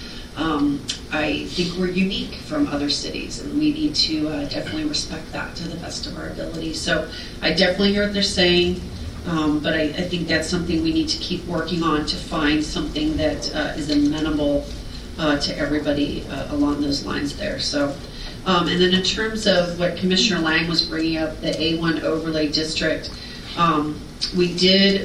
I think we're unique from other cities, and we need to definitely respect that to the best of our ability. So I definitely hear what they're saying. But I think that's something we need to keep working on to find something that is amenable to everybody along those lines there. So, and then in terms of what Commissioner Lang was bringing up, the A1 overlay district, we did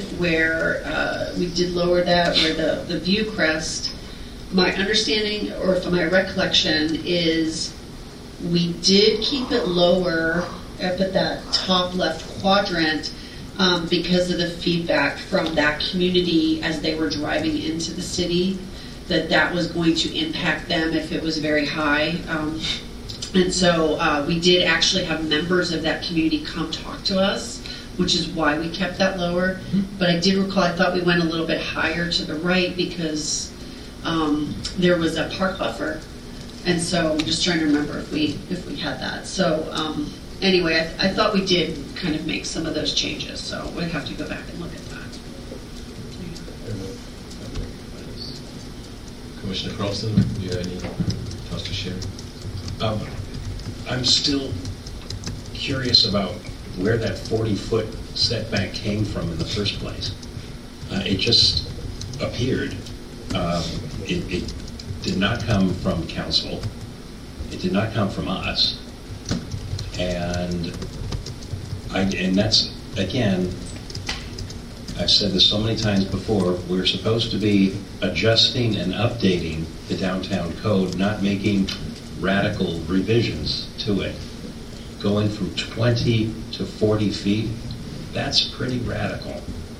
lower that where the view crest. My understanding, or from my recollection, is we did keep it lower up at that top left quadrant. Because of the feedback from that community as they were driving into the city, that was going to impact them if it was very high. And so we did actually have members of that community come talk to us, which is why we kept that lower. Mm-hmm. But I did recall, I thought we went a little bit higher to the right because there was a park buffer. And so I'm just trying to remember if we had that. So anyway, I thought we did kind of make some of those changes, so we'd have to go back and look at that. Commissioner Carlson, do you have any thoughts to share? I'm still curious about where that 40-foot setback came from in the first place. It just appeared. It did not come from council. It did not come from us. And that's, again, I've said this so many times before, we're supposed to be adjusting and updating the downtown code, not making radical revisions to it. Going from 20 to 40 feet, that's pretty radical.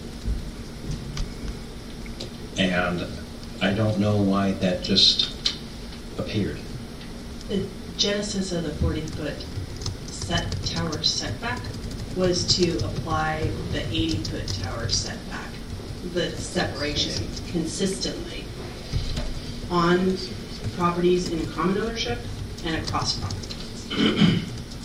And I don't know why that just appeared. The genesis of the 40-foot tower setback was to apply the 80-foot tower setback, the separation consistently on properties in common ownership and across properties.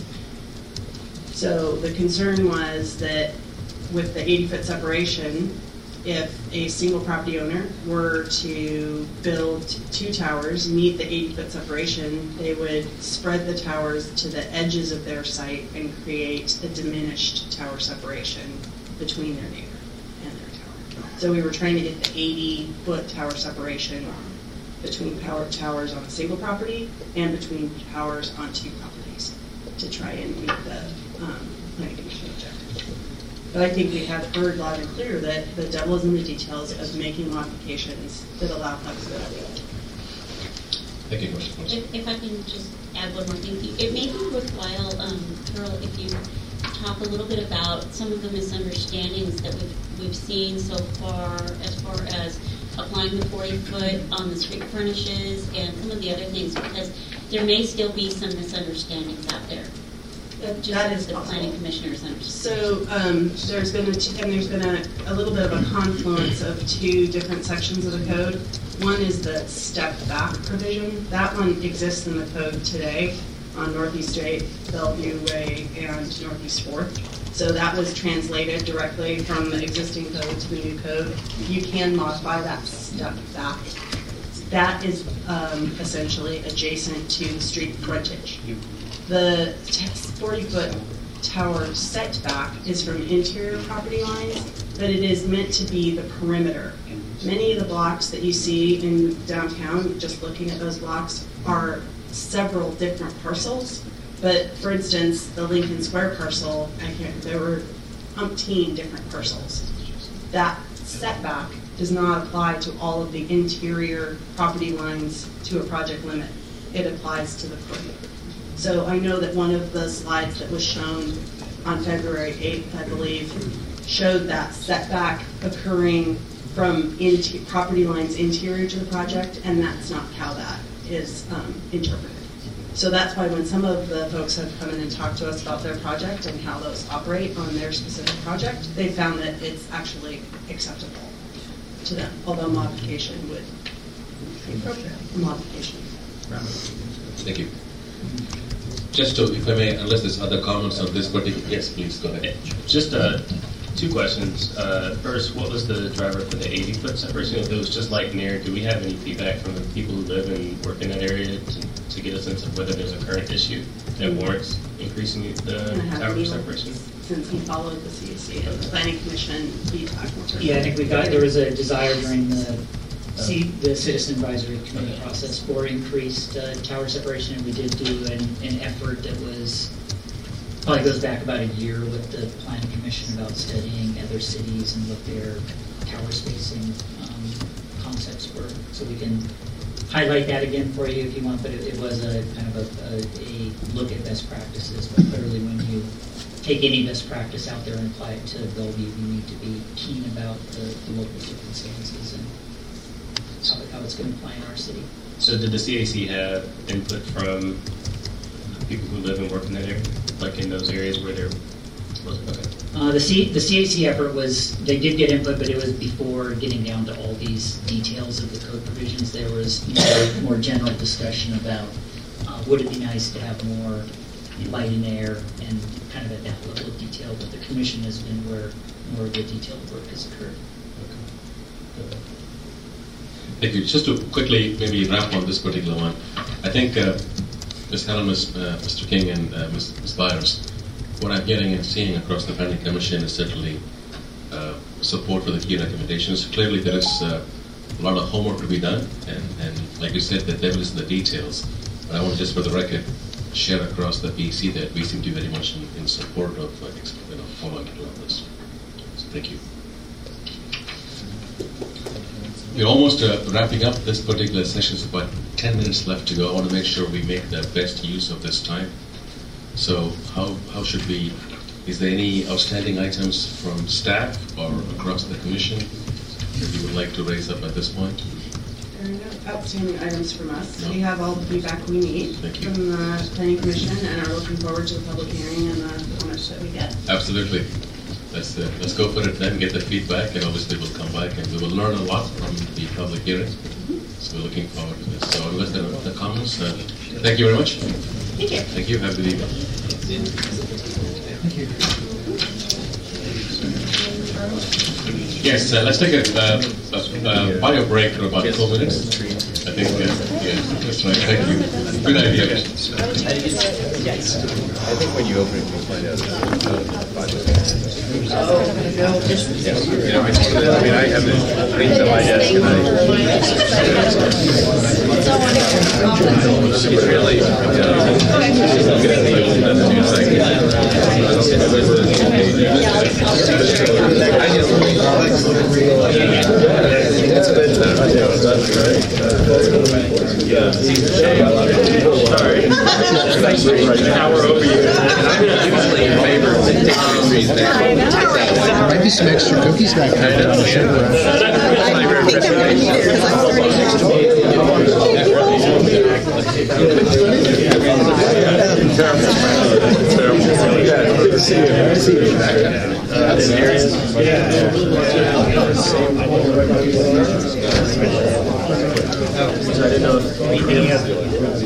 So the concern was that with the 80-foot separation, if a single property owner were to build 2 towers, meet the 80-foot separation, they would spread the towers to the edges of their site and create a diminished tower separation between their neighbor and their tower. So we were trying to get the 80-foot tower separation between towers on a single property and between towers on 2 properties to try and meet the planning commission objective. But I think we have heard loud and clear that the devil is in the details of making modifications that allow flexibility. Thank you, Commissioner. If I can just add one more thing, it may be worthwhile, Carol, if you talk a little bit about some of the misunderstandings that we've seen so far as applying the 40-foot on the street furnishes and some of the other things, because there may still be some misunderstandings out there. That is the planning commissioners understand. So there's been a little bit of a confluence of 2 different sections of the code. One is the step back provision. That one exists in the code today on Northeast 8, Bellevue Way, and Northeast 4th. So that was translated directly from the existing code to the new code. You can modify that step back. That is essentially adjacent to street frontage. The 40-foot tower setback is from interior property lines, but it is meant to be the perimeter. Many of the blocks that you see in downtown, just looking at those blocks, are several different parcels. But for instance, the Lincoln Square parcel, there were umpteen different parcels. That setback does not apply to all of the interior property lines to a project limit. It applies to the perimeter. So I know that one of the slides that was shown on February 8th, I believe, showed that setback occurring from property lines interior to the project, and that's not how that is interpreted. So that's why when some of the folks have come in and talked to us about their project and how those operate on their specific project, they found that it's actually acceptable to them, although modification would be appropriate. Modification. Thank you. Just to, if I may, unless there's other comments on this particular, yes, please go ahead. Just two questions. First, what was the driver for the 80-foot separation? If it was just like near, do we have any feedback from the people who live and work in that area to get a sense of whether there's a current issue that warrants increasing the tower separation? Since he followed the CAC and the Planning Commission feedback. Yeah, I think there was a desire during the Citizen Advisory Committee process for increased tower separation, and we did do an effort that was probably goes back about a year with the Planning Commission about studying other cities and what their tower spacing concepts were. So we can highlight that again for you if you want, but it was a kind of a look at best practices. But clearly when you take any best practice out there and apply it to Bellevue, you need to be keen about the local circumstances and how it's going to apply in our city. So did the CAC have input from people who live and work in that area, like in those areas where there wasn't? Okay. The CAC effort was, they did get input, but it was before getting down to all these details of the code provisions. There was more general discussion about would it be nice to have more light and air and kind of at that level of detail, but the commission has been where more of the detailed work has occurred. Okay. Thank you. Just to quickly maybe wrap on this particular one, I think Ms. Helen, Mr. King, and Ms. Byers, what I'm getting and seeing across the Planning Commission is certainly support for the key recommendations. Clearly there is a lot of homework to be done, and like you said, the devil is in the details. But I want to just for the record share across the PC that we seem to be very much in support of following through on this. So thank you. We're almost wrapping up this particular session. It's about 10 minutes left to go. I want to make sure we make the best use of this time. So how should we, is there any outstanding items from staff or across the commission that you would like to raise up at this point? There are no outstanding items from us. No. We have all the feedback we need from the Planning Commission and are looking forward to the public hearing and the comments that we get. Absolutely. Let's go for it then, get the feedback, and obviously we'll come back and we will learn a lot from the public hearing. So we're looking forward to this. So unless there are other comments, thank you very much. Thank you. Thank you. Have a good evening. Thank you. Yes, let's take a bio break for about 4 minutes. I think, that's right. Thank you. Good idea. Yes. I think when you open it, you'll find out the project. I have things on my desk, and it's really Power over you. Usually in favor of taking these back. There might be some extra cookies back there on the sugar. Yeah. So I didn't know if livability is the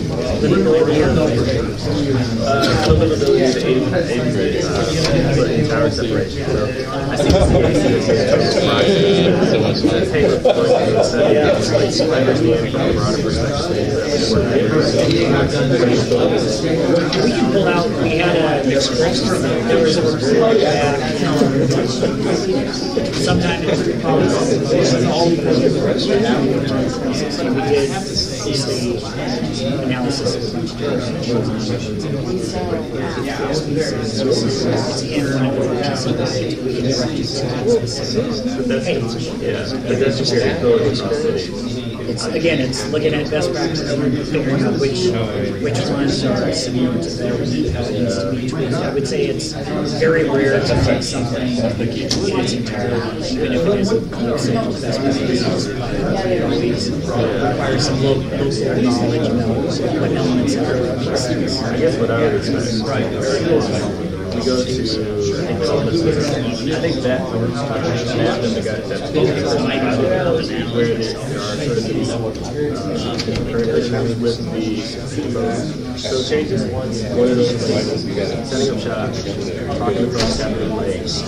8th grade, but tower separation. So I think the paper said I understand from a broader perspective. We can pull out, we had there was a report sometime in the policy. We did the analysis of the But that's just variability. Again, it's looking at best practices and figuring out which ones are similar to those. I would say it's very rare to take something in its entirety, even if it is a best practices. It always requires some local knowledge about what elements are these things. I guess what I would expect we go to I think that map and the guys that where there are sort of these current issues with the so changes one of those things, setting up shop, talking to folks down in the lakes,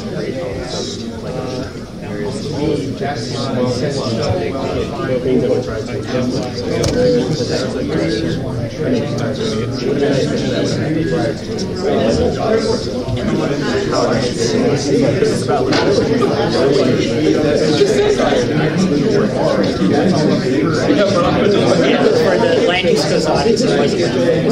things that we're trying to for the land use goes audits, it was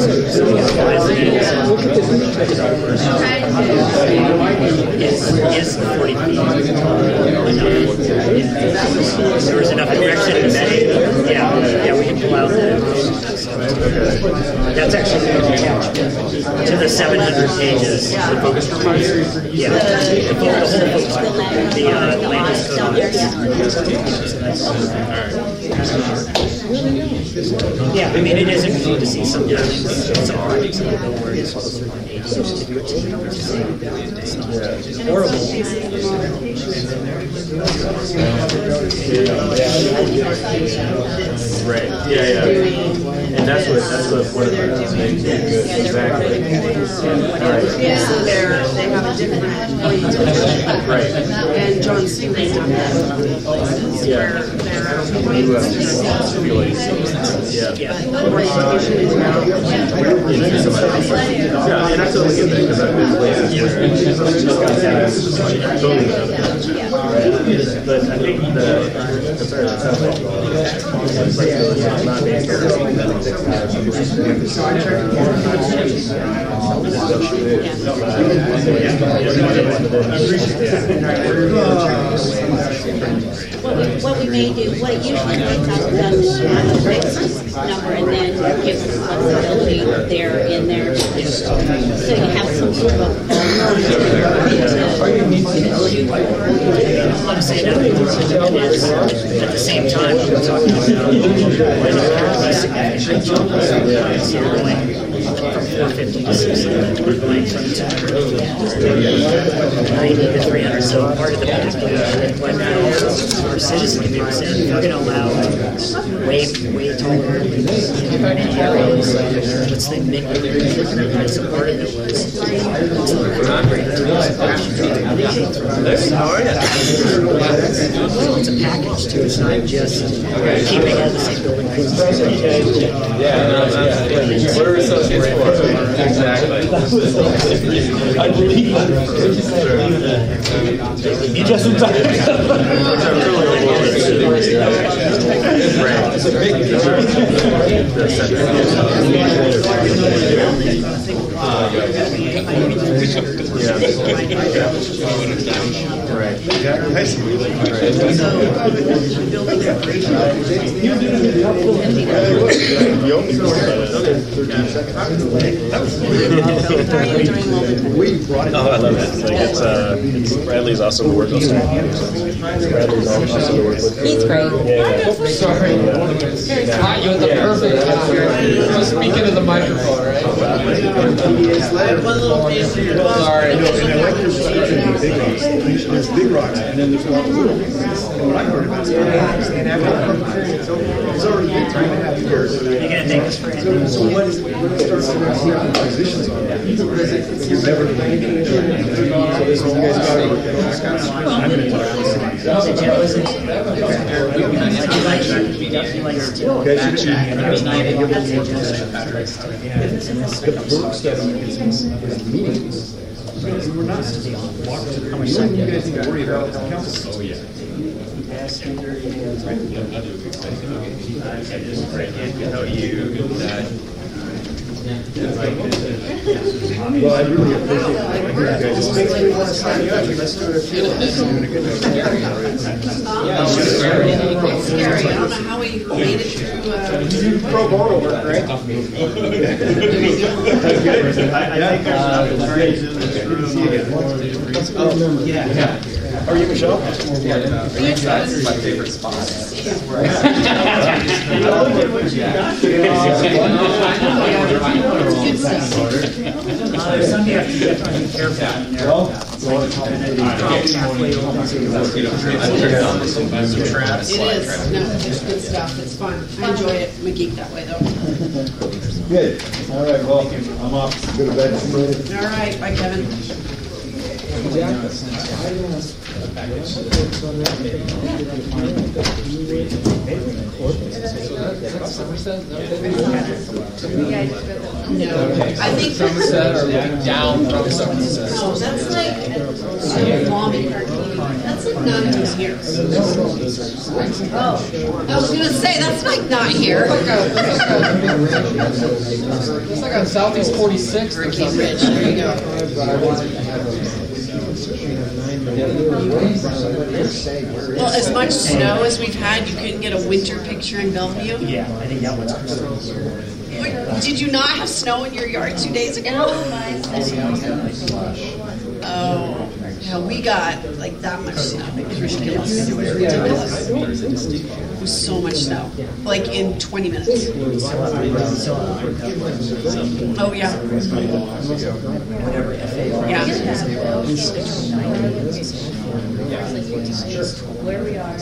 is 40 feet. There was enough direction in that. Yeah, we can pull out that. That's actually to the 700 pages. The focus group. Yeah, the whole focus group. The yeah, I mean, it is interesting to see some projects in the bill where it's supposed to be it's horrible. Right. Yeah. And that's what one of the things is. Exactly. So they have a different right. And John Stewart's done that in other places where their points just orientation is now. Yeah, and I totally get that because I've been places where totally but I think the concern is not being careful. What we may do, what usually works out is a fixed number and then give some flexibility there in there. So you have some sort of a I want to say that is at the same time we're talking about significant jumps. So we're going from 450 to 600. We're going from 90 to 300. So part of the what our citizen community said, if we're going to allow way taller buildings in many areas, what's the minimum? So part of it was How are you? it's a package too. It's not just keeping all the same building. What are associates for? Exactly. I believe you just in time. Oh, I love it. It's Bradley's awesome to work with. Bradley's awesome to work with. He's great. Sorry. You're the perfect. Just speaking to the microphone, right? Sorry. And I like your description of the big rocks. There's big rocks, and then there's a lot of little ones. And what I heard about is It's already been 3.5 years. You're going to thank us for anything. So when it starts taking positions on that, you've never been anything. So this one, you guys got to work that back out. I'm going to talk to somebody. The work study is meetings. We're not. How much time do you guys need to worry about council? Oh, yeah. I just break in to know you. Well, I really appreciate it. You guys just makes me want to sign you up. Let's do it. It's scary. I don't know how we made it through. Pro bono work, right? I think Yeah. How are you, Michelle? This is my favorite spot. Some you have to definitely be careful in there. It is. No, it's good stuff. It's fun. I enjoy it. I'm a geek that way, though. Good. All right, well, I'm off. Go to bed. All right. Bye, Kevin. No, I think Somerset or looking down from Somerset. no, that's like Swami Arcade. That's like not even here. Oh, I was gonna say that's like not here. It's like on Southeast 46 or something. Ridge. There you go. Well, as much snow as we've had, you couldn't get a winter picture in Bellevue? Yeah, I think that one's Wait, did you not have snow in your yard 2 days ago? Oh, yeah, we got like that much snow. It was ridiculous. It was so much snow, like in 20 minutes. Oh, yeah. Yeah. Where we are.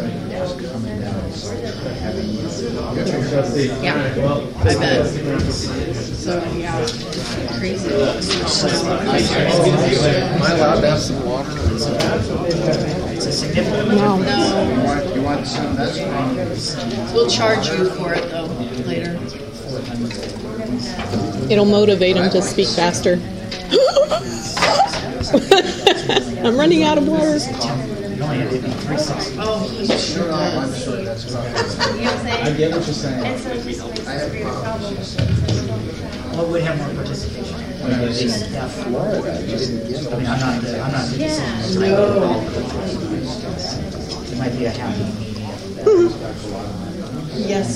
Yeah, I bet. So, yeah, crazy. Am I allowed to have some water? No. You want some? We'll charge you for it, though, later. It'll motivate him to speak faster. I'm running out of water. Oh, sure. I get what you're saying. Well, it would have more participation. Florida, I just didn't get I mean, I'm not the decision. No. It might be a happy medium. Yes.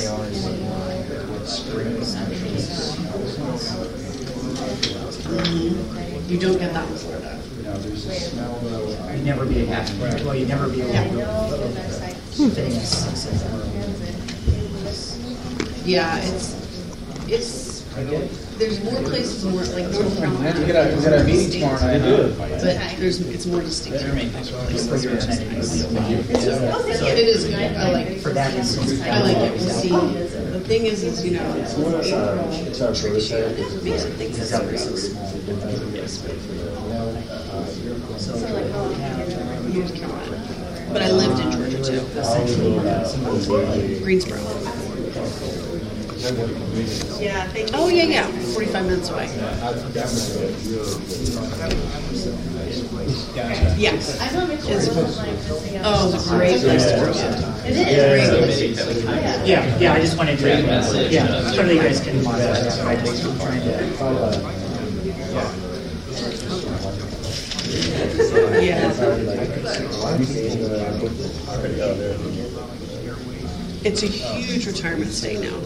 You don't get that in Florida. You'd never be happy. Well, you'd never be able Yeah, it's. There's more places more like North Carolina. We got a meeting tomorrow night. But it's more distinct. So, It is good. I like it. for that instance, I like it. We'll see. The thing is you know, it's April. It's our first day. Music things is because that was so small. North Carolina. But I lived in Georgia too. Greensboro. Yeah. Oh yeah. 45 minutes away. Yes. Oh, it's a great place to work. It is. Great place. Yeah, I just wanted to, certainly you guys can, I'm trying to. It's a huge retirement state now.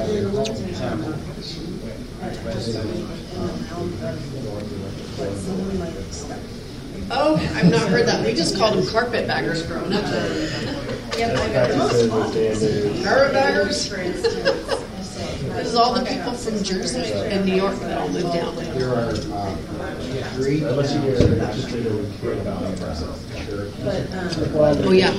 Oh, I've not heard that. We just called them carpetbaggers growing up. Carpetbaggers? This is all the people from Jersey and New York that all moved down. There are 3 Oh, yeah.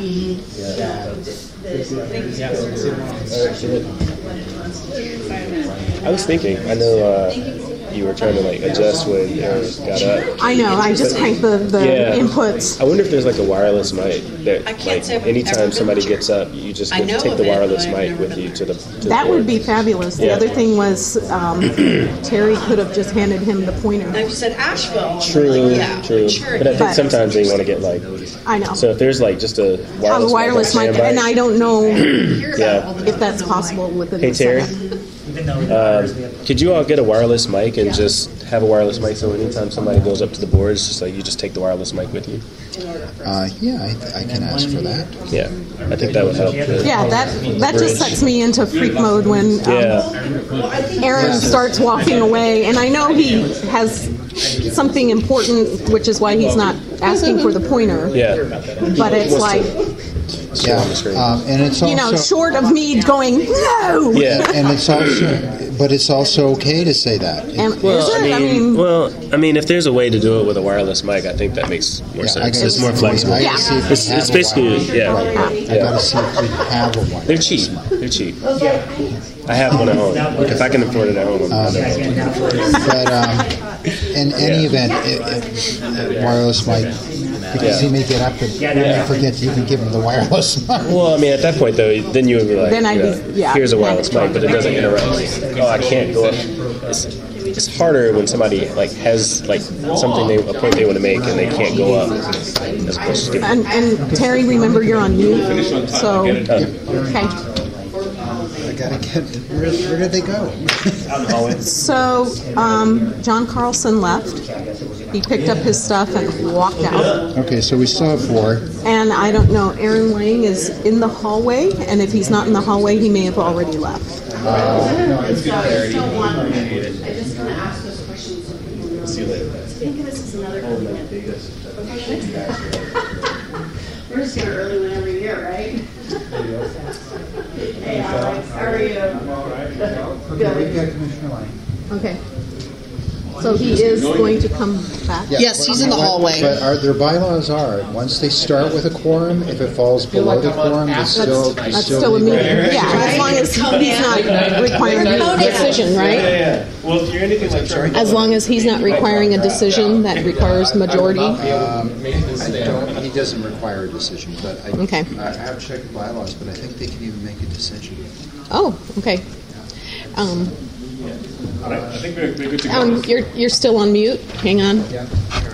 I was thinking, I know you were trying to like adjust when Aaron got up. I know, I just cranked the inputs. I wonder if there's like a wireless mic that I can't like say I've anytime ever somebody been- gets up, you just I get, know take of the it, wireless but I've mic never with done you to the That board. would be fabulous. The Yeah. other thing was Terry could have just handed him the pointer. Now, if you said Asheville, True, yeah, true. sure. But I think But- sometimes they want to get like, I know. so if there's like just a A wireless, wireless mic, standby- and I don't know Yeah. if that's possible within Hey the Terry, setup. could you all get a wireless mic and just have a wireless mic so anytime somebody goes up to the board, it's just like you just take the wireless mic with you? Yeah, I can ask for that. Yeah, I think that would help. Yeah, that just sets me into freak mode when Aaron starts walking away, and I know he has something important, which is why he's not asking for the pointer. Yeah. But it's like, Yeah, and it's also short of me going, no! and it's also, but it's also okay to say that. Well, I mean, if there's a way to do it with a wireless mic, I think that makes more sense. It's more flexible. I gotta see if we It's have a basically, wireless- yeah. Right. I gotta see if we have a wireless. They're cheap. They're cheap. I have one at home. If I can afford it at home, I'll do it. But in any event, wireless mic, because he may get up and forget to even give him the wireless mic. Well, I mean, at that point, though, then you would be like, Then I'd you know, be- yeah. here's a wireless mic, but it doesn't interrupt. Oh, I can't go up. It's harder when somebody like has like something a point they want to make and they can't go up. As opposed to skipping. And Terry, remember you're on mute, so, okay. I gotta get. Where did they go? So, John Carlson left. He picked up his stuff and walked out. Okay, so we still have 4. And I don't know, Aaron Lang is in the hallway, and if he's not in the hallway, he may have already left. I just want to ask those questions. See you later. I think this is another We're just here early whenever you're here, right? Hey, Alex, how are you? Good. Commissioner Lang. Okay. So he is going to come back? Yes, he's in the hallway. But their bylaws are, once they start with a quorum, if it falls below the quorum, they still That's still a meeting. Yeah, as long as he's not requiring a decision, right? Well, if you're anything like Charlie, As long as he's not requiring a decision that requires majority? He doesn't require a decision, but Okay. I have checked the bylaws, but I think they can even make a decision. Oh, okay. I think we're good to go. You're still on mute. Hang on. Yeah.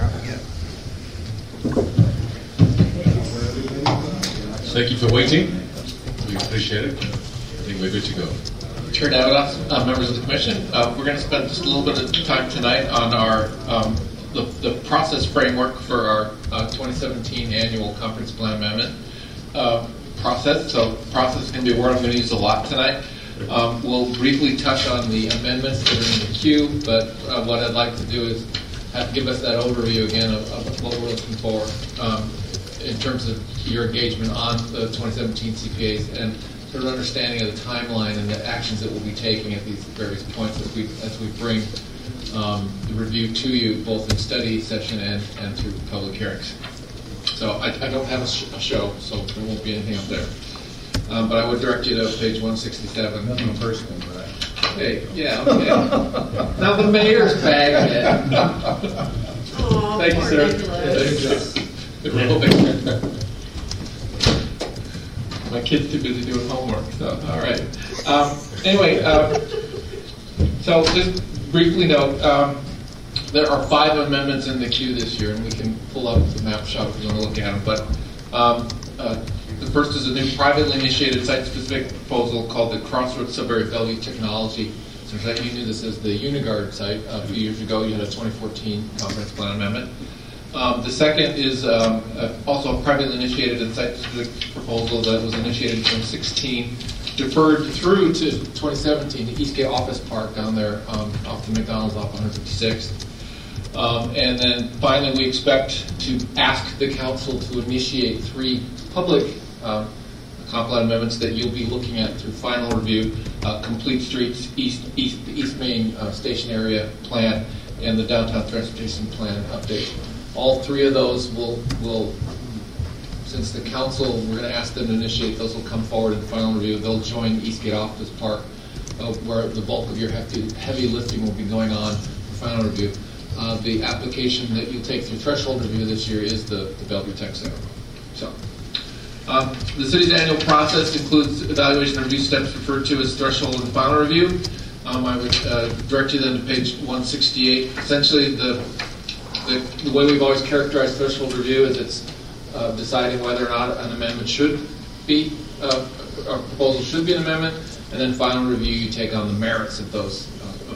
Thank you for waiting. We appreciate it. I think we're good to go. Chair Davidoff, members of the commission, we're going to spend just a little bit of time tonight on our the process framework for our 2017 annual conference plan amendment process. So process is going to be a word I'm going to use a lot tonight. We'll briefly touch on the amendments that are in the queue, but what I'd like to do is give us that overview again of what we're looking for in terms of your engagement on the 2017 CPAs and sort of understanding of the timeline and the actions that we'll be taking at these various points as we bring the review to you, both in study session and through public hearings. So I don't have a show, so there won't be anything up there. But I would direct you to page 167. Nothing personal, right? Hey, yeah, okay. Now the mayor's bagging it. Thank you, sir. My kid's too busy doing homework, so, all right. Anyway, so just briefly note, there are 5 amendments in the queue this year, and we can pull up the map shot if you want to look at them. But the first is a new privately initiated site-specific proposal called the Crossroads Sudbury Bellevue Technology. So you knew this as the Unigard site. A few years ago, you had a 2014 comprehensive plan amendment. The second is also a privately initiated and site-specific proposal that was initiated in 2016, deferred through to 2017, the Eastgate Office Park down there off the McDonald's off 156th. And then finally, we expect to ask the council to initiate 3 public comp plan amendments that you'll be looking at through final review, complete streets, the East Main station area plan, and the downtown transportation plan update. All three of those will since the council, we're going to ask them to initiate, those will come forward in final review. They'll join Eastgate Office Park, where the bulk of your heavy lifting will be going on for final review. The application that you'll take through threshold review this year is the Bellevue Tech Center. So, the city's annual process includes evaluation and review steps referred to as threshold and final review. I would direct you then to page 168. Essentially, the way we've always characterized threshold review is it's deciding whether or not an amendment should be, a proposal should be an amendment, and then final review, you take on the merits of those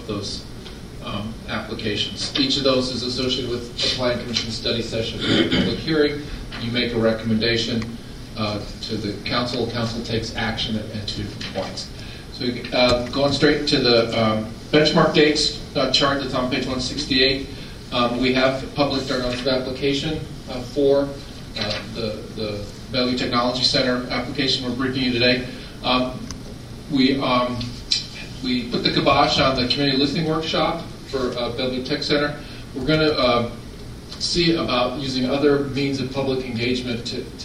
applications. Each of those is associated with a planning commission study session or public hearing. You make a recommendation to the council. Council takes action at 2 different points. So going straight to the benchmark dates chart that's on page 168, we have published our notice of application for the Bellevue Technology Center application we're briefing you today. We put the kibosh on the community listening workshop for Bellevue Tech Center. We're going to see about using other means of public engagement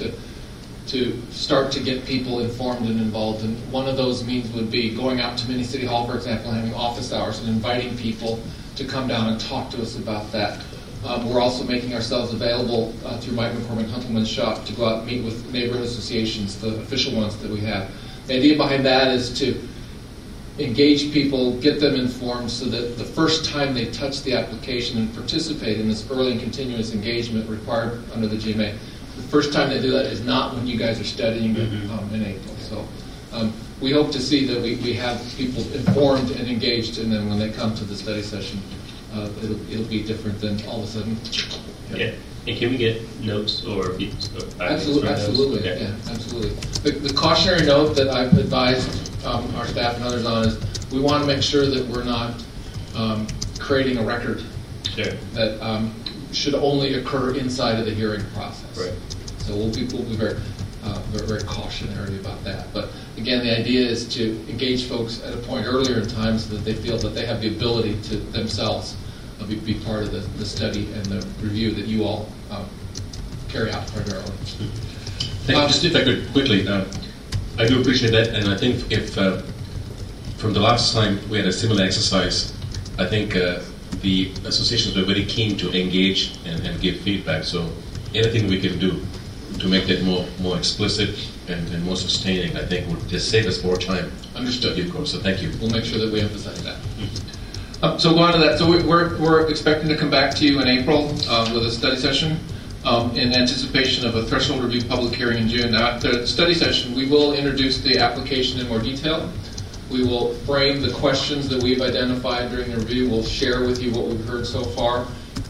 to start to get people informed and involved. And one of those means would be going out to Mini City Hall, for example, having office hours and inviting people to come down and talk to us about that. We're also making ourselves available through Mike McCormick Hunkelman's shop to go out and meet with neighborhood associations, the official ones that we have. The idea behind that is to engage people, get them informed so that the first time they touch the application and participate in this early and continuous engagement required under the GMA, the first time they do that is not when you guys are studying it in April. So we hope to see that we have people informed and engaged, and then when they come to the study session, it'll be different than all of a sudden. Yeah. And can we get notes or Absolutely. Okay. Yeah, absolutely. The cautionary note that I've advised our staff and others on is we want to make sure that we're not creating a record that should only occur inside of the hearing process. Right. So we'll be very cautionary about that. But again, the idea is to engage folks at a point earlier in time so that they feel that they have the ability to themselves be part of the study and the review that you all carry out primarily. Just if I could quickly, I do appreciate that, and I think if from the last time we had a similar exercise, I think the associations were very keen to engage and give feedback. So anything we can do to make that more explicit and more sustaining, I think would just save us more time. Understood. Of course. So thank you. We'll make sure that we emphasize that. So go on to that. So we're expecting to come back to you in April with a study session in anticipation of a threshold review public hearing in June. Now, at the study session, we will introduce the application in more detail. We will frame the questions that we've identified during the review. We'll share with you what we've heard so far.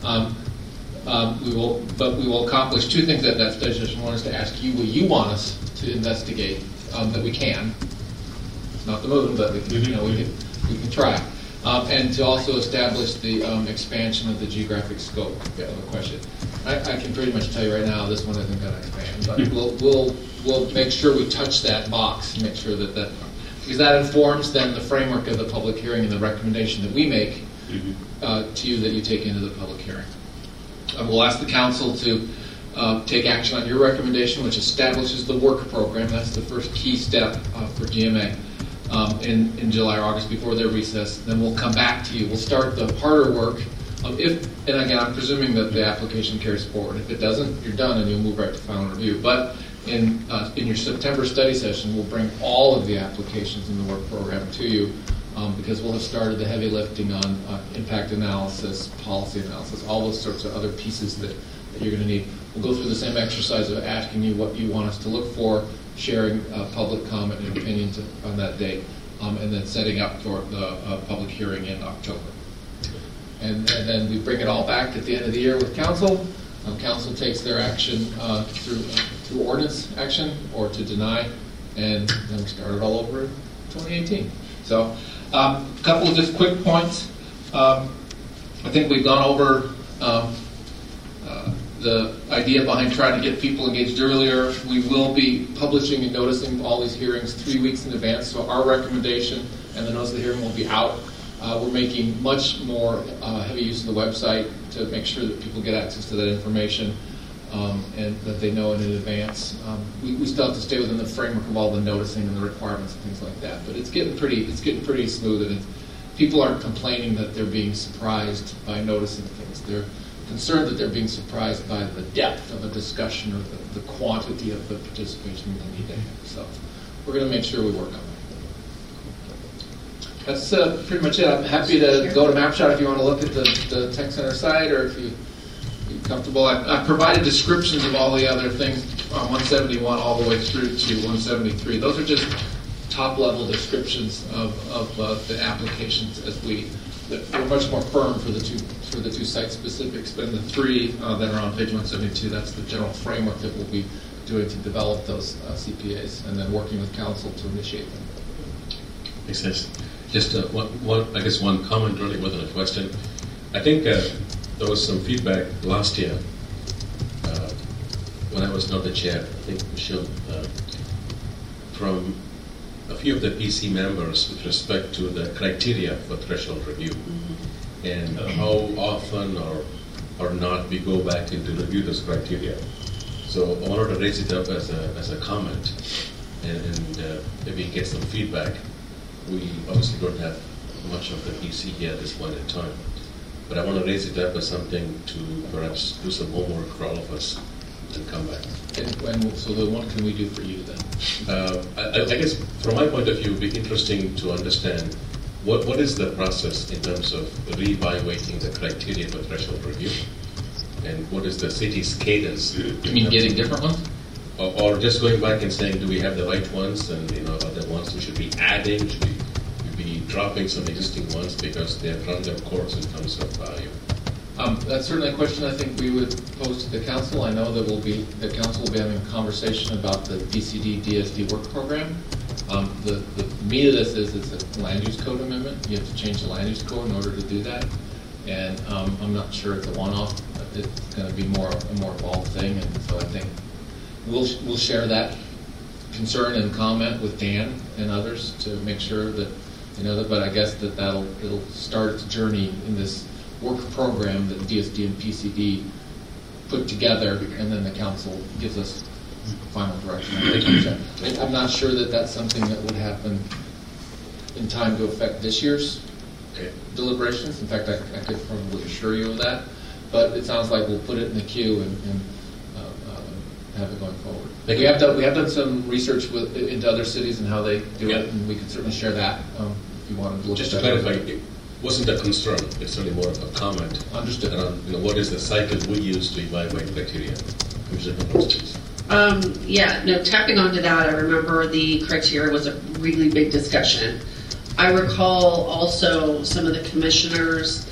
We will accomplish 2 things at that study session. One is to ask you what you want us to investigate that we can. It's not the moon, but we can try. And to also establish the expansion of the geographic scope of the question. I can pretty much tell you right now this one isn't going to expand, but we'll make sure we touch that box and make sure that because that informs then the framework of the public hearing and the recommendation that we make to you that you take into the public hearing. We'll ask the council to take action on your recommendation, which establishes the work program. That's the first key step for GMA. In July or August before their recess. Then we'll come back to you. We'll start the harder work. And again, I'm presuming that the application carries forward. If it doesn't, you're done and you'll move right to final review. But in your September study session, we'll bring all of the applications in the work program to you because we'll have started the heavy lifting on impact analysis, policy analysis, all those sorts of other pieces that you're going to need. We'll go through the same exercise of asking you what you want us to look for, sharing public comment and opinions on that date, and then setting up for the public hearing in October. And then we bring it all back at the end of the year with council. Council takes their action through ordinance action or to deny, and then we start it all over in 2018. So a couple of just quick points. I think we've gone over the idea behind trying to get people engaged earlier. We will be publishing and noticing all these hearings 3 weeks in advance, so our recommendation and the notice of the hearing will be out. We're making much more heavy use of the website to make sure that people get access to that information and that they know it in advance. We still have to stay within the framework of all the noticing and the requirements and things like that, but it's getting pretty smooth, and people aren't complaining that they're being surprised by noticing things. They're concerned that they're being surprised by the depth of a discussion or the quantity of the participation they need to have. So we're going to make sure we work on that. That's pretty much it. I'm happy to go to MapShot if you want to look at the Tech Center site, or if you're comfortable. I provided descriptions of all the other things on 171 all the way through to 173. Those are just top-level descriptions of the applications as we're much more firm for the two site specifics. But in the three that are on page 172, that's the general framework that we'll be doing to develop those CPAs, and then working with council to initiate them. Makes sense. Just one comment, really, wasn't a question. I think there was some feedback last year when I was not the chair. I think Michelle, from a few of the PC members with respect to the criteria for threshold review, and how often or not we go back and to review those criteria. So I wanted to raise it up as a comment and maybe get some feedback. We obviously don't have much of the PC here at this point in time, but I want to raise it up as something to perhaps do some homework for all of us and come back. So then what can we do for you then? I guess from my point of view, it would be interesting to understand what is the process in terms of reevaluating the criteria for threshold review, and what is the city's cadence? You mean getting different ones? Or just going back and saying, do we have the right ones, and are the ones we should be adding? Should we be dropping some existing ones because they have run their course in terms of value? That's certainly a question I think we would pose to the council. I know that the council will be having a conversation about the DCD DSD work program. The meat of this is it's a land use code amendment. You have to change the land use code in order to do that, and I'm not sure it's a one-off. It's going to be a more involved thing, and so I think we'll share that concern and comment with Dan and others to make sure that that. But I guess it'll start its journey in this work program that DSD and PCD put together, and then the council gives us final direction. I'm not sure that that's something that would happen in time to affect this year's deliberations. In fact, I could probably assure you of that. But it sounds like we'll put it in the queue and have it going forward. We have done some research into other cities and how they do it, and we can certainly share that if you wanted to look just at to that. clarify, it wasn't a concern. It's really more of a comment. Understood. Around, what is the cycle we use to evaluate criteria? Tapping onto that, I remember the criteria was a really big discussion. I recall also some of the commissioners,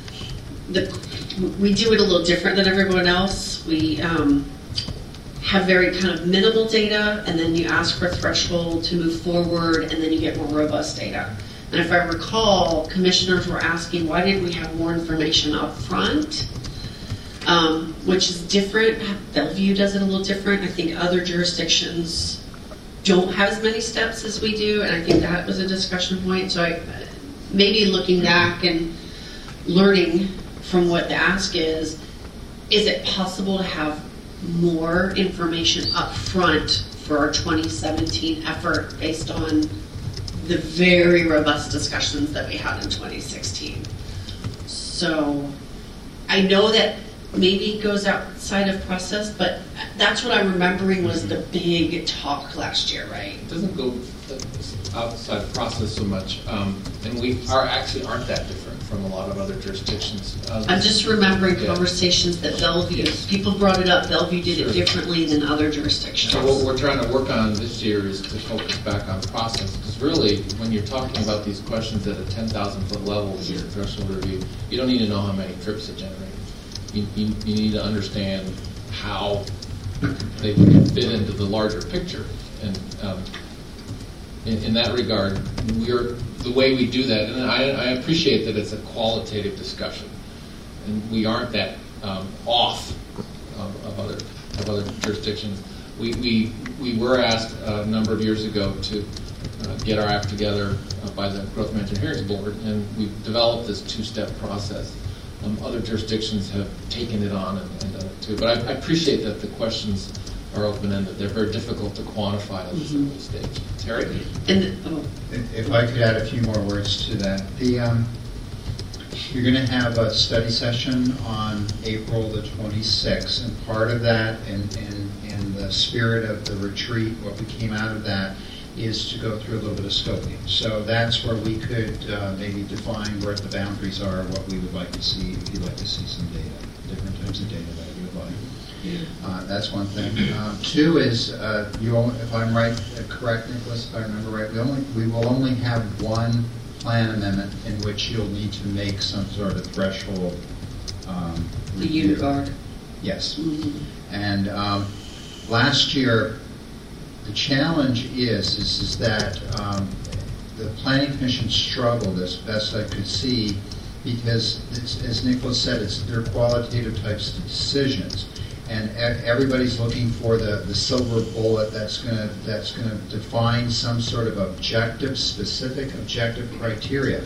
we do it a little different than everyone else. We have very kind of minimal data, and then you ask for a threshold to move forward, and then you get more robust data. And if I recall, commissioners were asking, why didn't we have more information up front? Which is different. Bellevue does it a little different. I think other jurisdictions don't have as many steps as we do, and I think that was a discussion point. So maybe looking back and learning from what the ask is it possible to have more information up front for our 2017 effort based on the very robust discussions that we had in 2016? So I know that maybe it goes outside of process, but that's what I'm remembering was the big talk last year, right? It doesn't go outside of process so much, and we aren't that different from a lot of other jurisdictions. I'm just remembering conversations that Bellevue, people brought it up, Bellevue did it differently than other jurisdictions. So what we're trying to work on this year is to focus back on process, because really, when you're talking about these questions at a 10,000-foot level with your threshold review, you don't need to know how many trips it generated. You need to understand how they fit into the larger picture, and in that regard, the way we do that, and I appreciate that it's a qualitative discussion, and we aren't that off of other jurisdictions. We were asked a number of years ago to get our act together by the Growth Management Hearings Board, and we've developed this two-step process. Other jurisdictions have taken it on and done it too. But I appreciate that the questions are open-ended. They're very difficult to quantify at this early stage. Terry? If I could add a few more words to that. You're going to have a study session on April the 26th, and part of that, in the spirit of the retreat, what we came out of that is to go through a little bit of scoping. So that's where we could maybe define where the boundaries are, what we would like to see, if you'd like to see some data, different types of data that you would like. That's one thing. Two is, if I'm right, correct, Nicholas, if I remember right, we will only have one plan amendment in which you'll need to make some sort of threshold. The UNIGARD. Yes. And last year, the challenge is that the Planning Commission struggled, as best I could see, because, as Nicholas said, they're qualitative types of decisions, and everybody's looking for the silver bullet that's going to define some sort of specific objective criteria,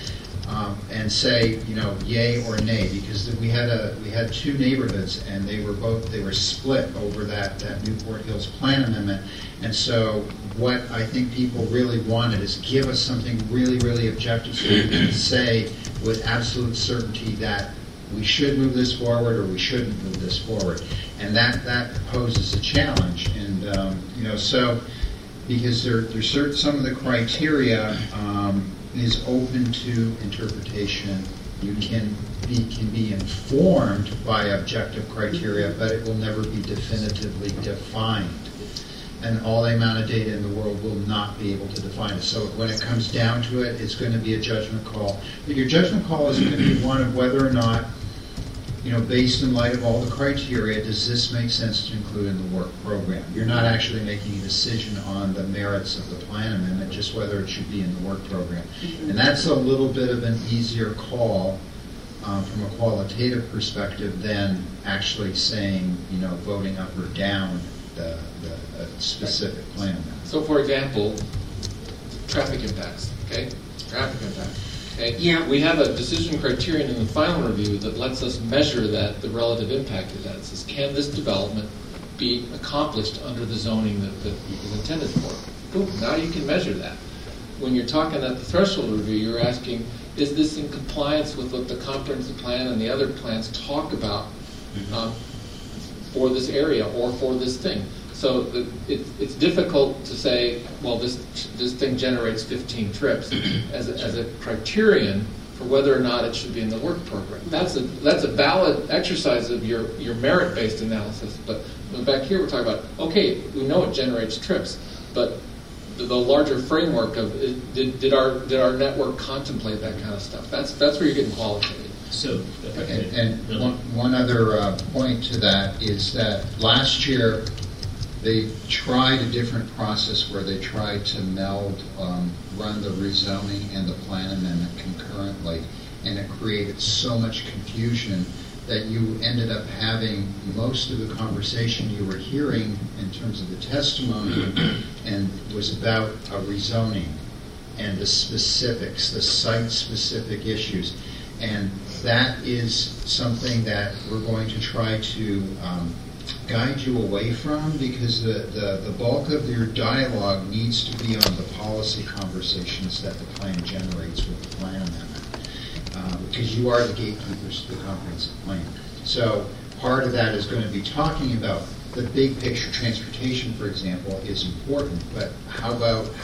and say, yay or nay, because we had two neighborhoods, and they were split over that Newport Hills Plan Amendment. And so what I think people really wanted is give us something really, really objective so we can say with absolute certainty that we should move this forward or we shouldn't move this forward. And that poses a challenge. And, so because there's some of the criteria is open to interpretation. You can be informed by objective criteria, but it will never be definitively defined. And all the amount of data in the world will not be able to define it. So when it comes down to it, it's going to be a judgment call. But your judgment call is going to be one of whether or not, based in light of all the criteria, does this make sense to include in the work program? You're not actually making a decision on the merits of the plan amendment, just whether it should be in the work program. And that's a little bit of an easier call from a qualitative perspective than actually saying, voting up or down the specific plan amendment. So, for example, traffic impacts, okay? Traffic impact. Okay? Yeah. We have a decision criterion in the final review that lets us measure the relative impact of that. It says, can this development be accomplished under the zoning that is intended for? Boom, now you can measure that. When you're talking at the threshold review, you're asking, is this in compliance with what the comprehensive plan and the other plans talk about for this area or for this thing? So it's difficult to say, well, this thing generates 15 trips as a criterion for whether or not it should be in the work program. That's a valid exercise of your merit-based analysis. But back here we're talking about, okay, we know it generates trips, but the larger framework of did our network contemplate that kind of stuff? That's where you're getting qualitative. So, and one other point to that is that last year they tried a different process where they tried to run the rezoning and the plan amendment concurrently, and it created so much confusion that you ended up having most of the conversation you were hearing in terms of the testimony and was about a rezoning and the specifics, the site-specific issues. And that is something that we're going to try to guide you away from, because the bulk of your dialogue needs to be on the policy conversations that the plan generates with the plan amendment. Because you are the gatekeepers to the comprehensive plan. So part of that is going to be talking about the big picture. Transportation, for example, is important, but how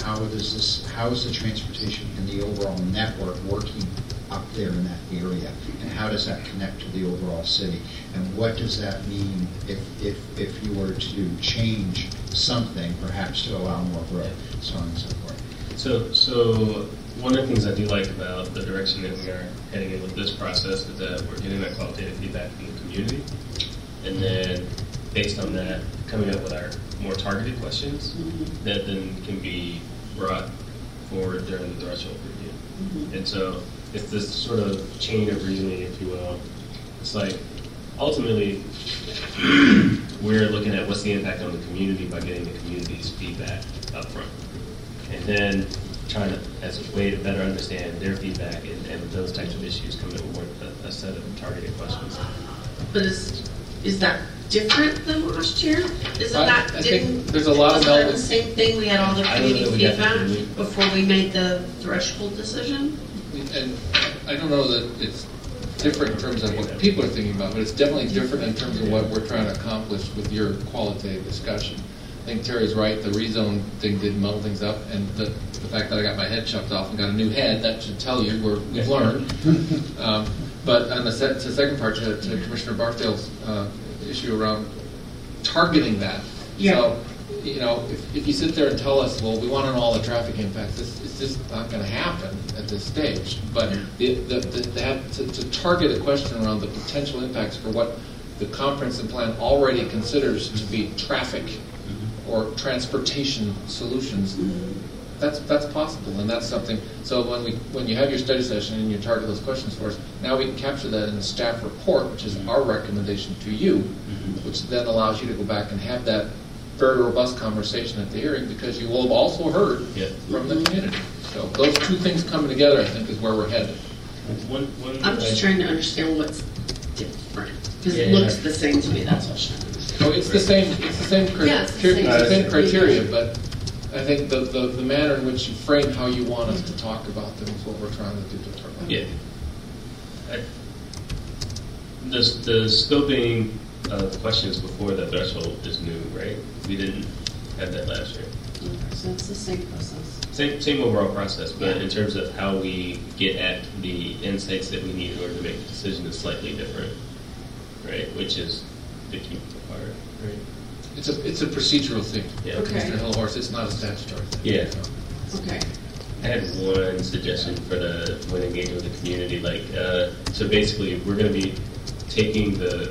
is the transportation in the overall network working up there in that area, and how does that connect to the overall city, and what does that mean if you were to change something, perhaps to allow more growth, so on and so forth. So one of the things I do like about the direction that we are heading in with this process is that we're getting that qualitative feedback from the community, and then based on that, coming up with our more targeted questions that then can be brought forward during the threshold review. And so it's this sort of chain of reasoning, if you will. It's like ultimately, we're looking at what's the impact on the community by getting the community's feedback up front. And then trying to, as a way to better understand their feedback and those types of issues, come up with a set of targeted questions. But is that different than last year? I think there's a lot of wasn't that the elements. same thing? We had all the I don't know community that we got the feedback before we made the threshold decision? And I don't know that it's different in terms of what people are thinking about, but it's definitely different in terms of what we're trying to accomplish with your qualitative discussion. I think Terry's right. The rezone thing did muddle things up, and the fact that I got my head chopped off and got a new head, that should tell you we've learned. But on the second part, to Commissioner Barthdale's issue around targeting that. Yeah. So, you know, if you sit there and tell us, well, we want to know all the traffic impacts, it's just not going to happen at this stage. But to target a question around the potential impacts for what the comprehensive plan already considers to be traffic or transportation solutions, that's possible, and that's something. So when you have your study session and you target those questions for us, now we can capture that in the staff report, which is our recommendation to you, which then allows you to go back and have that very robust conversation at the hearing, because you will have also heard from the community. So those two things coming together, I think, is where we're headed. I'm just trying to understand what's different, because it looks the same to me. That's what I'm trying to understand. So it's the same. It's the same criteria. It's the same criteria, but I think the manner in which you frame how you want us to talk about them is what we're trying to do to target. Yeah. The scoping of questions before the threshold is new, right? We didn't have that last year. Okay, so it's the same process. Same overall process, but in terms of how we get at the insights that we need in order to make a decision is slightly different, right? Which is the key part, right? It's a procedural thing. Yeah. Okay. Mr. Hillhorse, it's not a statutory thing. Yeah. Okay. I had one suggestion for when engaging with the community, so basically we're going to be taking the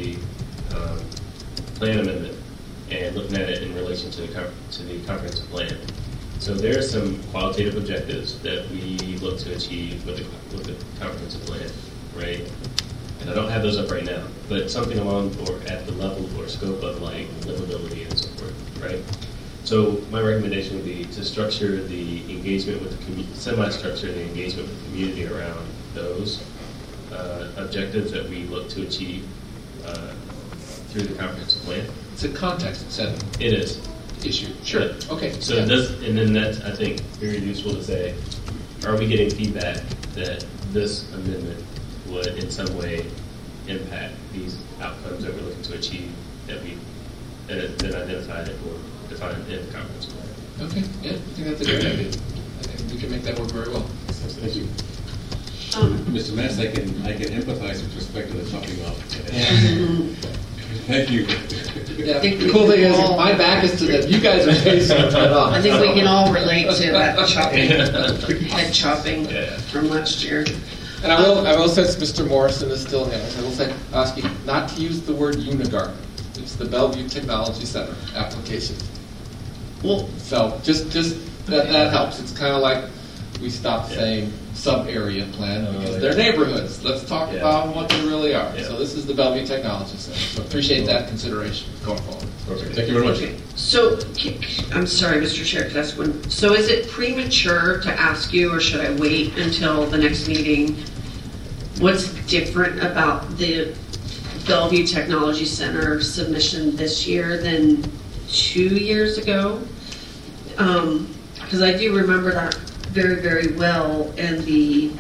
plan amendment and looking at it in relation to the comprehensive plan. So there are some qualitative objectives that we look to achieve with the comprehensive plan, right? And I don't have those up right now, but something along or at the level or scope of like livability and so forth, right? So my recommendation would be to structure the engagement with the community, semi-structure the engagement with the community around those objectives that we look to achieve through the comprehensive plan. It's a context setting. It is. Issue. Sure. Yeah. Okay. So it does, and then that's, I think, very useful to say, are we getting feedback that this amendment would in some way impact these outcomes that we're looking to achieve that we that identified or defined in the comprehensive plan? Okay. Yeah, I think that's a great idea. I think we can make that work very well. Thank you. Mr. Mass, I can empathize with respect to the chopping off. Thank you. Yeah, the cool thing is, my back is to them. You guys are facing it head on. I think we can all relate to that chopping, head chopping from last year. And I will say, Mr. Morrison is still here. I will ask you not to use the word Unigarden. It's the Bellevue Technology Center application. Well, so just that helps. It's kind of like we stopped saying sub-area plan because they're neighborhoods. Let's talk about what they really are. So this is the Bellevue Technology Center. So appreciate that consideration going forward. Perfect. Thank you very much. Okay. So, I'm sorry, Mr. Chair, could I ask one? So is it premature to ask you, or should I wait until the next meeting? What's different about the Bellevue Technology Center submission this year than 2 years ago? Because I do remember that very, very well, and the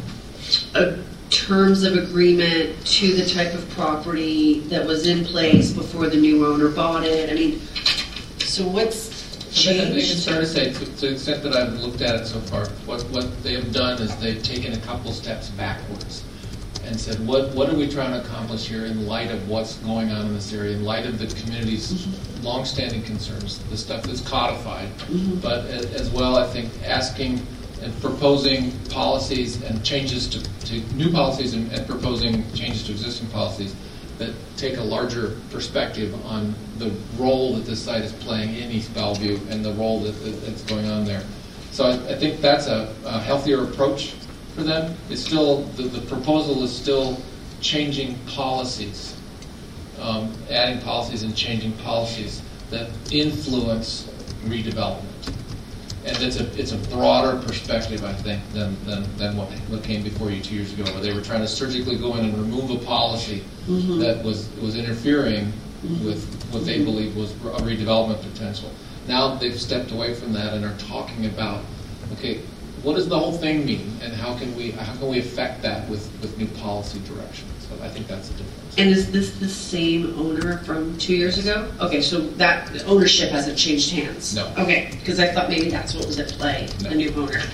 terms of agreement to the type of property that was in place before the new owner bought it. I mean, so what's changed? I think it's fair to say, to the extent that I've looked at it so far, what they have done is they've taken a couple steps backwards and said, what are we trying to accomplish here in light of what's going on in this area, in light of the community's longstanding concerns, the stuff that's codified, but as well, I think, asking and proposing policies and changes to new policies and proposing changes to existing policies that take a larger perspective on the role that this site is playing in East Bellevue and the role that's going on there. So I think that's a healthier approach for them. It's still, the proposal is still changing policies, adding policies and changing policies that influence redevelopment. And it's a broader perspective, I think, than what came before you 2 years ago, where they were trying to surgically go in and remove a policy that was interfering with what they believed was a redevelopment potential. Now they've stepped away from that and are talking about, okay, what does the whole thing mean, and how can we affect that with new policy direction? So I think that's the difference. And is this the same owner from 2 years ago? Okay, so that ownership hasn't changed hands? No. Okay, because I thought maybe that's what was at play, the new owner.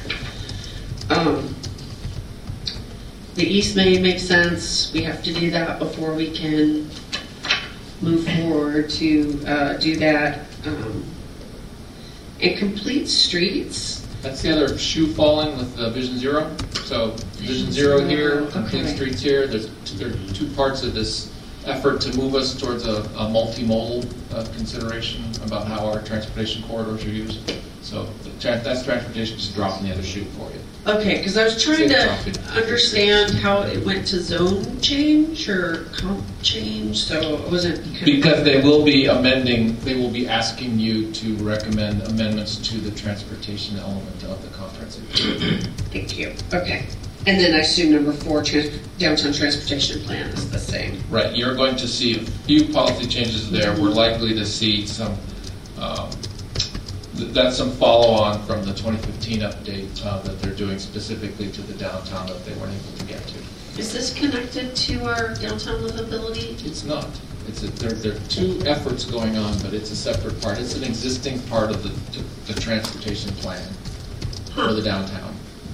The East Main makes sense. We have to do that before we can move forward to do that. And complete streets. That's the other shoe falling with Vision Zero. So Vision Zero here, complete streets here. There are two parts of this effort to move us towards a multimodal consideration about how our transportation corridors are used. So that's transportation just dropping the other shoe for you. Okay, because I was trying to understand how it went to zone change or comp change, so it wasn't... Because they will be amending, they will be asking you to recommend amendments to the transportation element of the comprehensive. Thank you. Okay. And then I assume number 4, downtown transportation plan is the same. Right. You're going to see a few policy changes there. We're likely to see some... that's some follow-on from the 2015 update that they're doing specifically to the downtown that they weren't able to get to. Is this connected to our downtown livability? It's not. There are two efforts going on, but it's a separate part. It's an existing part of the transportation plan for the downtown.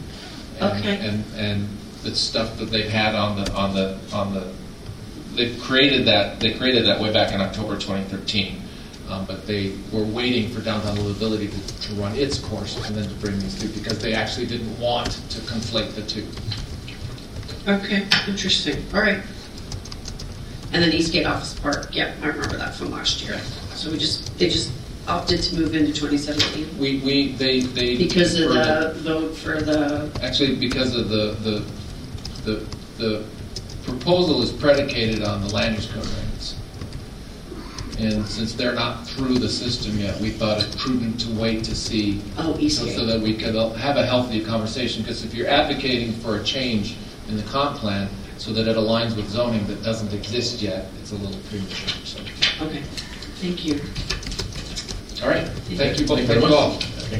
And the stuff that they've had on the they've created that way back in October 2013. But they were waiting for downtown livability to run its course and then to bring these through because they actually didn't want to conflate the two. Okay, interesting. All right. And then Eastgate Office Park. Yep, I remember that from last year. So they just opted to move into 2017. They because of the vote for the because of the proposal is predicated on the land use code rates. And since they're not through the system yet, we thought it prudent to wait to see so that we could have a healthy conversation. Because if you're advocating for a change in the comp plan so that it aligns with zoning that doesn't exist yet, it's a little premature. So. Okay, thank you. All right, thank you both very much.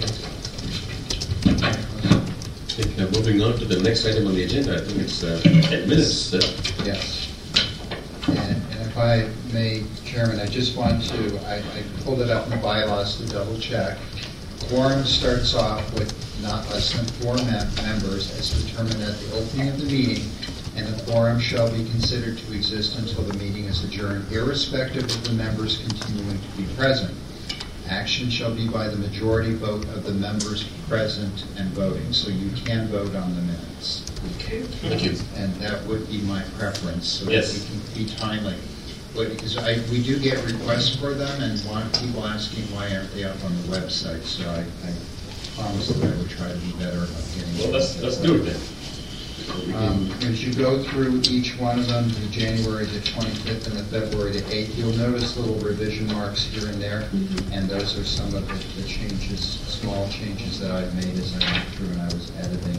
Moving on to the next item on the agenda, I think it's 10 minutes. Yes. And if I may, Chairman, I just want to, I pulled it up in the bylaws to double check. Quorum starts off with not less than 4 members as determined at the opening of the meeting, and the quorum shall be considered to exist until the meeting is adjourned, irrespective of the members continuing to be present. Action shall be by the majority vote of the members present and voting, so you can vote on the minutes. Okay. Thank you. And that would be my preference, so yes. that we can be timely. But because we do get requests for them, and people asking why aren't they up on the website, so I promised that I would try to be better about getting. Well, let's do it then. As you go through each one of them, the January the 25th and the February the 8th, you'll notice little revision marks here and there, and those are some of the changes, small changes that I've made as I went through and I was editing.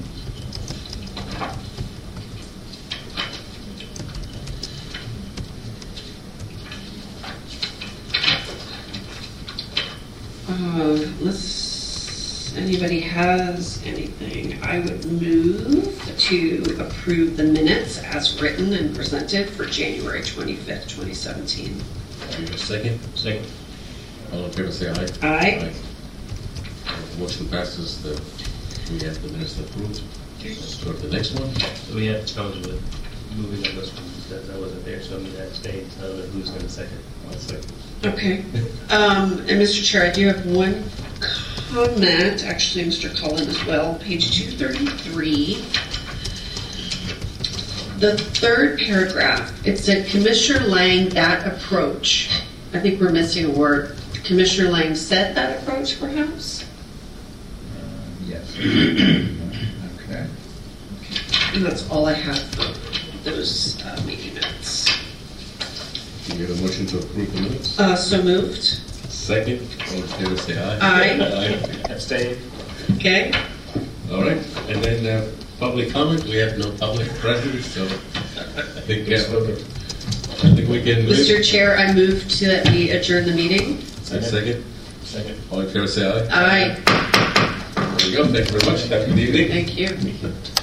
Anybody has anything, I would move to approve the minutes as written and presented for January 25th, 2017. Second? Second. All in favor say aye. Aye. The motion passes. We have the minutes approved. Let's go to the next one. So we have challenges with moving on this one because I wasn't there, so I'm going to abstain. I don't know who's going to second. I'll second. Okay. And Mr. Chair, I do have one comment, actually Mr. Cullen as well, page 233. The third paragraph, it said Commissioner Lang, that approach. I think we're missing a word. Commissioner Lang said that approach, perhaps? Yes. Okay. And that's all I have those meeting minutes. Do you have a motion to approve the minutes? So moved. Second. All in favor, say aye. Aye. Abstain. Okay. All right. And then public comment. We have no public present, so I think we can. Mr. Chair, I move to that we adjourn the meeting. Second. Second. All in favor, say aye. Aye. There we go. Thank you very much. Have a good evening. Thank you.